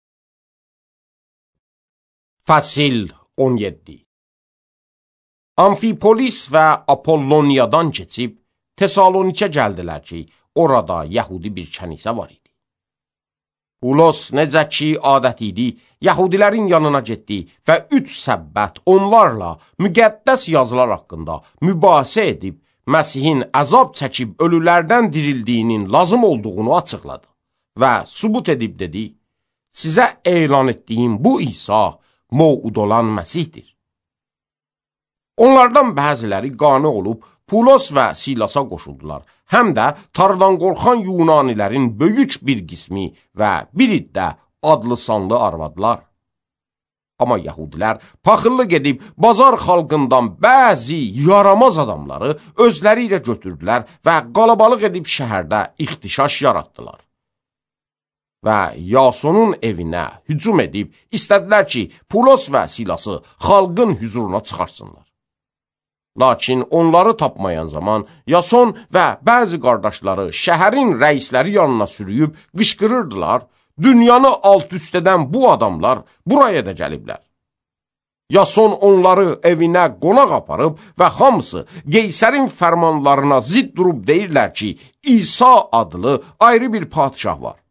Fəsil on yeddi. Amfipolis və Apolloniyadan keçib Tesalonikə gəldilər ki, orada Yəhudi bir kənisə var idi. Pulos necə ki adət idi, Yəhudilərin yanına getdi və üç səbbət onlarla müqəddəs yazılar haqqında mübahisə edib, Məsihin əzab çəkib ölülərdən dirildiyinin lazım olduğunu açıqladı və sübut edib dedi, sizə elan etdiyim bu İsa mövud olan Məsihdir. Onlardan bəziləri qane olub Pulos və Silasa qoşuldular. Həm də tardan qorxan Yunanilərin böyük bir qismi və bir iddə adlı sanlı arvadlar. Amma Yəhudilər paxıllıq edib bazar xalqından bəzi yaramaz adamları özləri ilə götürdülər və qalabalıq edib şəhərdə ixtişaş yaratdılar. Və Yasonun evinə hücum edib istədilər ki, Pulos və Silası xalqın hüzuruna çıxarsınlar. Lakin onları tapmayan zaman Yason və bəzi qardaşları şəhərin rəisləri yanına sürüyüb qışqırırdılar, dünyanı alt üst edən bu adamlar buraya da gəliblər. Yason onları evinə qonaq aparıb və hamısı Qeysərin fərmanlarına zidd durub deyirlər ki, İsa adlı ayrı bir padişah var.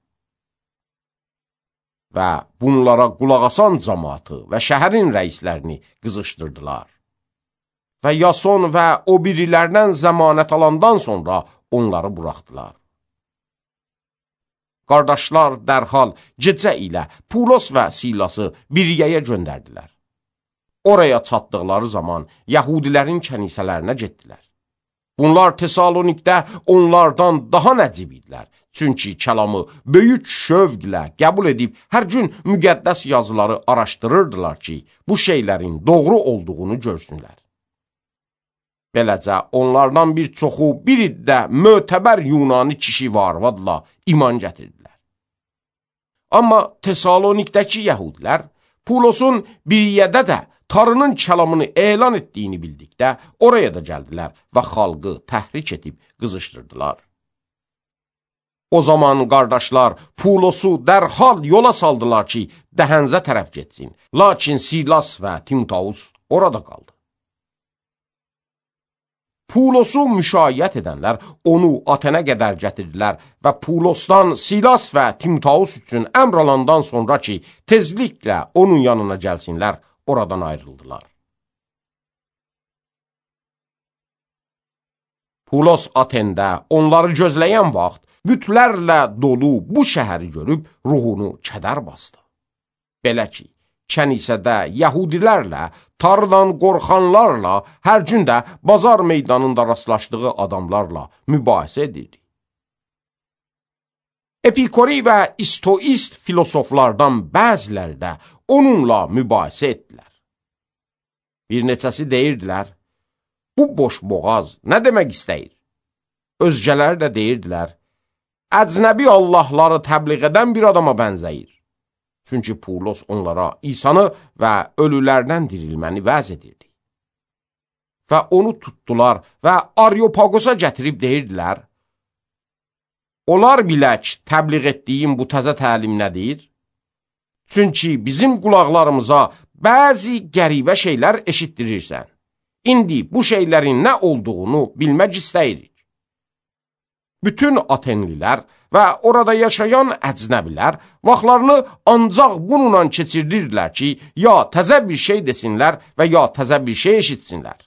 Və bunlara qulaq asan cəmaatı və şəhərin rəislərini qızışdırdılar. Və Yason və o birilərdən zəmanət alandan sonra onları buraxdılar. Qardaşlar dərhal gecə ilə Pulos və Silası Biriyəyə göndərdilər. Oraya çatdıqları zaman Yəhudilərin kənisələrinə getdilər. Bunlar Tesalonikdə onlardan daha nəcib idilər. Çünki kəlamı böyük şövqlə qəbul edib hər gün müqəddəs yazıları araşdırırdılar ki, bu şeylərin doğru olduğunu görsünlər. Beləcə, onlardan bir çoxu bir iddə mötəbər Yunani kişi və arvadla iman gətirdilər. Amma Tesalonikdəki Yəhudilər Pulosun Biriyədə də Tarının kəlamını elan etdiyini bildikdə oraya da gəldilər və xalqı təhrik edib qızışdırdılar. O zaman qardaşlar Pulosu dərhal yola saldılar ki, Dəhənzə tərəf getsin. Lakin Silas və Timtaus orada qaldı. Pulosu müşayiət edənlər onu Atenə qədər gətirdilər və Pulosdan Silas və Timtaus üçün əmr alandan sonra ki, tezliklə onun yanına gəlsinlər, oradan ayrıldılar. Pulos Atendə onları gözləyən vaxt bütlərlə dolu bu şəhəri görüb ruhunu kədər bastı. Belə ki, kənisədə Yəhudilərlə, tardan qorxanlarla, hər gün də bazar meydanında rastlaşdığı adamlarla mübahisə edirdi. Epikori və istoist filosoflardan bəziləri də onunla mübahisə etdilər. Bir neçəsi deyirdilər, bu boş boğaz nə demək istəyir? Özgələri də deyirdilər, əcnəbi Allahları təbliğ edən bir adama bənzəyir. Çünki Pulos onlara İsanı və ölülərdən dirilməni vəz edirdi. Və onu tutdular və Areopagosa gətirib deyirdilər, Onlar bilək təbliğ etdiyim bu təzə təlim nədir? Çünki bizim qulaqlarımıza bəzi qəribə şeylər eşitdirirsən. İndi bu şeylərin nə olduğunu bilmək istəyirik. Bütün Atenlilər və orada yaşayan əcnəbilər vaxtlarını ancaq bununla keçirdirdilər ki, ya təzə bir şey desinlər və ya təzə bir şey eşitsinlər.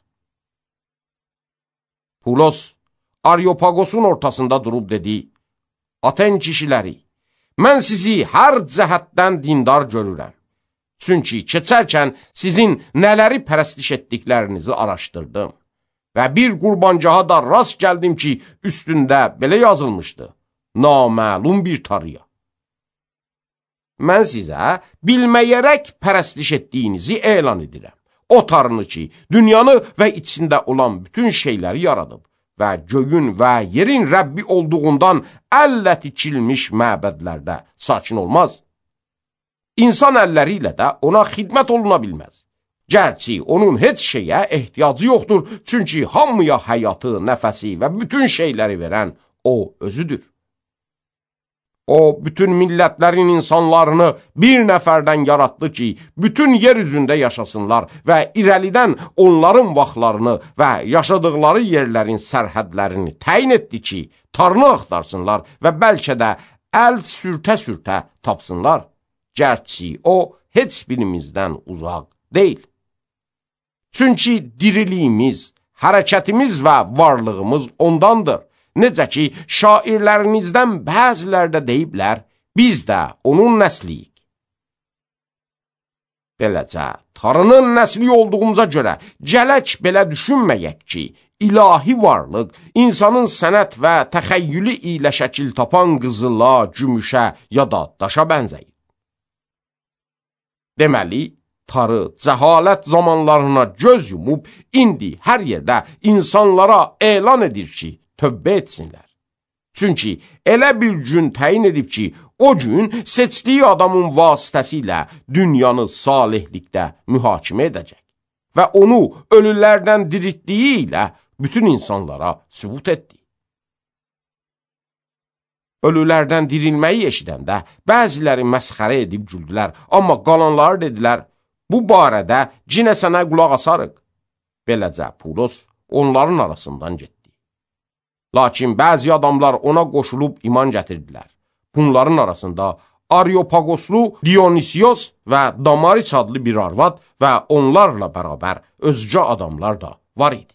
Pulos Areopagosun ortasında durub dedi, Aten kişiləri, mən sizi hər cəhətdən dindar görürəm. Çünki keçərkən sizin nələri pərəstiş etdiklərinizi araşdırdım. Və bir qurbancaha da rast gəldim ki, üstündə belə yazılmışdı, naməlum bir tarıya. Mən sizə bilməyərək pərəstiş etdiyinizi elan edirəm. O tarını ki, dünyanı və içində olan bütün şeyləri yaradıb və göyün və yerin Rəbbi olduğundan əllə tikilmiş məbədlərdə sakin olmaz. İnsan əlləri ilə də ona xidmət oluna bilməz. Gərçi onun heç şeyə ehtiyacı yoxdur, çünki hamıya həyatı, nəfəsi və bütün şeyləri verən o özüdür. O, bütün millətlərin insanlarını bir nəfərdən yaratdı ki, bütün yer üzündə yaşasınlar və irəlidən onların vaxtlarını və yaşadıkları yerlərin sərhədlərini təyin etdi ki, tarını axtarsınlar və bəlkə də əl sürtə-sürtə tapsınlar. Gərçi o, heç birimizdən uzaq deyil. Çünki diriliyimiz, hərəkətimiz və varlığımız ondandır. Necə ki, şairlərinizdən bəzilər də deyiblər, biz də onun nəsliyik. Beləcə, tarının nəsli olduğumuza görə gələk belə düşünməyək ki, ilahi varlıq insanın sənət və təxəyyülü ilə şəkil tapan qızıla, gümüşə ya da daşa bənzəyir. Deməli, tarı cəhalət zamanlarına göz yumub, indi hər yerdə insanlara elan edir ki, tövbə etsinlər. Çünki elə bir gün təyin edib ki, o gün seçdiyi adamın vasitəsilə dünyanı salihlikdə mühakimə edəcək və onu ölülərdən diritdiyi ilə bütün insanlara sübut etdi. Ölülərdən dirilməyi eşidəndə bəziləri məsxərə edib güldülər, amma qalanları dedilər, bu barədə cinə sənə qulaq asarıq. Beləcə Pulos onların arasından getdi. Lakin bəzi adamlar ona qoşulub iman gətirdilər. Bunların arasında Areopagoslu Dionisios və Damaris adlı bir arvad və onlarla bərabər özgə adamlar da var idi.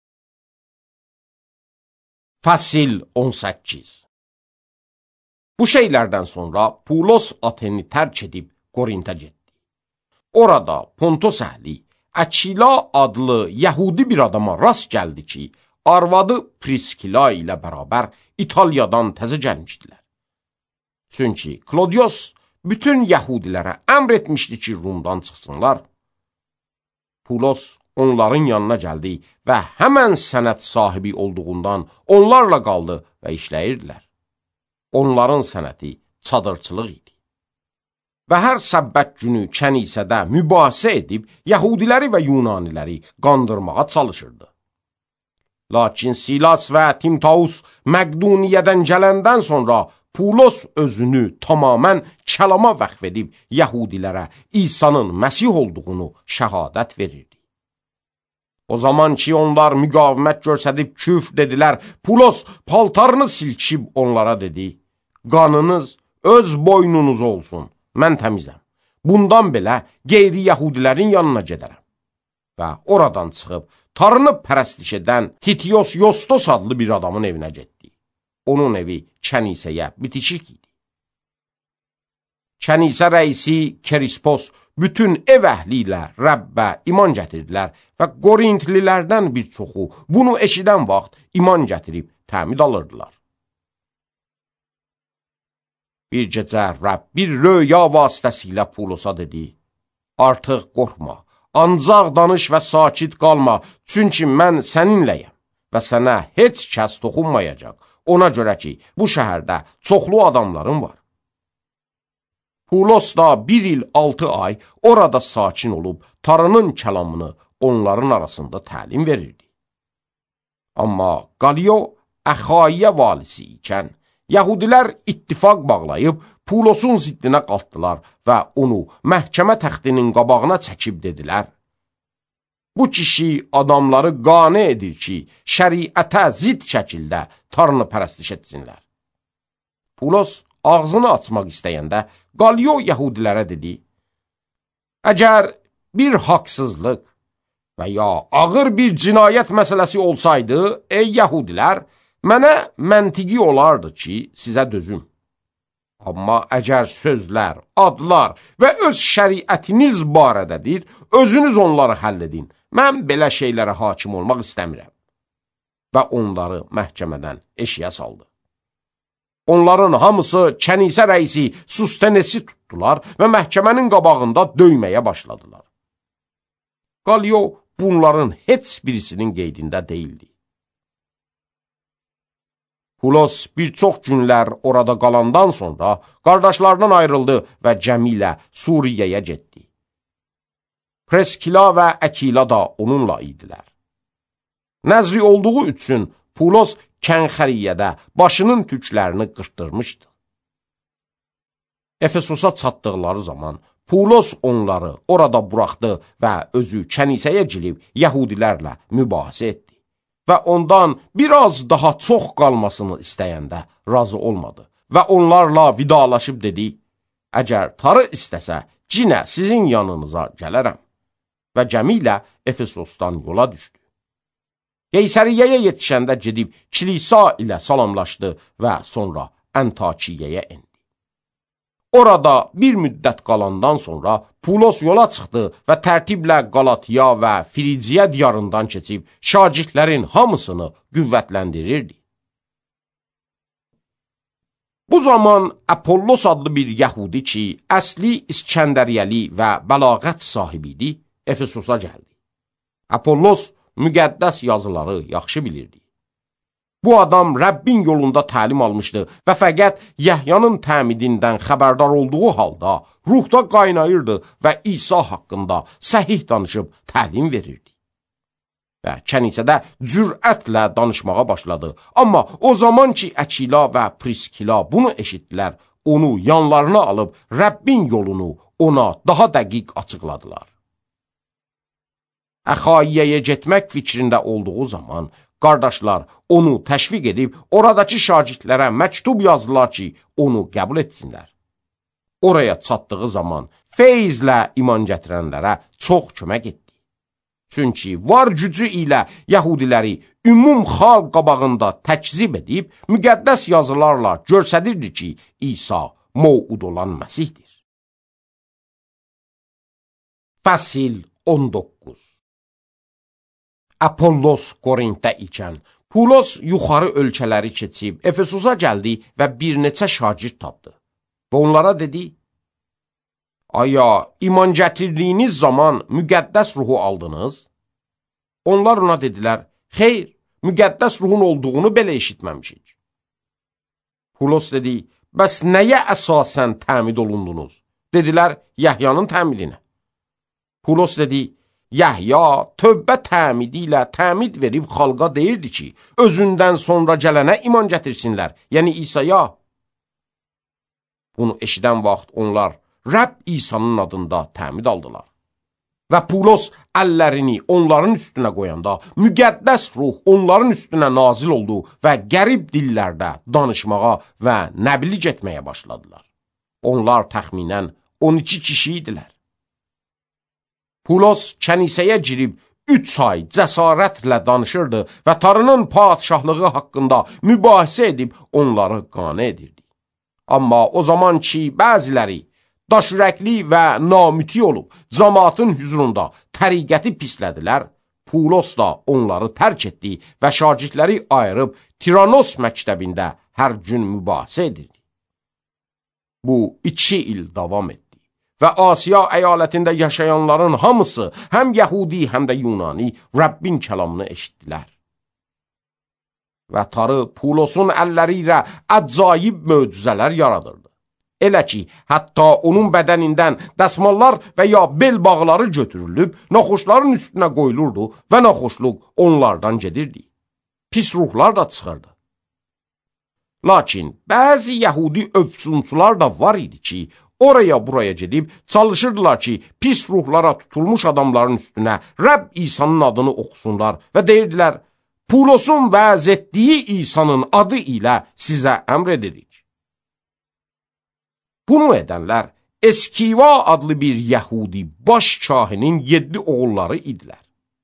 Fəsil on səkkiz. Bu şeylərdən sonra Pulos Ateni tərk edib Korintə getdi. Orada Pontos əhli Əkila adlı Yəhudi bir adama rast gəldi ki, arvadı Priskila ilə bərabər İtaliyadan təzə gəlmişdilər. Çünki Klodios bütün Yəhudilərə əmr etmişdi ki, Rumdan çıxsınlar. Pulos onların yanına gəldi və həmən sənət sahibi olduğundan onlarla qaldı və işləyirdilər. Onların sənəti çadırçılıq idi. Və hər səbbət günü kənisədə mübahisə edib Yəhudiləri və Yunaniləri qandırmağa çalışırdı. Lakin Silas və Timtaus Məqduniyyədən gələndən sonra Pulos özünü tamamən kəlama vəqf edib Yəhudilərə İsa'nın Məsih olduğunu şəhadət verirdi. O zaman ki, onlar müqavimət göstərib küfr dedilər, Pulos paltarını silkib onlara dedi, qanınız öz boynunuz olsun, mən təmizəm. Bundan belə qeyri-Yəhudilərin yanına gedərəm. Və oradan çıxıb tarını pərəstiş edən Titios Yostos adlı bir adamın evinə getdi. Onun evi kənisəyə bitişik idi. Kənisə rəisi Kerispos bütün ev əhli ilə Rəbbə iman gətirdilər və Qorintlilərdən bir çoxu bunu eşidən vaxt iman gətirib təmid alırdılar. Bir gecə Rəbb bir röya vasitəsilə Pulosa dedi, artıq qorxma, ancaq danış və sakit qalma, çünki mən səninləyəm və sənə heç kəs toxunmayacaq, ona görə ki, bu şəhərdə çoxlu adamların var. Pulos da bir il altı ay orada sakin olub, tarının kəlamını onların arasında təlim verirdi. Amma Qaliyo Əxaiyə valisi ikən, Yəhudilər ittifaq bağlayıb Pulosun ziddinə qalxdılar və onu məhkəmə təxtinin qabağına çəkib dedilər: Bu kişi adamları qane edir ki, şəriətə zidd şəkildə Tanrı pərəstiş etsinlər. Pulos ağzını açmaq istəyəndə Qalyo yəhudilərə dedi: Əgər bir haqsızlıq və ya ağır bir cinayət məsələsi olsaydı, ey yəhudilər, mənə məntiqi olardı ki, sizə dözüm. Amma əgər sözlər, adlar və öz şəriətiniz barədədir, özünüz onları həll edin. Mən belə şeylərə hakim olmaq istəmirəm. Və onları məhkəmədən eşiyə saldı. Onların hamısı kənisə rəisi Sustenesi tutdular və məhkəmənin qabağında döyməyə başladılar. Qalyo bunların heç birisinin qeydində deyildi. Pulos bir çox günlər orada qalandan sonra qardaşlarından ayrıldı və gəmi ilə Suriyaya getdi. Preskila və Əkila da onunla idilər. Nəzri olduğu üçün Pulos Kənxəriyyədə başının tüklərini qırtdırmışdı. Efesosa çatdıqları zaman Pulos onları orada buraxdı və özü kənisəyə girib yəhudilərlə mübahisə etdi. Və ondan biraz daha çox qalmasını istəyəndə razı olmadı və onlarla vidalaşıb dedi: Əgər Tanrı istəsə, cinə sizin yanınıza gələrəm. Və gəmi ilə Efesosdan yola düşdü. Qeysəriyyəyə yetişəndə gedib kilisa ilə salamlaşdı və sonra Antakiyaya endi. Orada bir müddət qalandan sonra Pulos yola çıxdı və tərtiblə Qalatiya və Frigiya diyarından keçib şagirdlərin hamısını qüvvətləndirirdi. Bu zaman Apollos adlı bir yəhudi ki, əsli İskəndəriyyəli və bəlağət sahibi idi, Efesosa gəldi. Apollos müqəddəs yazıları yaxşı bilirdi. Bu adam Rəbbin yolunda təlim almışdı və fəqət Yəhyanın təmidindən xəbərdar olduğu halda ruhda qaynayırdı və İsa haqqında səhih danışıb təlim verirdi. Və kənisədə cürətlə danışmağa başladı. Amma o zaman ki Əkila və Priskila bunu eşitdilər, onu yanlarına alıb Rəbbin yolunu ona daha dəqiq açıqladılar. Əxaiyəyə getmək fikrində olduğu zaman qardaşlar onu təşviq edib oradakı şagirdlərə məktub yazdılar ki, onu qəbul etsinlər. Oraya çatdığı zaman feyzlə iman gətirənlərə çox kömək etdi. Çünki var gücü ilə yəhudiləri ümum xalq qabağında təkzib edib müqəddəs yazılarla göstərirdi ki, İsa mövud olan Məsihdir. Fəsil on doqquz. Apollos Korintdə ikən Pulos yuxarı ölkələri keçib Efesosa gəldi və bir neçə şagird tapdı. Və onlara dedi: Aya, iman gətirdiyiniz zaman müqəddəs ruhu aldınız? Onlar ona dedilər: Xeyr, müqəddəs ruhun olduğunu belə eşitməmişik. Pulos dedi: Bəs nəyə əsasən təmid olundunuz? Dedilər: Yəhyanın təmidinə. Pulos dedi: Yəhya tövbə təmidi ilə təmid verib xalqa deyirdi ki, özündən sonra gələnə iman gətirsinlər, yəni İsa'ya. Bunu eşidən vaxt onlar Rəbb İsa'nın adında təmid aldılar. Və Pulos əllərini onların üstünə qoyanda müqəddəs ruh onların üstünə nazil oldu və qərib dillərdə danışmağa və nəbliğ etməyə başladılar. Onlar təxminən on iki kişi idilər. Pulos kənisəyə girib üç ay cəsarətlə danışırdı və Tanrının padşahlığı haqqında mübahisə edib onları qane edirdi. Amma o zaman ki, bəziləri daşürəkli və namüti olub cəmaatın hüzurunda təriqəti pislədilər, Pulos da onları tərk etdi və şagirdləri ayırıb Tiranos məktəbində hər gün mübahisə edirdi. Bu iki il davam etdi. Və Asiya əyalətində yaşayanların hamısı, həm Yəhudi, həm də Yunani, Rəbbin kəlamını eşitdilər. Və Tanrı Pulosun əlləri ilə əcaib möcüzələr yaradırdı. Elə ki, hətta onun bədənindən dəsmallar və ya bel bağları götürülüb, naxoşların üstünə qoyulurdu və naxoşluq onlardan gedirdi. Pis ruhlar da çıxırdı. Lakin bəzi Yəhudi öpsünçülər da var idi ki, oraya buraya gedib çalışırdılar ki, pis ruhlara tutulmuş adamların üstünə Rəbb İsa'nın adını oxusunlar və deyirdilər, Pulosun vəz etdiyi İsa'nın adı ilə sizə əmr edirik. Bunu edənlər Eskiva adlı bir Yəhudi baş kahinin yeddi oğulları idilər.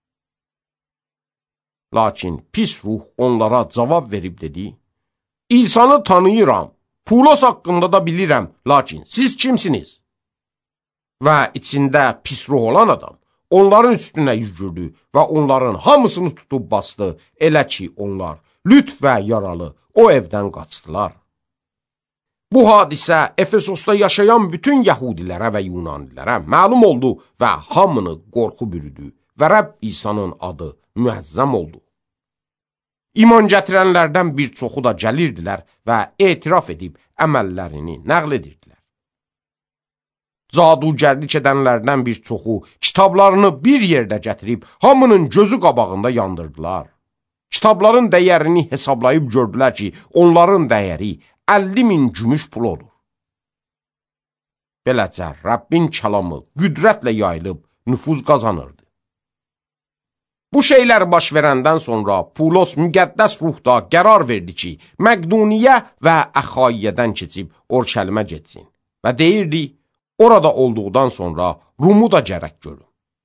Lakin pis ruh onlara cavab verib dedi, İsa'nı tanıyıram, Pulos haqqında da bilirəm, lakin siz kimsiniz? Və içində pis ruh olan adam onların üstünə yüzürdü və onların hamısını tutub bastı, elə ki onlar lüt və yaralı o evdən qaçdılar. Bu hadisə Efesosda yaşayan bütün Yəhudilərə və Yunanilərə məlum oldu və hamını qorxu bürüdü və Rəbb İsa'nın adı müəzzəm oldu. İman gətirənlərdən bir çoxu da gəlirdilər və etiraf edib əməllərini nəql edirdilər. Cadugərlik edənlərdən bir çoxu kitablarını bir yerdə gətirib hamının gözü qabağında yandırdılar. Kitabların dəyərini hesablayıb gördülər ki, onların dəyəri əlli min gümüş pul olur. Beləcə Rəbbin kəlamı qüdrətlə yayılıb nüfuz qazanırdı. Bu şeylər baş verəndən sonra Pulos müqəddəs ruhda qərar verdi ki, Məqduniyə və Əxayiyyədən keçib Orşəlimə getsin və deyirdi, orada olduğundan sonra Rumu da gərək görün.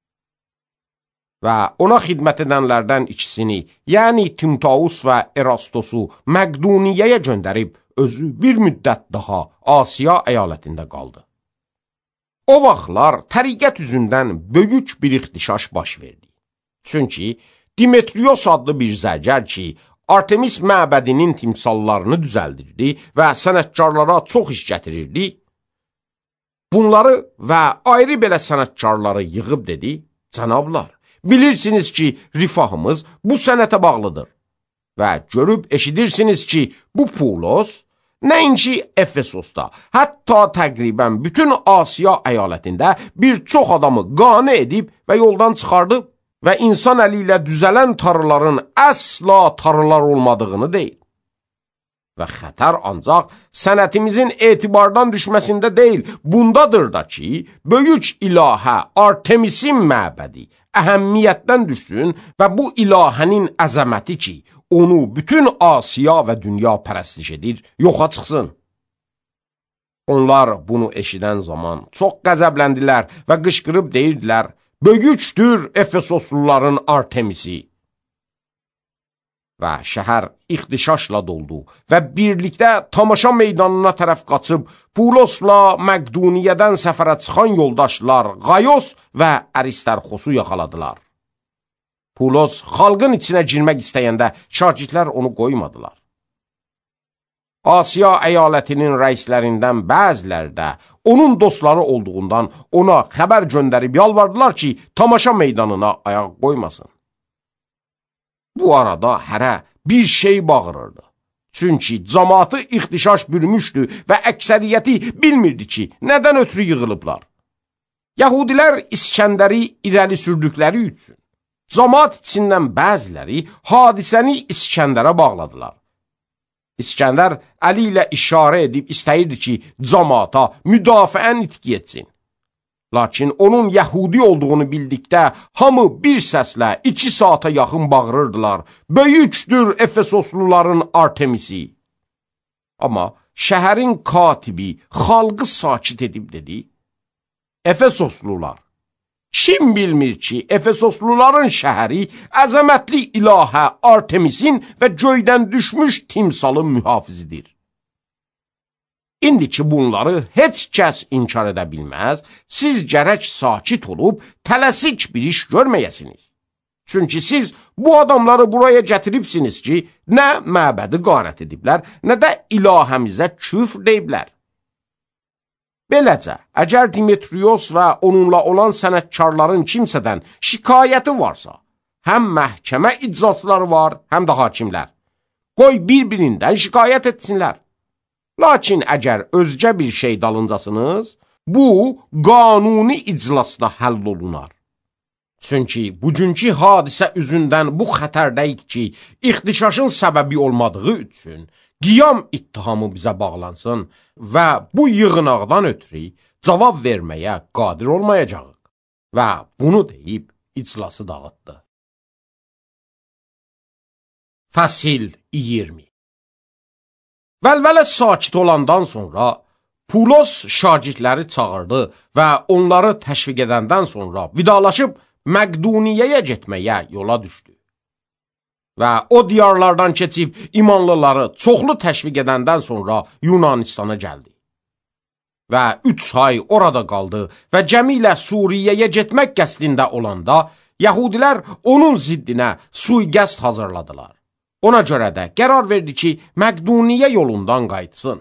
Və ona xidmət edənlərdən ikisini, yəni Timtaus və Erastosu Məqduniyəyə göndərib, özü bir müddət daha Asiya əyalətində qaldı. O vaxtlar təriqət üzündən böyük bir ixtişaş baş verdi. Çünki Dimetrios adlı bir zərgər ki, Artemis məbədinin timsallarını düzəldirdi və sənətkarlara çox iş gətirirdi, bunları və ayrı belə sənətkarları yığıb dedi, cənablar, bilirsiniz ki, rifahımız bu sənətə bağlıdır və görüb eşidirsiniz ki, bu Pulos, nəinki Efesosda, hətta təqribən bütün Asiya əyalətində bir çox adamı qane edib və yoldan çıxardıb və insan əli ilə düzələn tarıların əsla tarılar olmadığını deyil. Və xətər ancaq sənətimizin etibardan düşməsində deyil, bundadır da ki, böyük ilahə Artemisin məbədi əhəmmiyyətdən düşsün və bu ilahənin əzəməti ki, onu bütün Asiya və dünya pərəstiş edir, yoxa çıxsın. Onlar bunu eşidən zaman çox qəzəbləndilər və qışqırıb deyirdilər, böyükdür Efesosluların Artemisi. Və şəhər ixtişaşla doldu və birlikdə tamaşa meydanına tərəf qaçıb Pulosla Məqduniyədən səfərə çıxan yoldaşlar Qayos və Əristarxosu yaxaladılar. Pulos xalqın içinə girmək istəyəndə şagirdlər onu qoymadılar. Asiya əyalətinin rəislərindən bəziləri də onun dostları olduğundan ona xəbər göndərib yalvardılar ki, tamaşa meydanına ayaq qoymasın. Bu arada hərə bir şey bağırırdı. Çünki cəmaatı ixtişaş bürümüşdü və əksəriyyəti bilmirdi ki, nədən ötürü yığılıblar. Yəhudilər İskəndəri irəli sürdükləri üçün, cəmaat içindən bəziləri hadisəni İskəndərə bağladılar. İskəndər əli ilə işarə edib istəyirdi ki, cəmaata müdafiən itki etsin. Lakin onun Yəhudi olduğunu bildikdə hamı bir səslə iki saata yaxın bağırırdılar, böyükdür Efesosluların Artemisi. Amma şəhərin katibi xalqı sakit edib dedi, Efesoslular, kim bilmir ki, Efesosluların şəhəri əzəmətli ilahə Artemisin və göydən düşmüş timsalın mühafizidir. İndi ki, bunları heç kəs inkar edə bilməz, siz gərək sakit olub, tələsik bir iş görməyəsiniz. Çünki siz bu adamları buraya gətiribsiniz ki, nə məbədi qarət ediblər, nə də ilahəmizə küfr deyiblər. Beləcə, əgər Dimitrios və onunla olan sənətkarların kimsədən şikayəti varsa, həm məhkəmə iclasları var, həm də hakimlər. Qoy bir-birindən şikayət etsinlər. Lakin əgər özgə bir şey dalıncasınız, bu qanuni iclasda həll olunar. Çünki bugünkü hadisə üzündən bu xətərdəyik ki, ixtişaşın səbəbi olmadığı üçün qiyam ittihamı bizə bağlansın və bu yığınaqdan ötürü cavab verməyə qadir olmayacağıq. Və bunu deyib iclası dağıtdı. Fəsil iyirmi. Vəlvələ sakit olandan sonra Pulos şagirdləri çağırdı və onları təşviq edəndən sonra vidalaşıb Məqduniyyəyə getməyə yola düşdü. Və o diyarlardan keçib imanlıları çoxlu təşviq edəndən sonra Yunanistana gəldi. Və üç ay orada qaldı və gəmi ilə Suriyəyə getmək qəsdində olanda Yəhudilər onun ziddinə sui-qəsd hazırladılar. Ona görə də qərar verdi ki, Məqduniyə yolundan qayıtsın.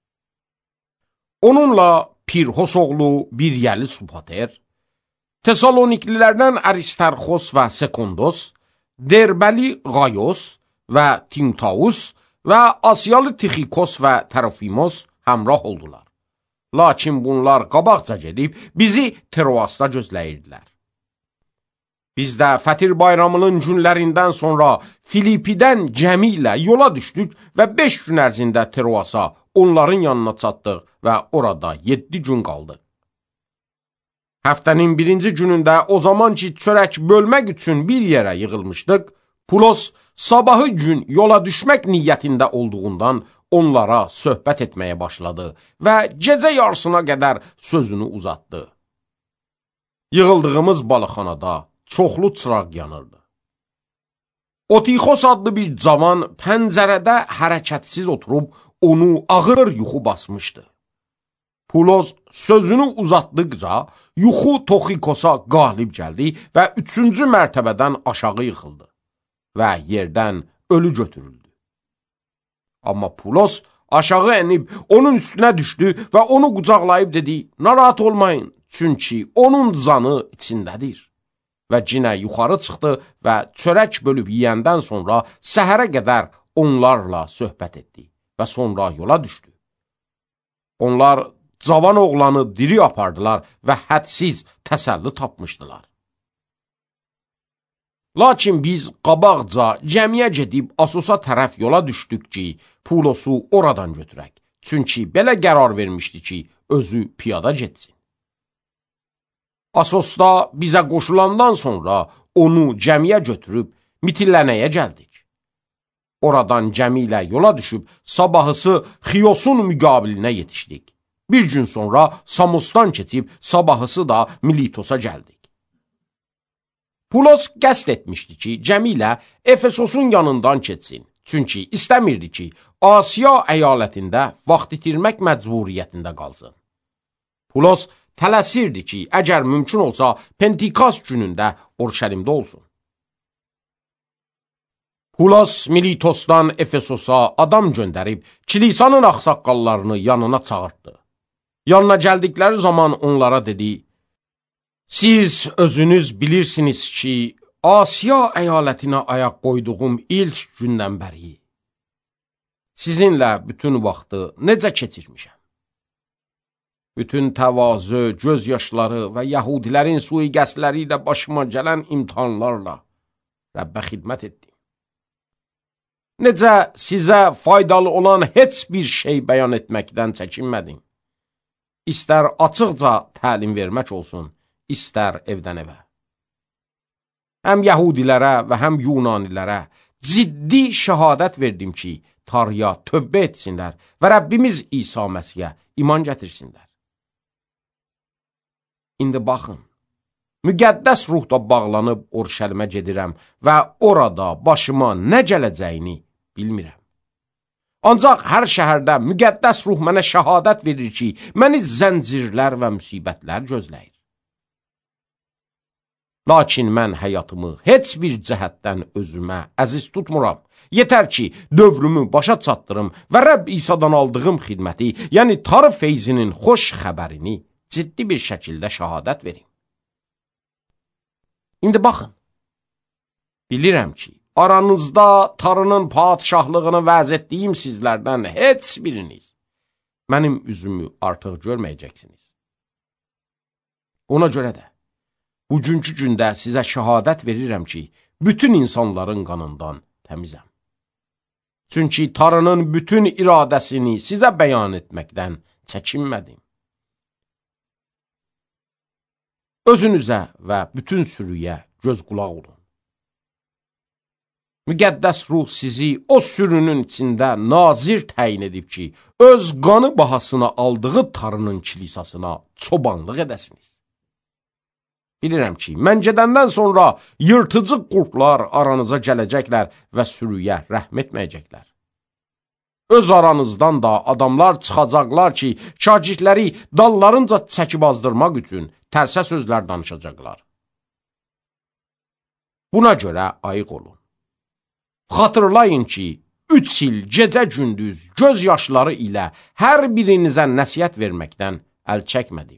Onunla Pirhos oğlu Biryəli Supater, Tesaloniklilərdən Aristarxos və Sekondos, Derbəli Qayos və Timtaus və Asiyalı Tixikos və Tərofimos həmrah oldular. Lakin bunlar qabaqca gedib bizi Troasda gözləyirdilər. Biz də Fətir bayramının günlərindən sonra Filipidən gəmi ilə yola düşdük və beş gün ərzində Troasa onların yanına çatdıq və orada yeddi gün qaldıq. Həftənin birinci günündə o zaman ki, çörək bölmək üçün bir yerə yığılmışdıq, Pulos sabahı gün yola düşmək niyyətində olduğundan onlara söhbət etməyə başladı və gecə yarısına qədər sözünü uzatdı. Yığıldığımız balıqxanada çoxlu çıraq yanırdı. Otixos adlı bir cavan pəncərədə hərəkətsiz oturub onu ağır yuxu basmışdı. Pulos sözünü uzatdıqca yuxu Toxikosa qalib gəldi və üçüncü mərtəbədən aşağı yıxıldı və yerdən ölü götürüldü. Amma Pulos aşağı enib onun üstünə düşdü və onu qucaqlayıb dedi, narahat olmayın, çünki onun canı içindədir. Və cinə yuxarı çıxdı və çörək bölüb yiyəndən sonra səhərə qədər onlarla söhbət etdi və sonra yola düşdü. Onlar cavan oğlanı diri apardılar və hədsiz təsəlli tapmışdılar. Lakin biz qabaqca gəmiyə gedib Asosa tərəf yola düşdük ki, Pulosu oradan götürək. Çünki belə qərar vermişdi ki, özü piyada getsin. Asosda bizə qoşulandan sonra onu gəmiyə götürüb Mitillənəyə gəldik. Oradan gəmi ilə yola düşüb sabahısı Xiyosun müqabilinə yetişdik. Bir gün sonra Samosdan keçib sabahısı da Militosa gəldik. Pulos qəsd etmişdi ki, gəmi ilə Efesosun yanından keçsin. Çünki istəmirdi ki, Asiya əyalətində vaxt itirmək məcburiyyətində qalsın. Pulos tələsirdi ki, əgər mümkün olsa Pentikast günündə Orşəlimdə olsun. Pulos Militosdan Efesosa adam göndərib kilisanın ağsaqqallarını yanına çağırtdı. Yanına gəldikləri zaman onlara dedi, siz özünüz bilirsiniz ki, Asiya əyalətinə ayaq qoyduğum ilk gündən bəri sizinlə bütün vaxtı necə keçirmişəm? Bütün təvazö, göz yaşları və Yahudilərin sui-qəsdləri ilə başıma gələn imtihanlarla Rəbbə xidmət etdim. Necə sizə faydalı olan heç bir şey bəyan etməkdən çəkinmədim. İstər açıqca təlim vermək olsun, istər evdən evə. Həm Yahudilərə və həm Yunanilərə ciddi şəhadət verdim ki, Tanrıya tövbə etsinlər və Rəbbimiz İsa Məsihə iman gətirsinlər. İndi baxın, müqəddəs ruhda bağlanıb Orşəlimə gedirəm və orada başıma nə gələcəyini bilmirəm. Ancaq hər şəhərdə müqəddəs ruh mənə şəhadət verir ki, məni zəncirlər və müsibətlər gözləyir. Lakin mən həyatımı heç bir cəhətdən özümə əziz tutmuram. Yetər ki, dövrümü başa çatdırım və Rəbb İsa'dan aldığım xidməti, yəni Tanrı feyzinin xoş xəbərini ciddi bir şəkildə şəhadət verim. İndi baxın, bilirəm ki, aranızda Tanrının padişahlığını vəz etdiyim sizlərdən heç biriniz mənim üzümü artıq görməyəcəksiniz. Ona görə də Bugünkü gündə sizə şəhadət verirəm ki, bütün insanların qanından təmizəm. Çünki Tanrının bütün iradəsini sizə bəyan etməkdən çəkinmədim. Özünüzə və bütün sürüyə göz qulaq olun. Müqəddəs ruh sizi o sürünün içində nazir təyin edib ki, öz qanı bahasına aldığı Tanrının kilisasına çobanlıq edəsiniz. Bilirəm ki, mən gedəndən sonra yırtıcı qurtlar aranıza gələcəklər və sürüyə rəhm etməyəcəklər. Öz aranızdan da adamlar çıxacaqlar ki, şagirdləri dallarınca çəkib azdırmaq üçün tərsə sözlər danışacaqlar. Buna görə ayıq olun. Xatırlayın ki, üç il gecə-gündüz göz yaşları ilə hər birinizə nəsihət verməkdən əl çəkmədim.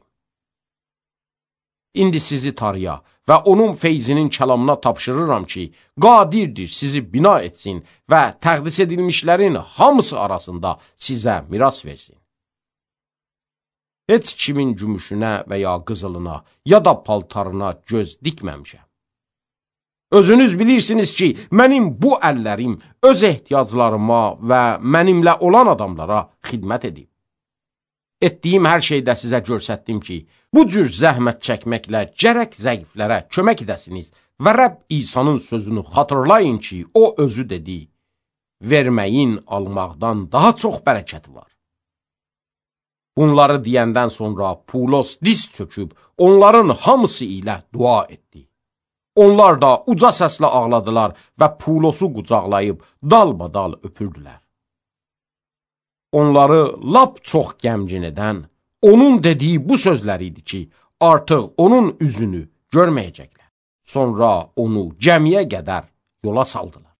İndi sizi Tanrıya və onun feyzinin kəlamına tapşırıram ki, qadirdir sizi bina etsin və təqdis edilmişlərin hamısı arasında sizə miras versin. Heç kimin gümüşünə və ya qızılına ya da paltarına göz dikməmişəm. Özünüz bilirsiniz ki, mənim bu əllərim öz ehtiyaclarıma və mənimlə olan adamlara xidmət edib. Etdiyim hər şeydə sizə görsətdim ki, bu cür zəhmət çəkməklə gərək zəiflərə kömək edəsiniz və Rəbb İsa'nın sözünü xatırlayın ki, o özü dedi, verməyin almaqdan daha çox bərəkəti var. Bunları deyəndən sonra Pulos diz çöküb onların hamısı ilə dua etdi. Onlar da uca səslə ağladılar və Pulosu qucaqlayıb dalbadal öpürdülər. Onları lap çox qəmgin edən, onun dediyi bu sözlər idi ki, artıq onun üzünü görməyəcəklər. Sonra onu gəmiyə qədər yola saldılar.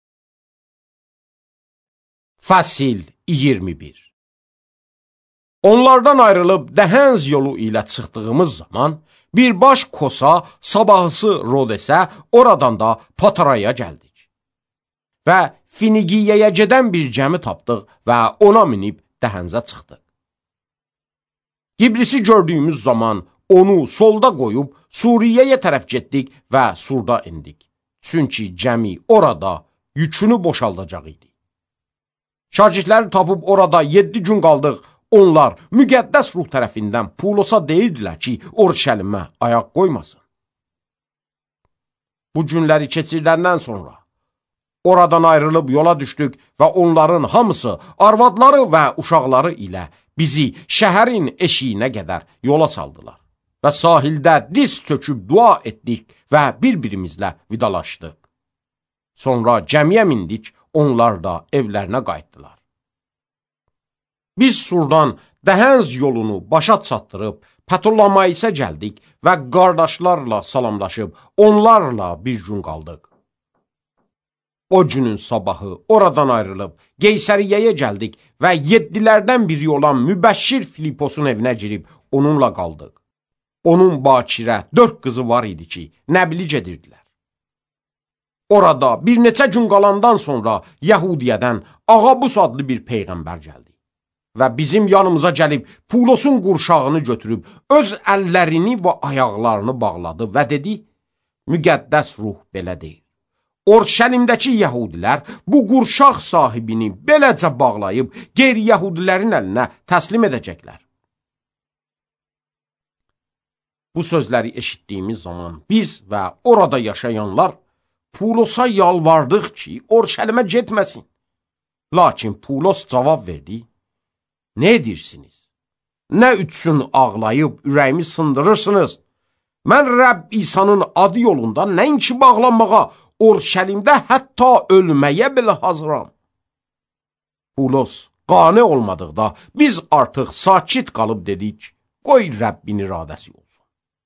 Fəsil iyirmi bir. Onlardan ayrılıb Dəhənz yolu ilə çıxdığımız zaman, birbaş Kosa, sabahısı Rodesə, oradan da Pataraya gəldik. Və Finigiyəyə gedən bir gəmi tapdıq və ona minib Dəhənzə çıxdıq. Gibrisi gördüyümüz zaman onu solda qoyub Suriyəyə tərəf getdik və Surda indik. Çünki gəmi orada yükünü boşaldacaq idi. Şagirdləri tapıb orada yeddi gün qaldıq. Onlar müqəddəs ruh tərəfindən Pulosa deyirdilər ki, Orşəlimə ayaq qoymasın. Bu günləri keçirdəndən sonra oradan ayrılıb yola düşdük və onların hamısı arvadları və uşaqları ilə bizi şəhərin eşiyinə qədər yola saldılar. Və sahildə diz çöküb dua etdik və bir-birimizlə vidalaşdıq. Sonra gəmiyə mindik, onlar da evlərinə qayıtdılar. Biz Surdan Dəhənz yolunu başa çatdırıb Ptolemaisə gəldik və qardaşlarla salamlaşıb onlarla bir gün qaldıq. O günün sabahı oradan ayrılıb Qeysəriyyəyə gəldik və yeddilərdən biri olan Mübəşşir Filiposun evinə girib onunla qaldıq. Onun bakirə dörd qızı var idi ki, nəbili gedirdilər. Orada bir neçə gün qalandan sonra Yəhudiyədən Ağabus adlı bir peyğəmbər gəldi. Və bizim yanımıza gəlib Pulosun qurşağını götürüb öz əllərini və ayaqlarını bağladı və dedi, müqəddəs ruh belə deyir. Orşəlimdəki yəhudilər bu qurşaq sahibini beləcə bağlayıb qeyri-yəhudilərin əlinə təslim edəcəklər. Bu sözləri eşitdiyimiz zaman biz və orada yaşayanlar Pulosa yalvardıq ki, Orşəlimə getməsin. Lakin Pulos cavab verdi, nə edirsiniz? Nə üçün ağlayıb ürəyimi sındırırsınız? Mən Rəbb İsa'nın adı yolunda nəinki bağlanmağa, Orşəlimdə hətta ölməyə belə hazıram. Pulos qane olmadıqda biz artıq sakit qalıb dedik, qoy Rəbbin iradəsi olsun.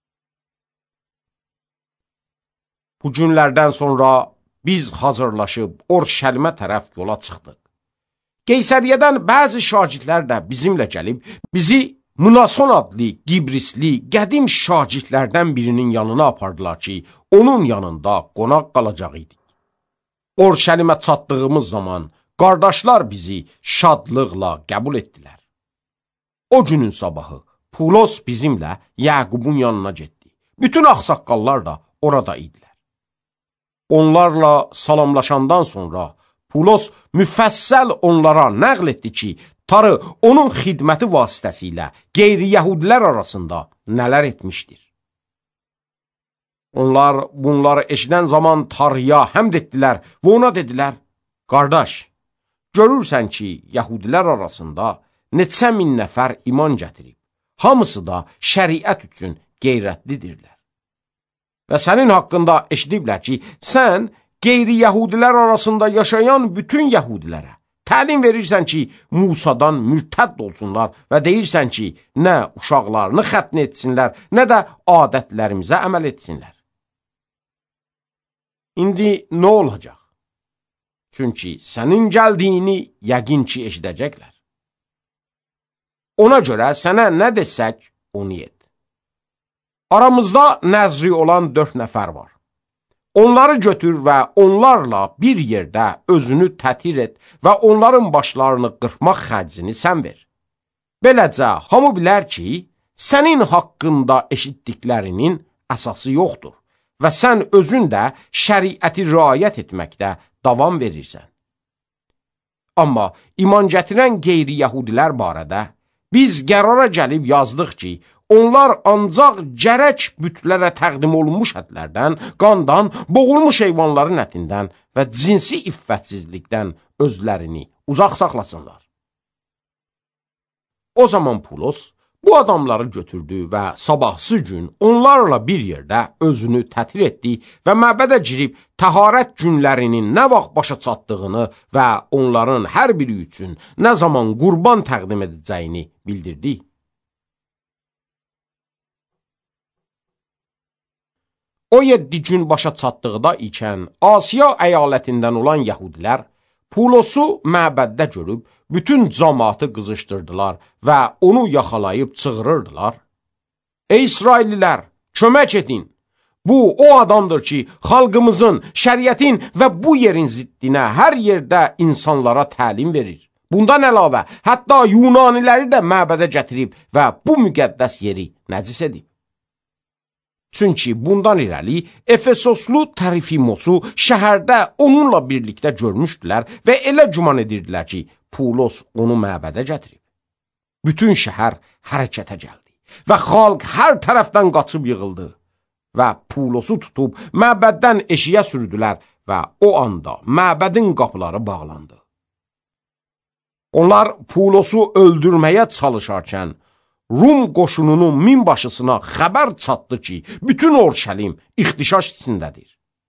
Bu günlərdən sonra biz hazırlaşıb Orşəlimə tərəf yola çıxdıq. Qeysəriyyədən bəzi şagirdlər də bizimlə gəlib, bizi Mnason adlı Qibrisli qədim şagirdlərdən birinin yanına apardılar ki, onun yanında qonaq qalacaq idik. Orşəlimə çatdığımız zaman qardaşlar bizi şadlıqla qəbul etdilər. O günün sabahı Pulos bizimlə Yaqubun yanına getdi. Bütün ağsaqqallar da orada idilər. Onlarla salamlaşandan sonra Pulos müfəssəl onlara nəql etdi ki, Tarı onun xidməti vasitəsilə qeyri-yəhudilər arasında nələr etmişdir. Onlar bunları eşidən zaman Tarıya həmd etdilər və ona dedilər, qardaş, görürsən ki, yəhudilər arasında neçə min nəfər iman gətirib, hamısı da şəriət üçün qeyrətlidirlər. Və sənin haqqında eşidiblər ki, sən qeyri-yəhudilər arasında yaşayan bütün yəhudilərə təlim verirsən ki, Musadan mürtədd olsunlar və deyirsən ki, nə uşaqlarını xətn etsinlər, nə də adətlərimizə əməl etsinlər. İndi nə olacaq? Çünki sənin gəldiyini yəqin ki, eşidəcəklər. Ona görə sənə nə desək, onu et. Aramızda nəzri olan dörd nəfər var. Onları götür və onlarla bir yerdə özünü tətir et və onların başlarını qırpmaq xərcini sən ver. Beləcə, hamı bilər ki, sənin haqqında eşitdiklərinin əsası yoxdur və sən özün də şəriəti riayət etməkdə davam verirsən. Amma iman gətirən qeyri-yəhudilər barədə biz qərara gəlib yazdıq ki, onlar ancaq gərək bütlərə təqdim olunmuş ətlərdən, qandan, boğulmuş heyvanların ətindən və cinsi iffətsizlikdən özlərini uzaq saxlasınlar. O zaman Pulos bu adamları götürdü və sabahsı gün onlarla bir yerdə özünü tətir etdi və məbədə girib təharət günlərinin nə vaxt başa çatdığını və onların hər biri üçün nə zaman qurban təqdim edəcəyini bildirdi. O yeddi gün başa çatdıqda ikən Asiya əyalətindən olan yəhudilər Pulosu məbəddə görüb bütün cəmaatı qızışdırdılar və onu yaxalayıb çığırırdılar. Ey İsraillilər, kömək edin! Bu o adamdır ki, xalqımızın, şəriətin və bu yerin ziddinə hər yerdə insanlara təlim verir. Bundan əlavə, hətta Yunaniləri də məbədə gətirib və bu müqəddəs yeri nəcis edib. Çünki bundan irəli Efesoslu Tərifimosu şəhərdə onunla birlikdə görmüşdülər və elə güman edirdilər ki, Pulos onu məbədə gətirib. Bütün şəhər hərəkətə gəldi və xalq hər tərəfdən qaçıb yığıldı və Pulosu tutub məbəddən eşiyə sürdülər və o anda məbədin qapıları bağlandı. Onlar Pulosu öldürməyə çalışarkən Rum qoşununun minbaşısına xəbər çatdı ki, bütün Orşəlim ixtişaş içindədir.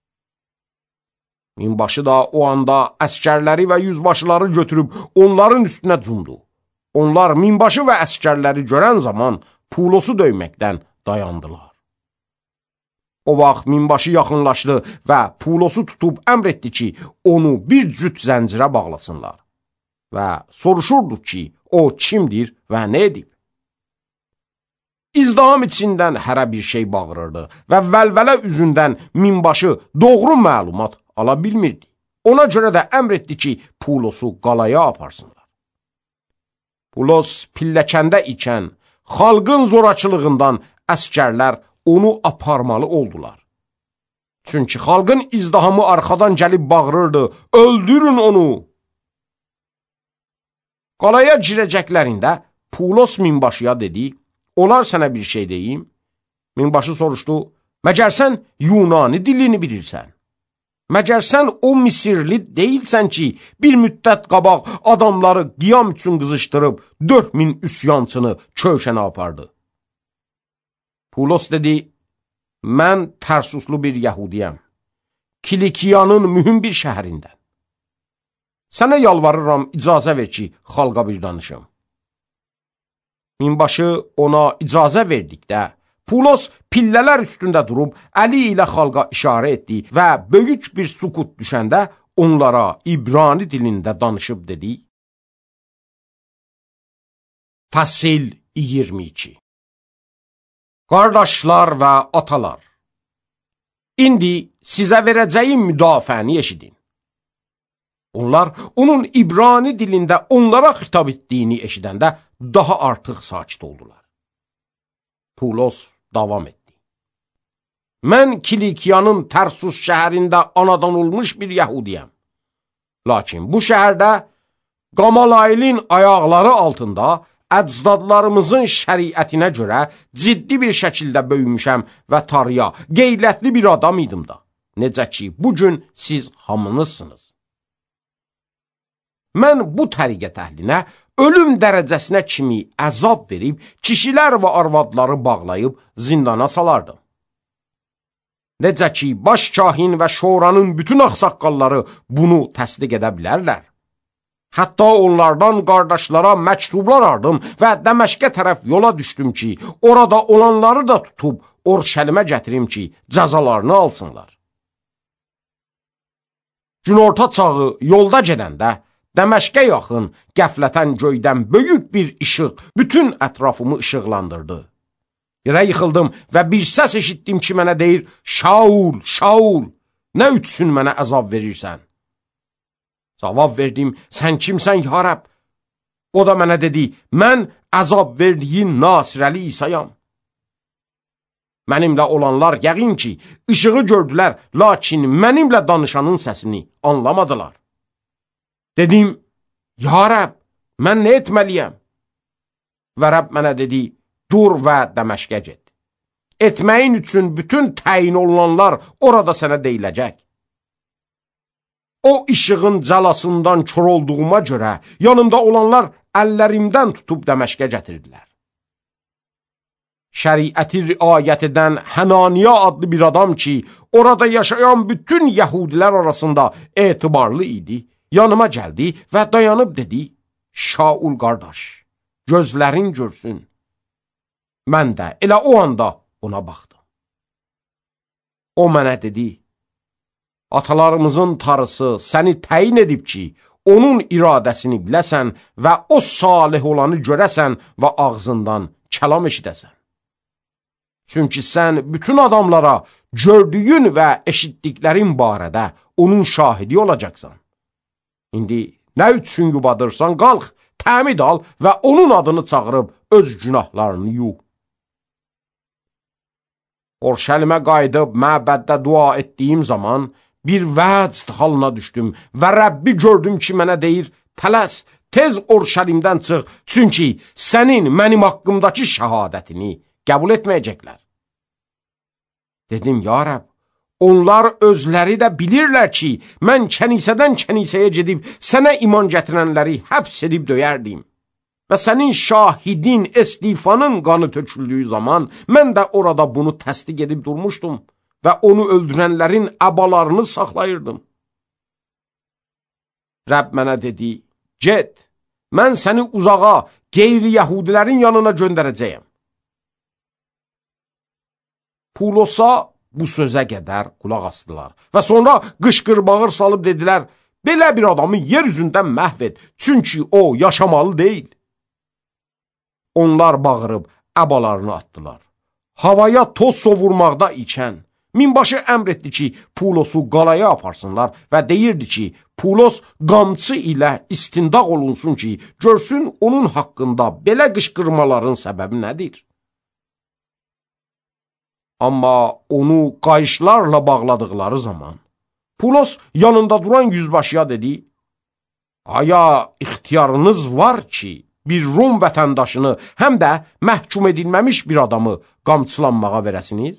Minbaşı da o anda əskərləri və yüzbaşıları götürüb onların üstünə cumdu. Onlar minbaşı və əskərləri görən zaman Pulosu döyməkdən dayandılar. O vaxt minbaşı yaxınlaşdı və Pulosu tutub əmr etdi ki, onu bir cüt zəncirə bağlasınlar və soruşurdu ki, o kimdir və nə edib? İzdiham içindən hərə bir şey bağırırdı və vəlvələ üzündən minbaşı doğru məlumat ala bilmirdi. Ona görə də əmr etdi ki, Pulosu qalaya aparsınlar. Pulos pilləkəndə ikən xalqın zorakılığından əskərlər onu aparmalı oldular. Çünki xalqın izdihamı arxadan gəlib bağırırdı, öldürün onu! Qalaya girəcəklərində Pulos minbaşıya dedi, olar sənə bir şey deyim? Minbaşı soruşdu, məgər sən Yunani dilini bilirsən? Məgər sən o Misirli deyilsən ki, bir müddət qabaq adamları qiyam üçün qızışdırıb dörd min üsyançını köşənə apardı? Pulos dedi, mən Tərsuslu bir yəhudiyəm, Kilikiyanın mühüm bir şəhərindən. Sənə yalvarıram, icazə ver ki, xalqa bir danışım. Minbaşı ona icazə verdikdə, Pulos pillələr üstündə durub, əli ilə xalqa işarə etdi və böyük bir sukut düşəndə onlara İbrani dilində danışıb dedi. Fəsil iyirmi iki. Qardaşlar və atalar, indi sizə verəcəyim müdafiəni eşidin. Onlar onun İbrani dilində onlara xitab etdiyini eşidəndə daha artıq sakit oldular. Pulos davam etdi. mən Kilikiyanın Tərsus şəhərində anadan olmuş bir yəhudiyəm. Lakin bu şəhərdə Qamalailin ayaqları altında əcdadlarımızın şəriətinə görə ciddi bir şəkildə böyümüşəm və tarıya, qeyrətli bir adam idim da. Necə ki, bugün siz hamınızsınız. Mən bu təriqət əhlinə ölüm dərəcəsinə kimi əzab verib, kişilər və arvadları bağlayıb zindana salardım. Necə ki, baş kahin və şoranın bütün ağsaqqalları bunu təsdiq edə bilərlər. Hətta onlardan qardaşlara məktublar aldım və Dəməşqə tərəf yola düşdüm ki, orada olanları da tutub Orşəlimə gətirim ki, cəzalarını alsınlar. Günorta çağı yolda gedəndə Dəməşqə yaxın qəflətən göydən böyük bir işıq bütün ətrafımı işıqlandırdı. Yerə yıxıldım və bir səs eşitdim ki, mənə deyir, Şaul, Şaul, nə üçün mənə əzab verirsən? Cavab verdim, sən kimsən ya Rəbb? O da mənə dedi, mən əzab verdiyin Nasirəli İsayam. Mənimlə olanlar yəqin ki, işığı gördülər, lakin mənimlə danışanın səsini anlamadılar. Dedim, ya Rəbb, mən nə etməliyəm? Və Rəbb mənə dedi, dur və Dəməşqə get. Etməyin üçün bütün təyin olunanlar orada sənə deyiləcək. O işığın cəlasından kör olduğuma görə yanımda olanlar əllərimdən tutub Dəməşqə gətirdilər. Şəriəti riayət edən Hənaniya adlı bir adam ki, orada yaşayan bütün yəhudilər arasında etibarlı idi, yanıma gəldi və dayanıb dedi, Şaul qardaş, gözlərin görsün. Mən də elə o anda ona baxdım. O mənə dedi, atalarımızın tarısı səni təyin edib ki, onun iradəsini biləsən və o salih olanı görəsən və ağzından kəlam eşidəsən. Çünki sən bütün adamlara gördüyün və eşitdiklərin barədə onun şahidi olacaqsan. İndi nə üçün yubadırsan, qalx, təmid al və onun adını çağırıb öz günahlarını yuh. Orşəlimə qayıdıb məbəddə dua etdiyim zaman bir vəcd halına düşdüm və Rəbbi gördüm ki, mənə deyir, tələs, tez Orşəlimdən çıx, çünki sənin mənim haqqımdakı şəhadətini qəbul etməyəcəklər. Dedim, ya Rəbb, onlar özləri də bilirlər ki, mən kənisədən kənisəyə gedib sənə iman gətirənləri həbs edib döyərdim. Və sənin şahidin Estifanın qanı töküldüyü zaman mən də orada bunu təsdiq edib durmuşdum və onu öldürənlərin əbalarını saxlayırdım. Rəbb mənə dedi, get, mən səni uzağa, qeyri-yəhudilərin yanına göndərəcəyəm. Pulosa bu sözə qədər qulaq asdılar və sonra qışqır-bağır salıb dedilər, belə bir adamı yer üzündən məhv et, çünki o yaşamalı deyil. Onlar bağırıb əbalarını atdılar. Havaya toz sovurmaqda ikən, minbaşı əmr etdi ki, Pulosu qalaya aparsınlar və deyirdi ki, Pulos qamçı ilə istindaq olunsun ki, görsün onun haqqında belə qışqırmaların səbəbi nədir? Amma onu qayışlarla bağladıqları zaman, Pulos yanında duran yüzbaşıya dedi, aya ixtiyarınız var ki, bir Rum vətəndaşını, həm də məhkum edilməmiş bir adamı qamçılanmağa verəsiniz?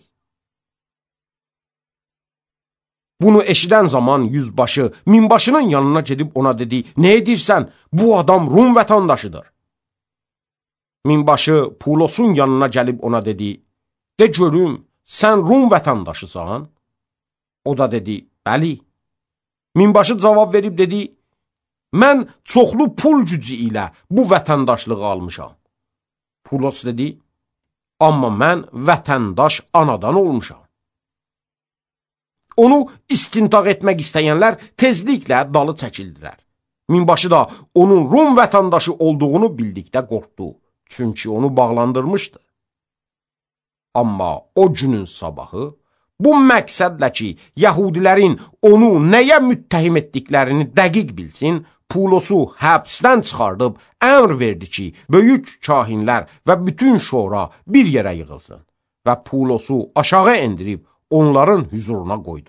Bunu eşidən zaman yüzbaşı minbaşının yanına gedib ona dedi, nə edirsən? Bu adam Rum vətəndaşıdır. Minbaşı Pulosun yanına gəlib ona dedi, de görüm, sən Rum vətəndaşısan? O da dedi, bəli. Minbaşı cavab verib dedi, mən çoxlu pul gücü ilə bu vətəndaşlığı almışam. Pulos dedi, amma mən vətəndaş anadan olmuşam. Onu istintaq etmək istəyənlər tezliklə dalı çəkildilər. Minbaşı da onun Rum vətəndaşı olduğunu bildikdə qorxdu, çünki onu bağlandırmışdı. Amma o günün sabahı, bu məqsədlə ki, yəhudilərin onu nəyə müttəhim etdiklərini dəqiq bilsin, Pulosu həbsdən çıxardıb əmr verdi ki, böyük kahinlər və bütün şora bir yerə yığılsın və Pulosu aşağı endirib onların hüzuruna qoydu.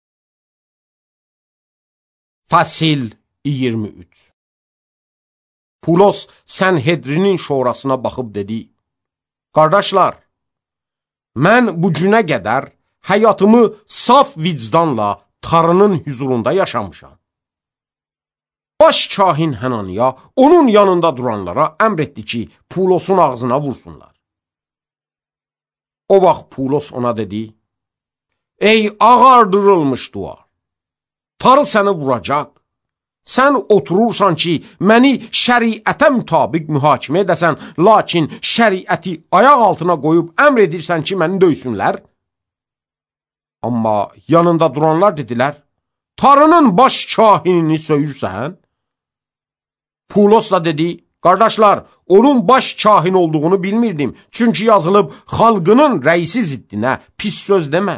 Fəsil iyirmi üç. Pulos Sənhedrinin şorasına baxıb dedi: Qardaşlar, mən bu günə qədər həyatımı saf vicdanla Tanrının hüzurunda yaşamışam. Baş kahin Hananiya onun yanında duranlara əmr etdi ki, Pulosun ağzına vursunlar. O vaxt Pulos ona dedi: Ey ağardırılmış duvar, Tanrı səni vuracaq. Sən oturursan ki, məni şəriətə mütabiq mühakimə edəsən, lakin şəriəti ayaq altına qoyub əmr edirsən ki, məni döysünlər. Amma yanında duranlar dedilər: Tanrının baş kahinini söyürsən? Pulos da dedi: Qardaşlar, onun baş kahin olduğunu bilmirdim. Çünki yazılıb, xalqının rəisi ziddinə pis söz demə.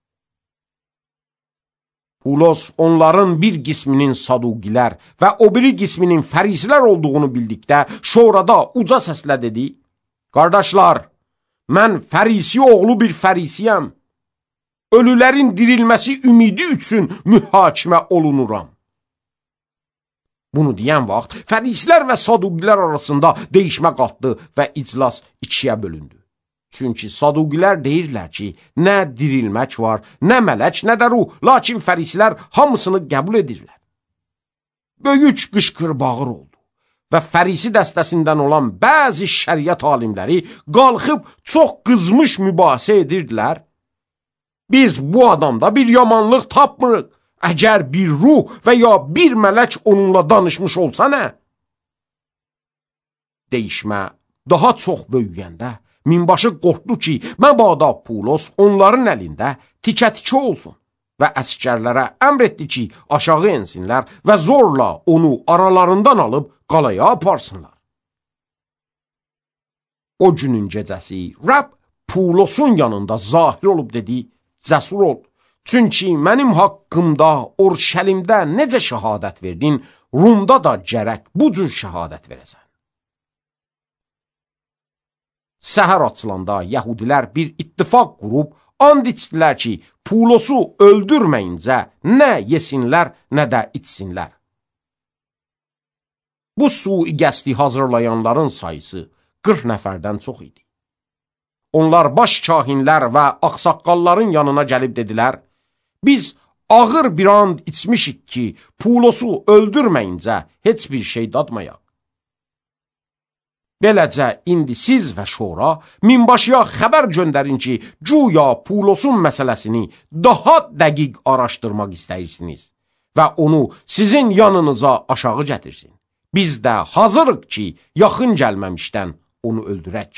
Pulos onların bir qisminin Sadugilər və o biri qisminin Fərisilər olduğunu bildikdə şorada uca səslə dedi: Qardaşlar, mən Fərisi oğlu bir Fərisiyəm. Ölülərin dirilməsi ümidi üçün mühakimə olunuram. Bunu deyən vaxt Fərisilər və Sadugilər arasında deyişmə qalxdı və iclas ikiyə bölündü. Çünki Sadugilər deyirlər ki, nə dirilmək var, nə mələk, nə də ruh, lakin Fərisilər hamısını qəbul edirlər. Böyük qışqır-bağır oldu və Fərisi dəstəsindən olan bəzi şəriət alimləri qalxıb çox qızmış mübahisə edirdilər. Biz bu adamda bir yamanlıq tapmırıq. Əgər bir ruh və ya bir mələk onunla danışmış olsa nə? Deyişmə daha çox böyüyəndə minbaşı qorxdu ki, məbada Pulos onların əlində tikə-tikə olsun və əsgərlərə əmr etdi ki, aşağı ensinlər və zorla onu aralarından alıb qalaya aparsınlar. O günün gecəsi Rəbb Pulosun yanında zahir olub dedi: Cəsur ol, çünki mənim haqqımda Orşəlimdə necə şəhadət verdin, Rumda da gərək bu cür şəhadət verəsən. Səhər açılanda Yəhudilər bir ittifaq qurub and içdilər ki, Pulosu öldürməyincə nə yesinlər, nə də içsinlər. Bu sui-qəsdi hazırlayanların sayısı qırx nəfərdən çox idi. Onlar baş kahinlər və ağsaqqalların yanına gəlib dedilər: Biz ağır bir and içmişik ki, Pulosu öldürməyincə heç bir şey dadmayaq. Beləcə, indi siz və şora minbaşıya xəbər göndərin ki, güya Pulosun məsələsini daha dəqiq araşdırmaq istəyirsiniz və onu sizin yanınıza aşağı gətirsin. Biz də hazırıq ki, yaxın gəlməmişdən onu öldürək.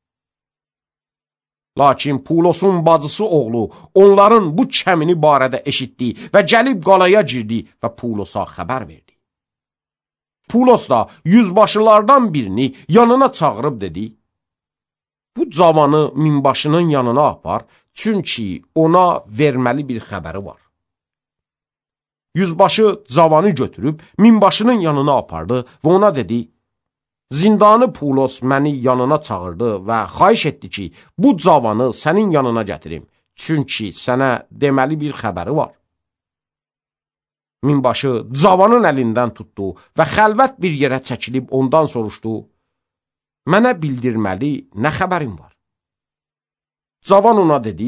Lakin Pulosun bacısı oğlu onların bu kəmini barədə eşitdi və gəlib qalaya girdi və Pulosa xəbər verdi. Pulos da yüzbaşılardan birini yanına çağırıb dedi: Bu cavanı minbaşının yanına apar, çünki ona verməli bir xəbəri var. Yüzbaşı cavanı götürüb minbaşının yanına apardı və ona dedi: Zindanı Pulos məni yanına çağırdı və xahiş etdi ki, bu cavanı sənin yanına gətirim, çünki sənə deməli bir xəbəri var. Minbaşı cavanın əlindən tutdu və xəlvət bir yerə çəkilib ondan soruşdu: Mənə bildirməli nə xəbərin var? Cavan ona dedi: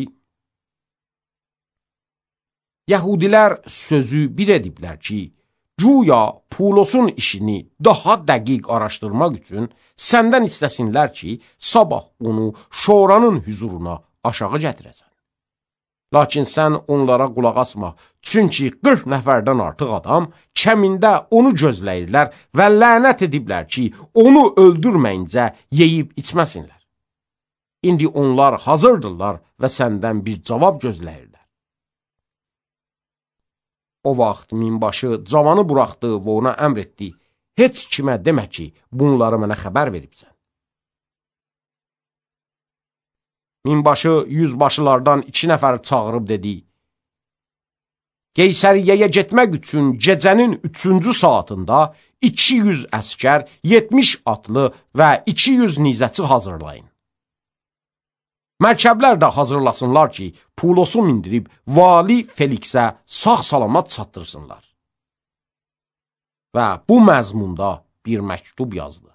Yəhudilər sözü bir ediblər ki, güya Pulosun işini daha dəqiq araşdırmaq üçün səndən istəsinlər ki, sabah onu şoranın hüzuruna aşağı gətirəsən. Lakin sən onlara qulaq asma, çünki qırx nəfərdən artıq adam kəmində onu gözləyirlər və lənət ediblər ki, onu öldürməyincə yeyib içməsinlər. İndi onlar hazırdırlar və səndən bir cavab gözləyirlər. O vaxt minbaşı cavanı buraxdı və ona əmr etdi: Heç kimə demə ki, bunları mənə xəbər veribsən. Minbaşı yüzbaşılardan iki nəfər çağırıb dedi: Qeysəriyyəyə getmək üçün gecənin üçüncü saatında iki yüz əskər, yetmiş atlı və iki yüz nizəçi hazırlayın. Mərkəblər də hazırlasınlar ki, Pulosu mindirib vali Feliksə sağ-salamat çatdırsınlar. Və bu məzmunda bir məktub yazdı.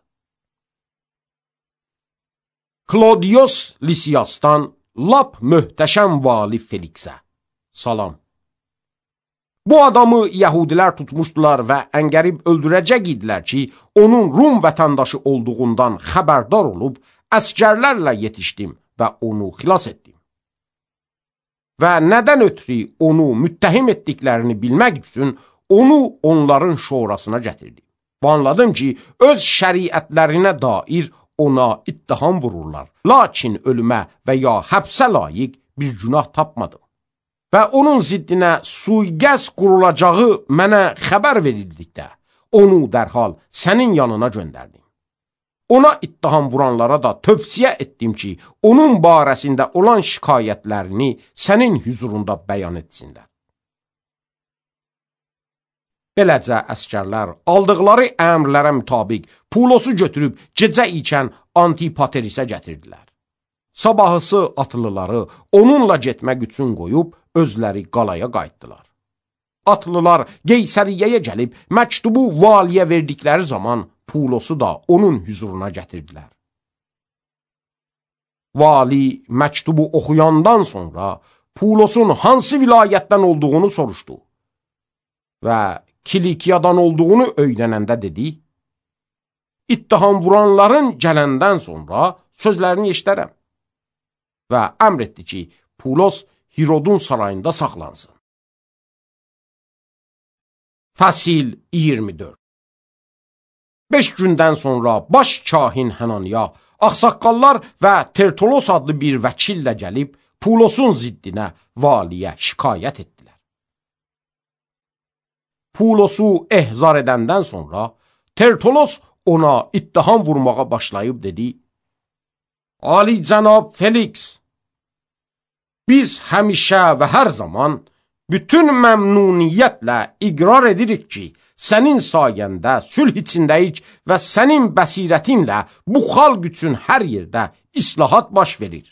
Klodios Lisiasdan lap möhtəşəm vali Feliksə. Salam. Bu adamı Yəhudilər tutmuşdular və əngərib öldürəcək idilər ki, onun Rum vətəndaşı olduğundan xəbərdar olub, əskərlərlə yetişdim və onu xilas etdim. Və nədən ötürü onu müttəhim etdiklərini bilmək üçün onu onların şurasına gətirdim. Və anladım ki, öz şəriətlərinə dair ona ittiham vururlar. Lakin ölümə və ya həbsə layiq bir günah tapmadım. Və onun ziddinə sui-qəsd qurulacağı mənə xəbər verildikdə, onu dərhal sənin yanına göndərdim. Ona ittiham vuranlara da tövsiyə etdim ki, onun barəsində olan şikayətlərini sənin hüzurunda bəyan etsinlər. Beləcə əskərlər aldıqları əmrlərə mütabiq Pulosu götürüb gecə ikən Antipaterisə gətirdilər. Sabahısı atlıları onunla getmək üçün qoyub özləri qalaya qayıtdılar. Atlılar Qeysəriyyəyə gəlib məktubu valiyə verdikləri zaman Pulosu da onun hüzuruna gətirdilər. Vali məktubu oxuyandan sonra Pulosun hansı vilayətdən olduğunu soruşdu və Kilikiyadan olduğunu öyrənəndə dedi, ittiham vuranların gələndən sonra sözlərini eşitərəm və əmr etdi ki, Pulos Hirodun sarayında saxlansın. Fəsil iyirmi dörd. Beş gündən sonra baş kahin Hananiya, ağsaqqallar və Tertulos adlı bir vəkillə gəlib Pulosun ziddinə valiyə şikayət etdilər. Pulosu ehzar edəndən sonra Tertulos ona ittiham vurmağa başlayıb dedi, Ali cənab Feliks, biz həmişə və hər zaman bütün məmnuniyyətlə iqrar edirik ki, sənin sayəndə sülh içindəyik və sənin bəsirətinlə bu xalq üçün hər yerdə islahat baş verir.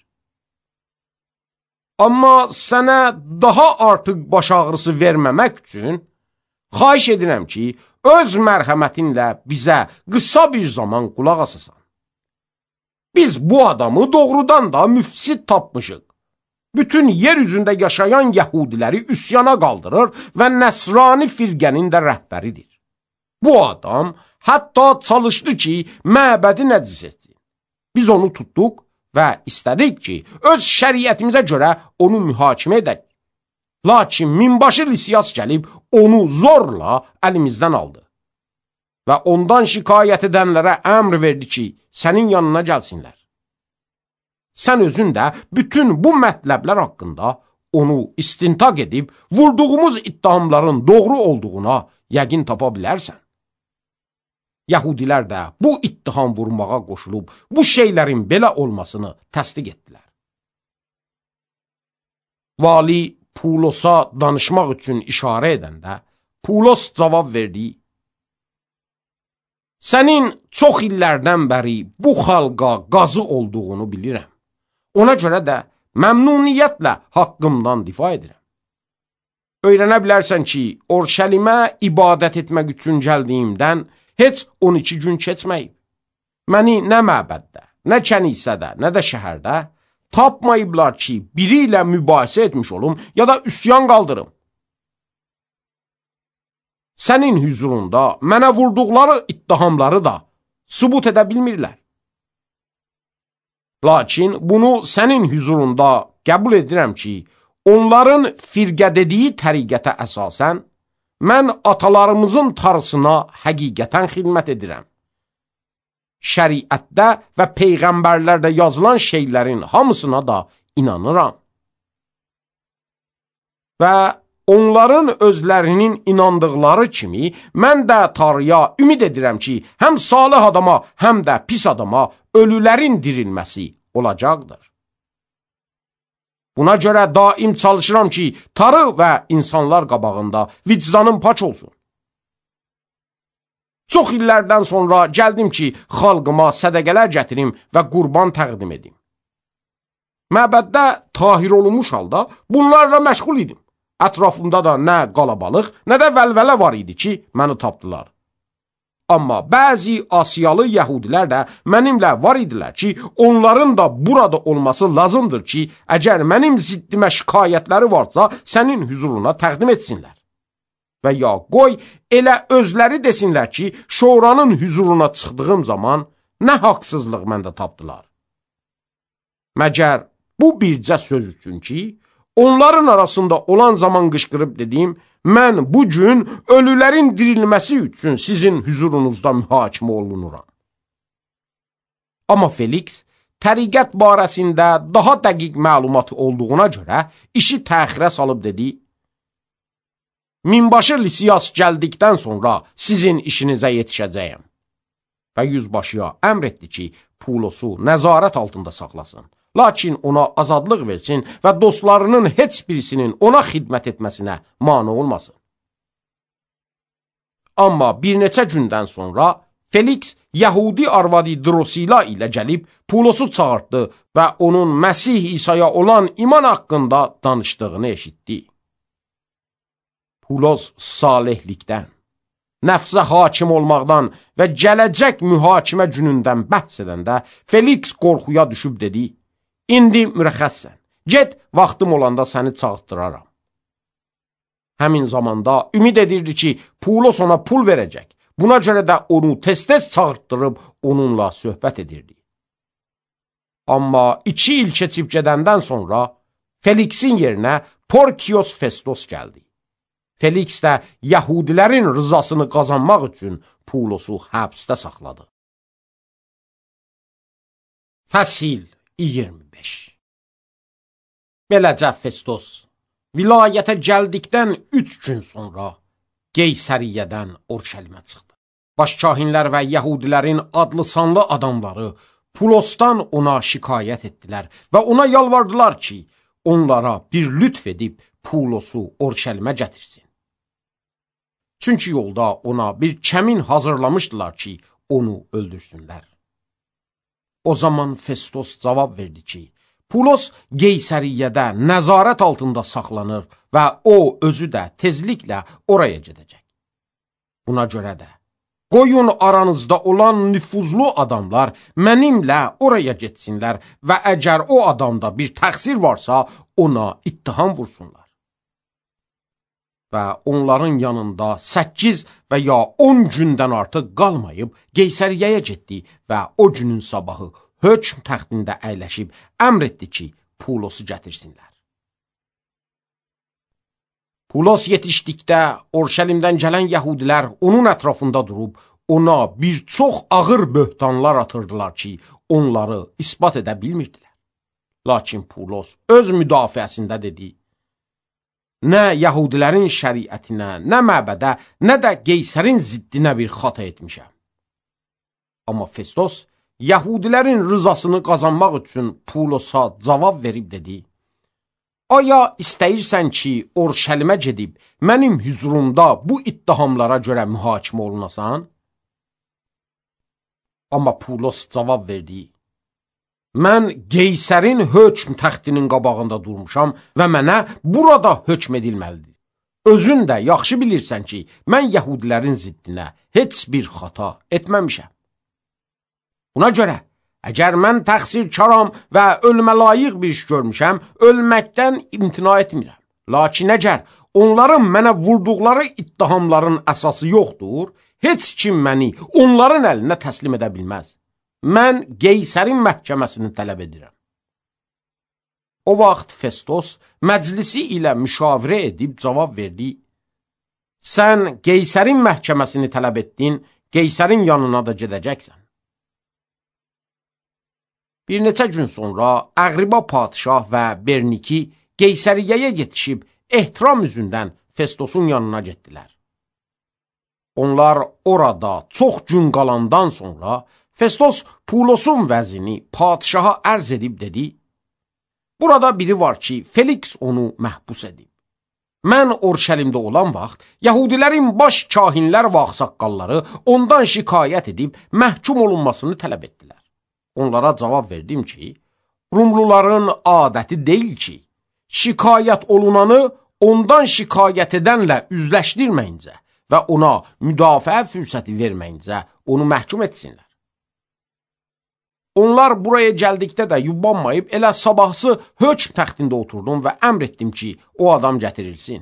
Amma sənə daha artıq baş ağrısı verməmək üçün xahiş edirəm ki, öz mərhəmətinlə bizə qısa bir zaman qulaq asasan. Biz bu adamı doğrudan da müfsid tapmışıq. Bütün yer üzündə yaşayan Yəhudiləri üsyana qaldırır və Nəsrani firqənin də rəhbəridir. Bu adam hətta çalışdı ki, məbədi nəcis etsin. Biz onu tutduq və istədik ki, öz şəriətimizə görə onu mühakimə edək. Lakin minbaşı Lisias gəlib onu zorla əlimizdən aldı və ondan şikayət edənlərə əmr verdi ki, sənin yanına gəlsinlər. Sən özün də bütün bu mətləblər haqqında onu istintaq edib, vurduğumuz ittihamların doğru olduğuna yəqin tapa bilərsən. Yəhudilər də bu ittiham vurmağa qoşulub, bu şeylərin belə olmasını təsdiq etdilər. Vali Pulosa danışmaq üçün işarə edəndə, Pulos cavab verdi, sənin çox illərdən bəri bu xalqa qazı olduğunu bilirəm. Ona görə də məmnuniyyətlə haqqımdan difa edirəm. Öyrənə bilərsən ki, Orşəlimə ibadət etmək üçün gəldiyimdən heç on iki gün keçməyib. Məni nə məbəddə, nə kənisədə, nə də şəhərdə tapmayıblar ki, biri ilə mübahisə etmiş olum ya da üsyan qaldırım. Sənin hüzurunda mənə vurduqları ittihamları da sübut edə bilmirlər. Lakin bunu sənin hüzurunda qəbul edirəm ki, onların firqə dediyi təriqətə əsasən, mən atalarımızın tarısına həqiqətən xidmət edirəm. Şəriətdə və peyğəmbərlərdə yazılan şeylərin hamısına da inanıram. Və onların özlərinin inandıqları kimi mən də Tanrıya ümid edirəm ki, həm salih adama, həm də pis adama ölülərin dirilməsi olacaqdır. Buna görə daim çalışıram ki, Tanrı və insanlar qabağında vicdanım paç olsun. Çox illərdən sonra gəldim ki, xalqıma sədəqələr gətirim və qurban təqdim edim. Məbəddə tahir olunmuş halda bunlarla məşğul idim. Ətrafımda da nə qalabalıq, nə də vəlvələ var idi ki, məni tapdılar. Amma bəzi Asiyalı yəhudilər də mənimlə var idilər ki, onların da burada olması lazımdır ki, əgər mənim ziddimə şikayətləri varsa, sənin hüzuruna təqdim etsinlər. Və ya qoy, elə özləri desinlər ki, şoranın hüzuruna çıxdığım zaman nə haqsızlıq məndə tapdılar. Məgər bu bircə söz üçün ki, onların arasında olan zaman qışqırıb dediyim, mən bu gün ölülərin dirilməsi üçün sizin hüzurunuzda mühakimə olunuram. Amma Feliks təriqət barəsində daha dəqiq məlumat olduğuna görə işi təxirə salıb dedi, minbaşı Lisiyas gəldikdən sonra sizin işinizə yetişəcəyəm. Və yüzbaşıya əmr etdi ki, Pulosu nəzarət altında saxlasın. Lakin ona azadlıq versin və dostlarının heç birisinin ona xidmət etməsinə mane olmasın. Amma bir neçə gündən sonra Feliks Yəhudi arvadı Drusilla ilə gəlib Pulosu çağırtdı və onun Məsih İsa'ya olan iman haqqında danışdığını eşitdi. Pulos salihlikdən, nəfsə hakim olmaqdan və gələcək mühakimə günündən bəhs edəndə Feliks qorxuya düşüb dedi, İndi mürəxəssən, get vaxtım olanda səni çağırtdıraram. Həmin zamanda ümid edirdi ki, Pulos ona pul verəcək. Buna görə də onu tez-tez çağırtdırıb onunla söhbət edirdi. Amma iki il keçib gedəndən sonra Feliksin yerinə Porkios Festos gəldi. Feliks də Yəhudilərin rızasını qazanmaq üçün Pulosu həbsdə saxladı. Fəsil iyirmi beş. Beləcə Festos vilayətə gəldikdən üç gün sonra Qeysəriyyədən Orşəlimə çıxdı. Başkahinlər və Yəhudilərin adlı sanlı adamları Pulosdan ona şikayət etdilər və ona yalvardılar ki, onlara bir lütf edib Pulosu Orşəlimə gətirsin. Çünki yolda ona bir kəmin hazırlamışdılar ki, onu öldürsünlər. O zaman Festos cavab verdi ki, Pulos Qeysəriyyədə nəzarət altında saxlanır və o özü də tezliklə oraya gedəcək. Buna görə də, qoyun aranızda olan nüfuzlu adamlar mənimlə oraya getsinlər və əgər o adamda bir təqsir varsa, ona ittiham vursunlar. Və onların yanında səkkiz və ya on gündən artıq qalmayıb Qeysəriyyəyə getdi və o günün sabahı hökm təxtində əyləşib əmr etdi ki, Pulosu gətirsinlər. Pulos yetişdikdə Orşəlimdən gələn yəhudilər onun ətrafında durub, ona bir çox ağır böhtanlar atırdılar ki, onları isbat edə bilmirdilər. Lakin Pulos öz müdafiəsində dedi, nə yəhudilərin şəriətinə, nə məbədə, nə də Qeysərin ziddinə bir xata etmişəm. Amma Festos yəhudilərin rızasını qazanmaq üçün Pulosa cavab verib dedi, aya istəyirsən ki, Orşəlimə gedib mənim hüzurumda bu ittihamlara görə mühakimə olunasan? Amma Pulos cavab verdi, mən Qeysərin hökm təxtinin qabağında durmuşam və mənə burada hökm edilməlidir. Özün də yaxşı bilirsən ki, mən yəhudilərin ziddinə heç bir xata etməmişəm. Buna görə, əgər mən təqsirkaram və ölmə layiq bir iş görmüşəm, ölməkdən imtina etmirəm. Lakin əgər onların mənə vurduqları ittihamların əsası yoxdur, heç kim məni onların əlinə təslim edə bilməz. Mən Qeysərin məhkəməsini tələb edirəm. O vaxt Festos məclisi ilə müşavirə edib cavab verdi, sən Qeysərin məhkəməsini tələb etdin, Qeysərin yanına da gedəcəksən. Bir neçə gün sonra Əqriba padişah və Berniki Qeysəriyyəyə yetişib ehtiram üzündən Festosun yanına getdilər. Onlar orada çox gün qalandan sonra Festos Pulosun vəzini padişaha ərz edib dedi, burada biri var ki, Feliks onu məhbus edib. Mən Orşəlimdə olan vaxt, Yəhudilərin baş kahinlər və ağsaqqalları ondan şikayət edib məhkum olunmasını tələb etdilər. Onlara cavab verdim ki, Rumluların adəti deyil ki, şikayət olunanı ondan şikayət edənlə üzləşdirməyincə və ona müdafiə fürsəti verməyincə onu məhkum etsinlər. Onlar buraya gəldikdə də yubanmayıb, elə sabahsı hökm təxtində oturdum və əmr etdim ki, o adam gətirilsin.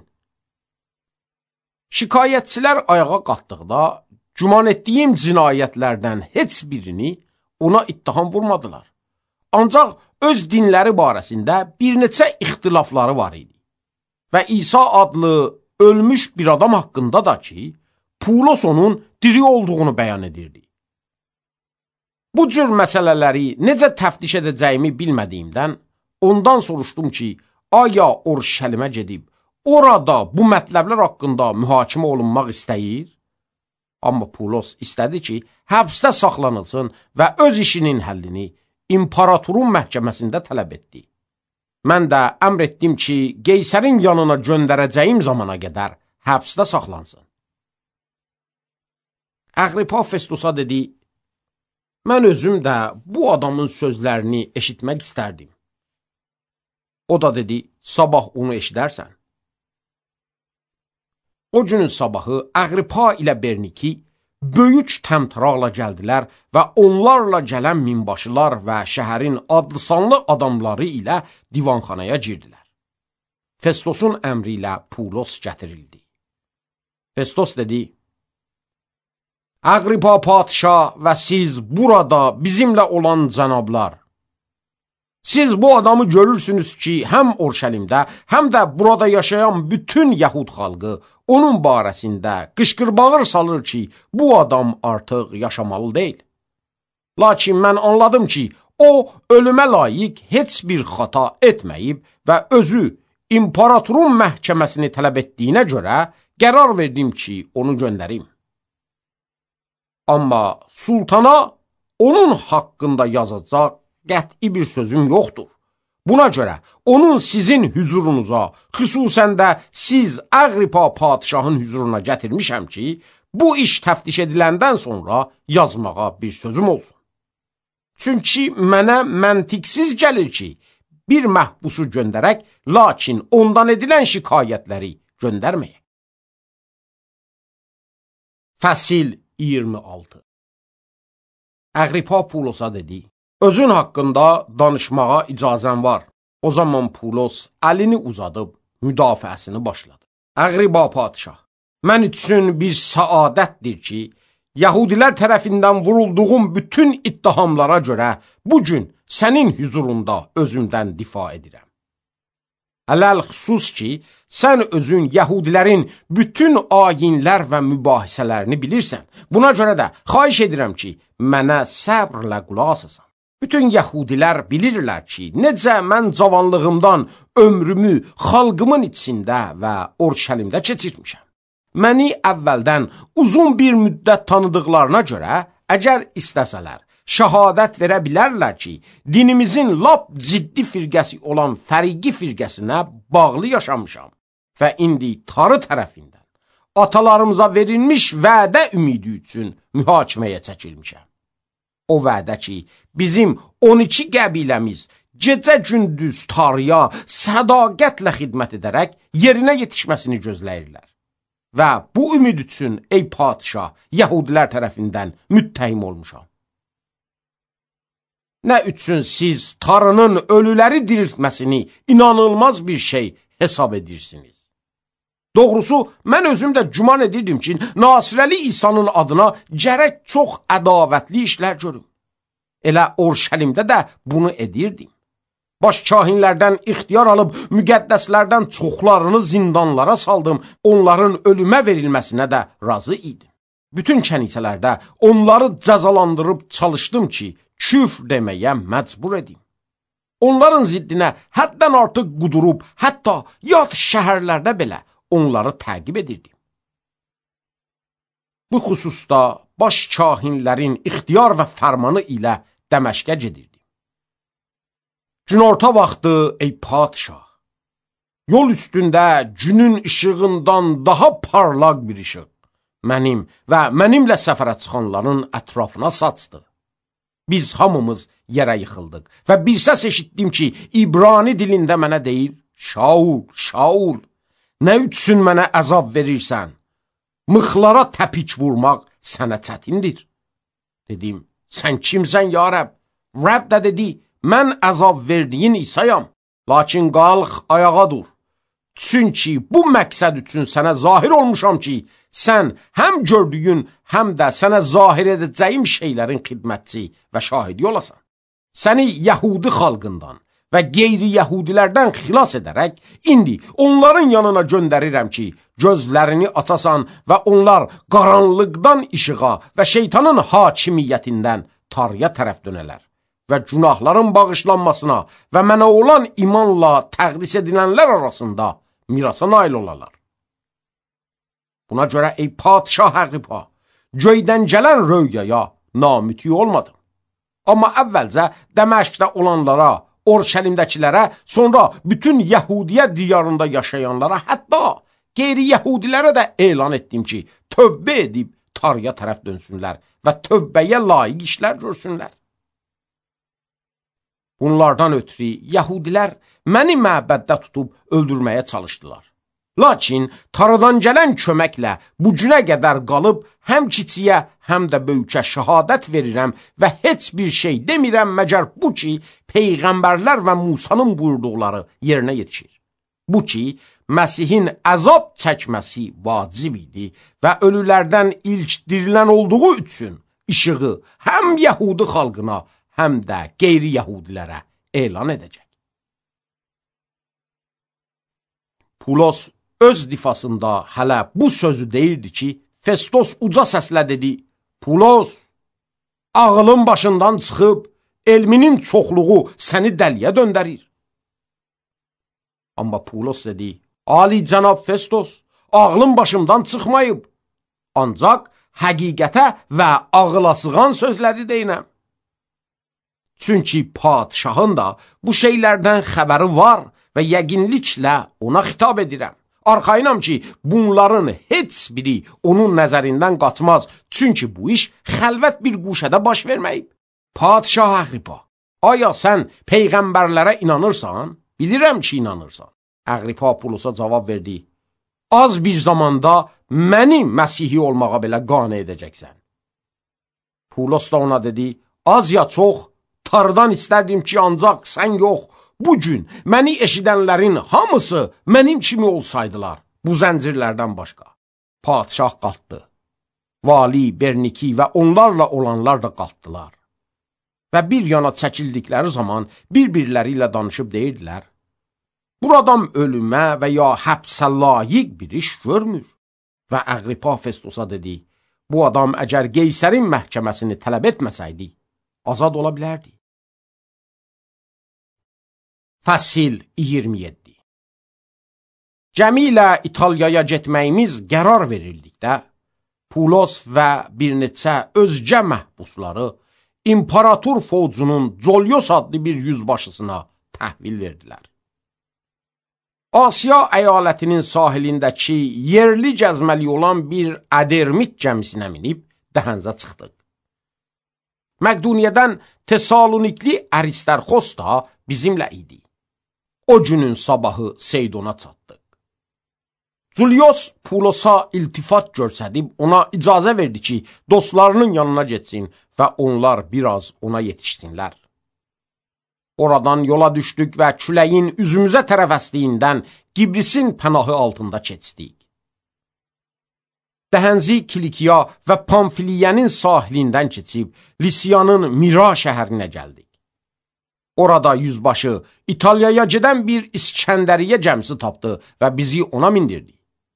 Şikayətçilər ayağa qalxdıqda, güman etdiyim cinayətlərdən heç birini ona ittiham vurmadılar. Ancaq öz dinləri barəsində bir neçə ixtilafları var idi. Və İsa adlı ölmüş bir adam haqqında da ki, Pulos onun diri olduğunu bəyan edirdi. Bu cür məsələləri necə təftiş edəcəyimi bilmədiyimdən, ondan soruşdum ki, aya Urşəlimə gedib, orada bu mətləblər haqqında mühakimə olunmaq istəyir? Amma Pulos istədi ki, həbsdə saxlanılsın və öz işinin həllini imparatorun məhkəməsində tələb etdi. Mən də əmr etdim ki, Qeysərin yanına göndərəcəyim zamana qədər həbsdə saxlansın. Aqripa Festusa dedi, mən özüm də bu adamın sözlərini eşitmək istərdim. O da dedi, sabah onu eşidərsən. O günün sabahı Aqripa ilə Berniki böyük təmtəraqla gəldilər və onlarla gələn minbaşılar və şəhərin adlı-sanlı adamları ilə divanxanaya girdilər. Festosun əmri ilə Pulos gətirildi. Festos dedi, Aqripa padişah və siz burada bizimlə olan cənablar, siz bu adamı görürsünüz ki, həm Urşəlimdə, həm də burada yaşayan bütün Yahud xalqı onun barəsində qışqırbağır salır ki, bu adam artıq yaşamalı deyil. Lakin mən anladım ki, o ölümə layiq heç bir xata etməyib və özü imparatorun məhkəməsini tələb etdiyinə görə qərar verdim ki, onu göndərim. Amma sultana onun haqqında yazacaq qəti bir sözüm yoxdur. Buna görə onun sizin hüzurunuza, xüsusən də siz Aqripa padişahın hüzuruna gətirmişəm ki, bu iş təftiş ediləndən sonra yazmağa bir sözüm olsun. Çünki mənə məntiqsiz gəlir ki, bir məhbusu göndərək, lakin ondan edilən şikayətləri göndərməyək. Fəsil iyirmi altı. Aqripa Pulosa dedi, özün haqqında danışmağa icazən var. O zaman Pulos əlini uzadıb müdafiəsini başladı. Aqripa padişah, mən üçün bir saadətdir ki, Yahudilər tərəfindən vurulduğum bütün ittihamlara görə bugün sənin hüzurunda özümdən difa edirəm. Ələl xüsus ki, sən özün Yahudilərin bütün ayinlər və mübahisələrini bilirsən. Buna görə də xahiş edirəm ki, mənə səbrlə qulaq asasan. Bütün Yahudilər bilirlər ki, necə mən cavanlığımdan ömrümü xalqımın içində və Urşəlimdə keçirmişəm. Məni əvvəldən uzun bir müddət tanıdıqlarına görə, əgər istəsələr, şəhadət verə bilərlər ki, dinimizin lap ciddi firqəsi olan fəriqi firqəsinə bağlı yaşamışam və indi tarı tərəfindən atalarımıza verilmiş vədə ümidi üçün mühakiməyə çəkilmişəm. O vədə ki, bizim on iki qəbiləmiz gecə-gündüz tarıya sədaqətlə xidmət edərək yerinə yetişməsini gözləyirlər. Və bu ümid üçün, ey padişah, Yahudilər tərəfindən müttəhim olmuşam. Nə üçün siz tarının ölüləri diriltməsini inanılmaz bir şey hesab edirsiniz? Doğrusu, mən özüm də güman edirdim ki, Nasirəli İsa'nın adına gərək çox ədavətli işlər görüm. Elə Urşəlimdə də bunu edirdim. Baş kahinlərdən ixtiyar alıb, müqəddəslərdən çoxlarını zindanlara saldım, onların ölümə verilməsinə də razı idim. Bütün kənisələrdə onları cəzalandırıb çalışdım ki, küfr deməyə məcbur edim. Onların ziddinə həddən artıq qudurub, hətta yad şəhərlərdə belə onları təqib edirdim. Bu xüsusda baş kahinlərin ixtiyar və fərmanı ilə Dəməşqə gedirdim. Günorta vaxtı, ey padişah, yol üstündə günün işığından daha parlaq bir işıq mənim və mənimlə səfərə çıxanların ətrafına saçdı. Biz hamımız yerə yıxıldıq və bir səs eşitdim ki, İbrani dilində mənə deyir, Şaul, Şaul, nə üçün mənə əzab verirsən? Mıxlara təpik vurmaq sənə çətindir. Dedim, sən kimsən ya Rəbb? Rəbb də dedi, mən əzab verdiyin İsa'yam, lakin qalx ayağa dur. Çünki bu məqsəd üçün sənə zahir olmuşam ki, sən həm gördüyün, həm də sənə zahir edəcəyim şeylərin xidmətçi və şahidi olasan. Səni Yəhudi xalqından və qeyri-Yəhudilərdən xilas edərək, indi onların yanına göndərirəm ki, gözlərini açasan və onlar qaranlıqdan işığa və şeytanın hakimiyyətindən tarıya tərəf dönələr və günahların bağışlanmasına və mənə olan imanla təqdis edilənlər arasında mirasa nail olarlar. Buna görə ey padişah Əqripa, göydən gələn röyaya namütü olmadım. Amma əvvəlcə Dəməşqdə olanlara, Orşəlimdəkilərə, sonra bütün Yəhudiyyə diyarında yaşayanlara, hətta qeyri-Yəhudilərə də elan etdim ki, tövbə edib tarıya tərəf dönsünlər və tövbəyə layiq işlər görsünlər. Bunlardan ötürü Yəhudilər məni məbəddə tutub öldürməyə çalışdılar. Lakin tarıdan gələn köməklə bu günə qədər qalıb həm kiçiyə, həm də böyükə şəhadət verirəm və heç bir şey demirəm məgər bu ki, peyğəmbərlər və Musanın buyurduqları yerinə yetişir. Bu ki, Məsihin əzab çəkməsi vacib idi və ölülərdən ilk dirilən olduğu üçün işığı həm Yəhudi xalqına, həm də qeyri-Yəhudilərə elan edəcək. Pulos öz difasında hələ bu sözü deyirdi ki, Festos uca səslə dedi, Pulos, ağılın başından çıxıb, elminin çoxluğu səni dəliyə döndərir. Amma Pulos dedi, Ali cənab Festos, ağlım başımdan çıxmayıb, ancaq həqiqətə və ağıla sığan sözləri deyinəm. Çünki padişahın da bu şeylərdən xəbəri var və yəqinliklə ona xitab edirəm. Arxayınam ki, bunların heç biri onun nəzərindən qaçmaz, çünki bu iş xəlvət bir quşədə baş verməyib. Padişah Əqripa, aya sən peyğəmbərlərə inanırsan? Bilirəm ki, inanırsan. Əqripa Pulosa cavab verdi, az bir zamanda məni Məsihi olmağa belə qane edəcəksən. Pulos da ona dedi, az ya çox, tarıdan istərdim ki, ancaq sən yox, bugün məni eşidənlərin hamısı mənim kimi olsaydılar, bu zəncirlərdən başqa. Padişah qalxdı. Vali, Berniki və onlarla olanlar da qalxdılar. Və bir yana çəkildikləri zaman bir-birləri ilə danışıb deyirdilər, buradan ölümə və ya həbsə layiq bir iş görmür. Və Əqripa Festosa dedi, bu adam əgər Qeysərin məhkəməsini tələb etməsəydi, azad ola bilərdi. Fəsil iyirmi yeddi. Cəmi ilə İtaliyaya getməyimiz qərar verildikdə, Pulos və bir neçə özgə məhbusları İmparator Focunun Colyos adlı bir yüzbaşısına təhvil verdilər. Asiya əyalətinin sahilindəki yerli gəzməli olan bir Ədermit gəmisinə minib dəhənzə çıxdıq. Məqduniyadan Tesalonikli Aristarxos da bizimlə idi. O günün sabahı Seydona çatdıq. Julios Pulosa iltifat görsədib ona icazə verdi ki, dostlarının yanına getsin və onlar biraz ona yetişsinlər. Oradan yola düşdük və küləyin üzümüzə tərəf əsdiyindən Qibrisin pənahı altında keçdik. Dəhənzi Kilikiya və Pamfiliyənin sahilindən keçib Lisiyanın Mira şəhərinə gəldik. Orada yüzbaşı İtaliyaya gedən bir İskəndəriyyə gəmisi tapdı və bizi ona mindirdi.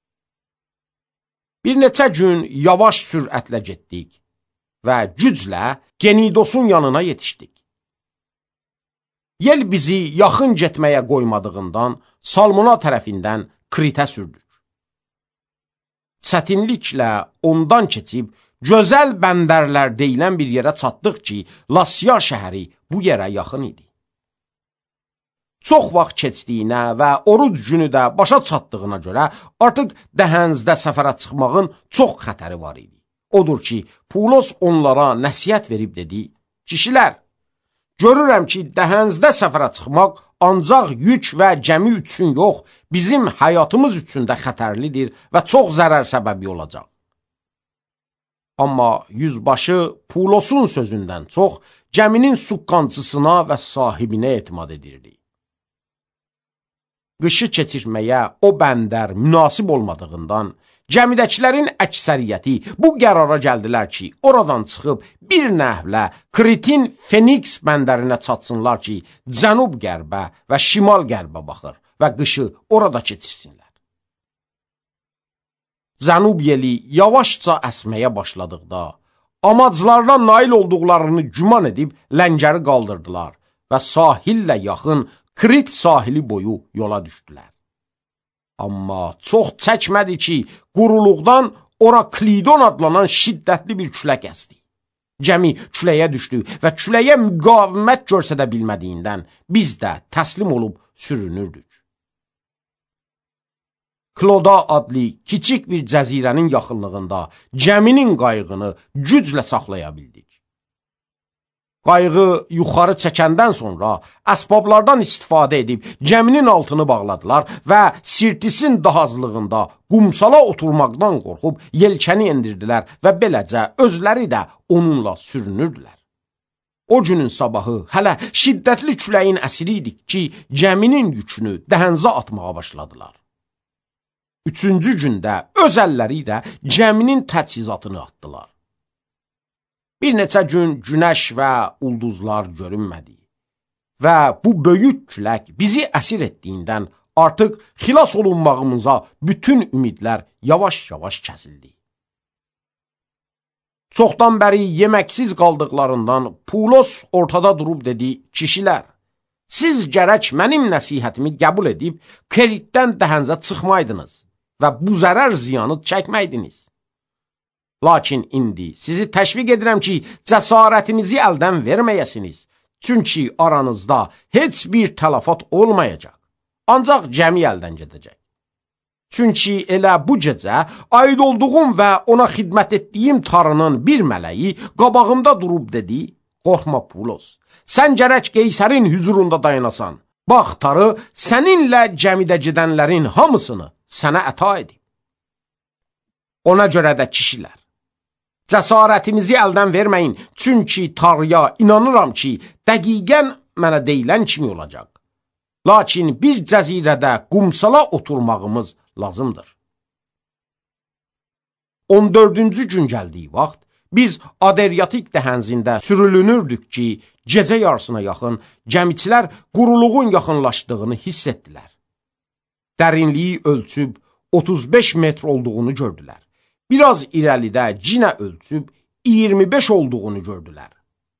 Bir neçə gün yavaş sürətlə getdik və güclə Genidosun yanına yetişdik. Yel bizi yaxın getməyə qoymadığından Salmona tərəfindən Kritə sürdük. Çətinliklə ondan keçib gözəl bəndərlər deyilən bir yerə çatdıq ki, Lasya şəhəri bu yerə yaxın idi. Çox vaxt keçdiyinə və oruc günü də başa çatdığına görə artıq dəhənzdə səfərə çıxmağın çox xətəri var idi. Odur ki, Pulos onlara nəsihət verib dedi, Kişilər, görürəm ki, dəhənzdə səfərə çıxmaq ancaq yük və gəmi üçün yox, bizim həyatımız üçün də xətərlidir və çox zərər səbəbi olacaq. Amma yüzbaşı Pulosun sözündən çox gəminin suqqancısına və sahibinə etimad edirdi. Qışı keçirməyə o bəndər münasib olmadığından, gəmidəkilərin əksəriyyəti bu qərara gəldilər ki, oradan çıxıb bir nəhvlə Kritin Feniks bəndərinə çatsınlar ki, cənub-qərbə və şimal-qərbə baxır və qışı orada keçirsinlər. Cənub yeli yavaşca əsməyə başladıqda, amaclarına nail olduqlarını güman edib ləngəri qaldırdılar və sahillə yaxın Krit sahili boyu yola düşdülər. Amma çox çəkmədi ki, quruluqdan ora Klidon adlanan şiddətli bir külək əsdi. Gəmi küləyə düşdü və küləyə müqavimət görsədə bilmədiyindən biz də təslim olub sürünürdük. Kloda adlı kiçik bir cəzirənin yaxınlığında gəminin qayığını güclə saxlaya bildik. Qayığı yuxarı çəkəndən sonra əsbablardan istifadə edib gəminin altını bağladılar və Sirtisin dahazlığında qumsala oturmaqdan qorxub yelkəni endirdilər və beləcə özləri də onunla sürünürdülər. O günün sabahı hələ şiddətli küləyin əsiri idik ki, gəminin yükünü dəhənzə atmağa başladılar. Üçüncü gündə öz əlləri ilə gəminin təchizatını atdılar. Bir neçə gün günəş və ulduzlar görünmədi və bu böyük külək bizi əsir etdiyindən artıq xilas olunmağımıza bütün ümidlər yavaş-yavaş kəsildi. Çoxdan bəri yeməksiz qaldıqlarından Pulos ortada durub dedi, kişilər, siz gərək mənim nəsihətimi qəbul edib Kritdən dəhənzə çıxmaydınız və bu zərər ziyanı çəkməydiniz. Lakin indi sizi təşviq edirəm ki, cəsarətinizi əldən verməyəsiniz. Çünki aranızda heç bir tələfat olmayacaq. Ancaq gəmi əldən gedəcək. Çünki elə bu gecə aid olduğum və ona xidmət etdiyim tarının bir mələyi qabağımda durub dedi, qorxma Pulos, sən gərək Qeysərin hüzurunda dayanasan. Bax, tarı səninlə gəmidə gedənlərin hamısını sənə əta edib. Ona görə də kişilər, cəsarətinizi əldən verməyin, çünki tarıya inanıram ki, dəqiqən mənə deyilən kimi olacaq. Lakin bir cəzirədə qumsala oturmağımız lazımdır. on dördüncü gün gəldiyi vaxt, biz Adriatik dəhənzində sürülünürdük ki, gecə yarısına yaxın gəmiçilər quruluğun yaxınlaşdığını hiss etdilər. Dərinliyi ölçüb otuz beş metr olduğunu gördülər. Biraz irəlidə cinə ölçüb iyirmi beş olduğunu gördülər.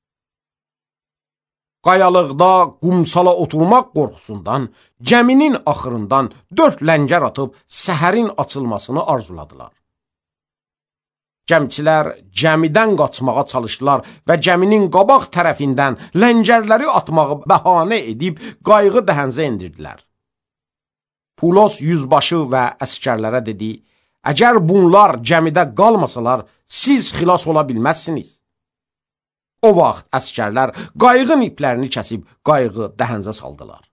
Qayalıqda qumsala oturmaq qorxusundan gəminin axırından dörd ləngər atıb səhərin açılmasını arzuladılar. Gəmçilər gəmidən qaçmağa çalışdılar və gəminin qabaq tərəfindən ləngərləri atmağı bəhanə edib qayığı dəhənzə endirdilər. Pulos yüzbaşı və əskərlərə dedi, əgər bunlar gəmidə qalmasalar, siz xilas ola bilməzsiniz. O vaxt əskərlər qayığın iplərini kəsib qayığı dəhənzə saldılar.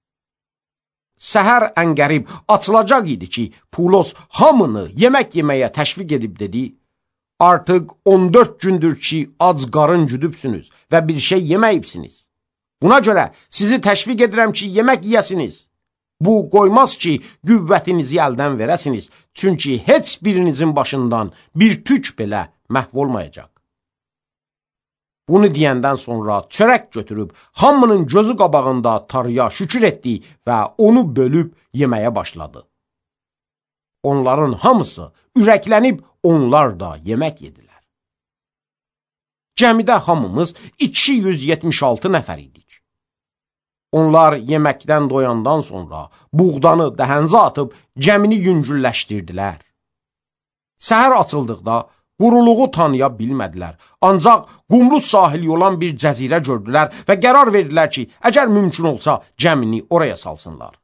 Səhər əngərib açılacaq idi ki, Pulos hamını yemək yeməyə təşviq edib dedi, artıq on dörd gündür ki, ac qarın güdübsünüz və bir şey yeməyibsiniz. Buna görə sizi təşviq edirəm ki, yemək yiyəsiniz. Bu qoymaz ki, qüvvətinizi əldən verəsiniz, çünki heç birinizin başından bir tük belə məhv olmayacaq. Bunu deyəndən sonra çörək götürüb, hamının gözü qabağında tarıya şükür etdi və onu bölüb yeməyə başladı. Onların hamısı ürəklənib, onlar da yemək yedilər. Gəmidə hamımız iki yüz yetmiş altı nəfər idik. Onlar yeməkdən doyandan sonra buğdanı dəhənzə atıb gəmini yüngülləşdirdilər. Səhər açıldıqda quruluğu tanıya bilmədilər. Ancaq qumlu sahili olan bir cəzirə gördülər və qərar verdilər ki, əgər mümkün olsa gəmini oraya salsınlar.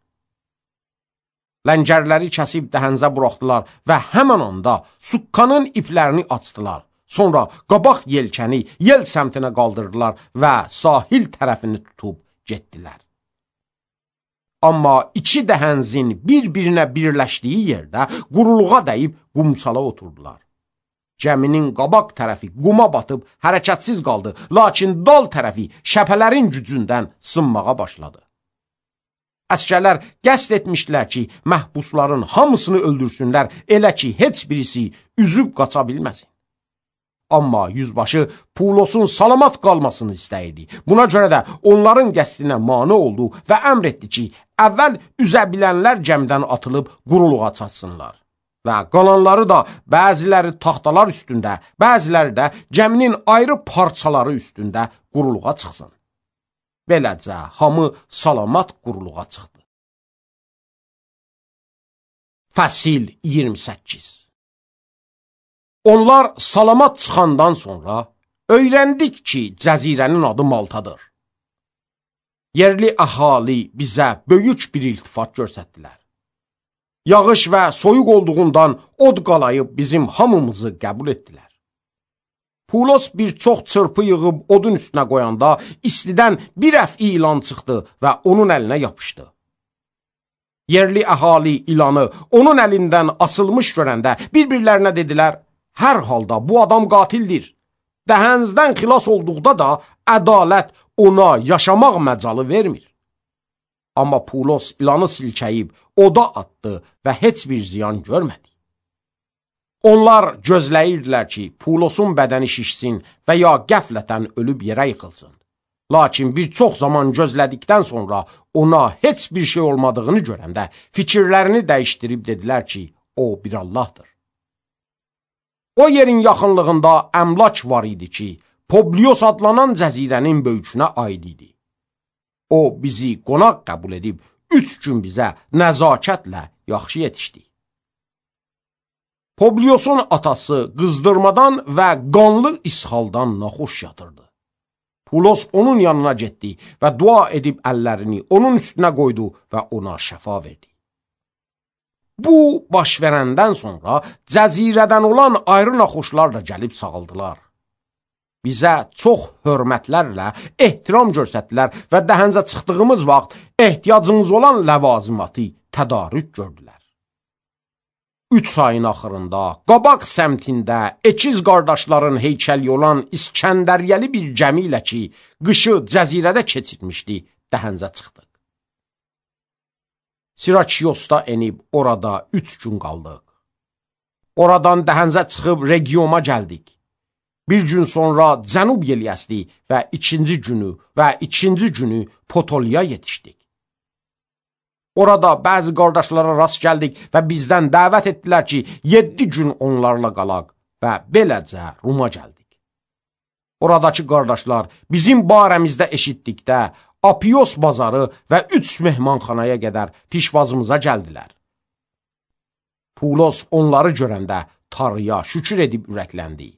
Ləngərləri kəsib dəhənzə buraxdılar və həmən anda suqqanın iplərini açdılar. Sonra qabaq yelkəni yel səmtinə qaldırdılar və sahil tərəfini tutub getdilər. Amma iki dəhənzin bir-birinə birləşdiyi yerdə quruluğa dəyib qumsala oturdular. Gəminin qabaq tərəfi quma batıb hərəkətsiz qaldı, lakin dal tərəfi şəpələrin gücündən sınmağa başladı. Əskərlər qəsd etmişdilər ki, məhbusların hamısını öldürsünlər, elə ki, heç birisi üzüb qaça bilməsin. Amma yüzbaşı Pulosun salamat qalmasını istəyirdi. Buna görə də onların qəsdinə mane oldu və əmr etdi ki, əvvəl üzə bilənlər gəmidən atılıb quruluğa çatsınlar. Və qalanları da bəziləri taxtalar üstündə, bəziləri də gəminin ayrı parçaları üstündə quruluğa çıxsın. Beləcə, hamı salamat quruluğa çıxdı. Fəsil iyirmi səkkiz. Onlar salamat çıxandan sonra öyrəndik ki, cəzirənin adı Maltadır. Yerli əhali bizə böyük bir iltifat göstərdilər. Yağış və soyuq olduğundan od qalayıb bizim hamımızı qəbul etdilər. Pulos bir çox çırpı yığıb odun üstünə qoyanda istidən bir əf ilan çıxdı və onun əlinə yapışdı. Yerli əhali ilanı onun əlindən asılmış görəndə bir-birlərinə dedilər, hər halda bu adam qatildir. Dəhənzdən xilas olduqda da ədalət ona yaşamaq məcalı vermir. Amma Pulos ilanı silkəyib oda atdı və heç bir ziyan görmədi. Onlar gözləyirdilər ki, Pulosun bədəni şişsin və ya qəflətən ölüb yerə yıxılsın. Lakin bir çox zaman gözlədikdən sonra ona heç bir şey olmadığını görəndə fikirlərini dəyişdirib dedilər ki, o bir Allahdır. O yerin yaxınlığında əmlak var idi ki, Publios adlanan cəzirənin böyükünə aid idi. O bizi qonaq qəbul edib üç gün bizə nəzakətlə yaxşı yetişdi. Publiosun atası qızdırmadan və qanlı ishaldan naxoş yatırdı. Pulos onun yanına getdi və dua edib əllərini onun üstünə qoydu və ona şəfa verdi. Bu baş verəndən sonra cəzirədən olan ayrı naxoşlar da gəlib sağaldılar. Bizə çox hörmətlərlə ehtiram göstərdilər və dəhənzə çıxdığımız vaxt ehtiyacımız olan ləvazimatı tədarük gördülər. Üç ayın axırında qabaq səmtində əkiz qardaşların heykəli olan İskəndəriyyəli bir gəmi ilə ki, qışı cəzirədə keçirmişdi, dəhənzə çıxdıq. Sirakiyosda enib orada üç gün qaldıq. Oradan dəhənzə çıxıb regiona gəldik. Bir gün sonra cənub yeliyəsdi və ikinci günü və ikinci günü Potoliya yetişdik. Orada bəzi qardaşlara rast gəldik və bizdən dəvət etdilər ki, yeddi gün onlarla qalaq və beləcə Ruma gəldik. Oradakı qardaşlar bizim barəmizdə eşitdikdə Apios bazarı və üç mehmanxanaya qədər pişvazımıza gəldilər. Pulos onları görəndə Tanrıya şükür edib ürəkləndi.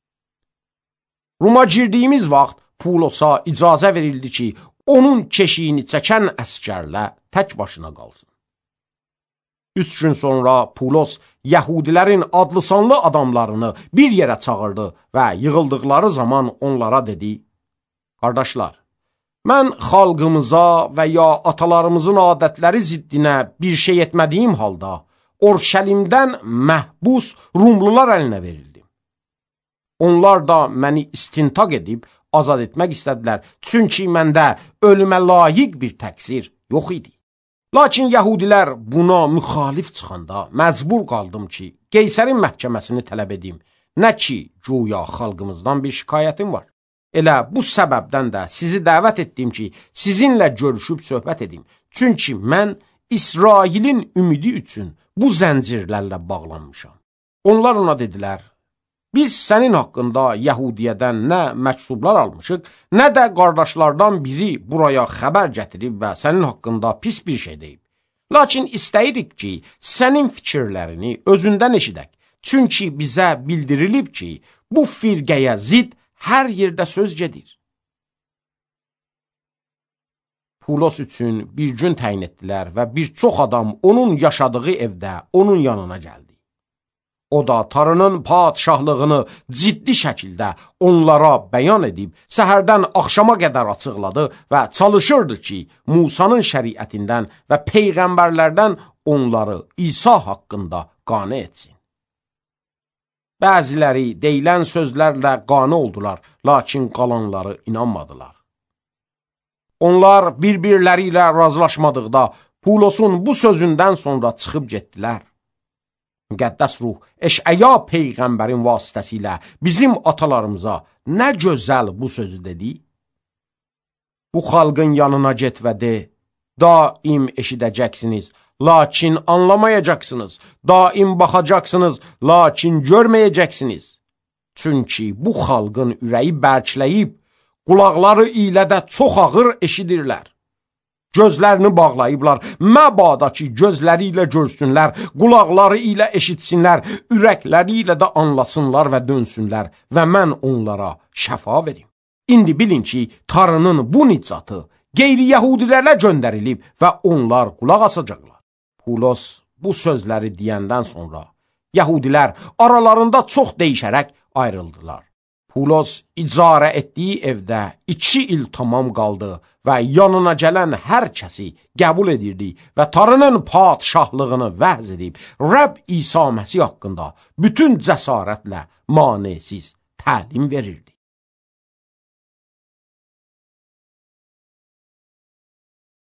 Ruma girdiyimiz vaxt Pulosa icazə verildi ki, onun keşiyini çəkən əskərlə tək başına qalsın. Üç gün sonra Pulos Yəhudilərin adlı-sanlı adamlarını bir yerə çağırdı və yığıldıqları zaman onlara dedi, qardaşlar, mən xalqımıza və ya atalarımızın adətləri ziddinə bir şey etmədiyim halda Orşəlimdən məhbus Rumlular əlinə verildim. Onlar da məni istintaq edib azad etmək istədilər, çünki məndə ölümə layiq bir təqsir yox idi. Lakin Yəhudilər buna müxalif çıxanda məcbur qaldım ki, Qeysərin məhkəməsini tələb edim, nə ki, güya xalqımızdan bir şikayətim var. Elə bu səbəbdən də sizi dəvət etdim ki, sizinlə görüşüb söhbət edim, çünki mən İsrailin ümidi üçün bu zəncirlərlə bağlanmışam. Onlar ona dedilər, biz sənin haqqında Yəhudiyədən nə məktublar almışıq, nə də qardaşlardan biri buraya xəbər gətirib və sənin haqqında pis bir şey deyib. Lakin istəyirik ki, sənin fikirlərini özündən eşidək. Çünki bizə bildirilib ki, bu firqəyə zid hər yerdə söz gedir. Pulos üçün bir gün təyin etdilər və bir çox adam onun yaşadığı evdə onun yanına gəldi. O da Tanrının padişahlığını ciddi şəkildə onlara bəyan edib, səhərdən axşama qədər açıqladı və çalışırdı ki, Musanın şəriətindən və peyğəmbərlərdən onları İsa haqqında qane etsin. Bəziləri deyilən sözlərlə qane oldular, lakin qalanları inanmadılar. Onlar bir-birləri ilə razılaşmadıqda Pulosun bu sözündən sonra çıxıb getdilər. Müqəddəs ruh Eşaya peyğəmbərin vasitəsilə bizim atalarımıza nə gözəl bu sözü dedi. Bu xalqın yanına get və de, daim eşidəcəksiniz, lakin anlamayacaqsınız, daim baxacaqsınız, lakin görməyəcəksiniz. Çünki bu xalqın ürəyi bərkləyib, qulaqları ilə də çox ağır eşidirlər. Gözlərini bağlayıblar, məbada ki, gözləri ilə görsünlər, qulaqları ilə eşitsinlər, ürəkləri ilə də anlasınlar və dönsünlər və mən onlara şəfa verim. İndi bilin ki, Tanrının bu nicatı qeyri-yəhudilərlə göndərilib və onlar qulaq asacaqlar. Pulos bu sözləri deyəndən sonra Yəhudilər aralarında çox dəyişərək ayrıldılar. Pulos icarə etdiyi evdə iki il tamam qaldı və yanına gələn hər kəsi qəbul edirdi və Tanrının padişahlığını vəz edib, Rəbb İsa Məsih haqqında bütün cəsarətlə manesiz təlim verirdi.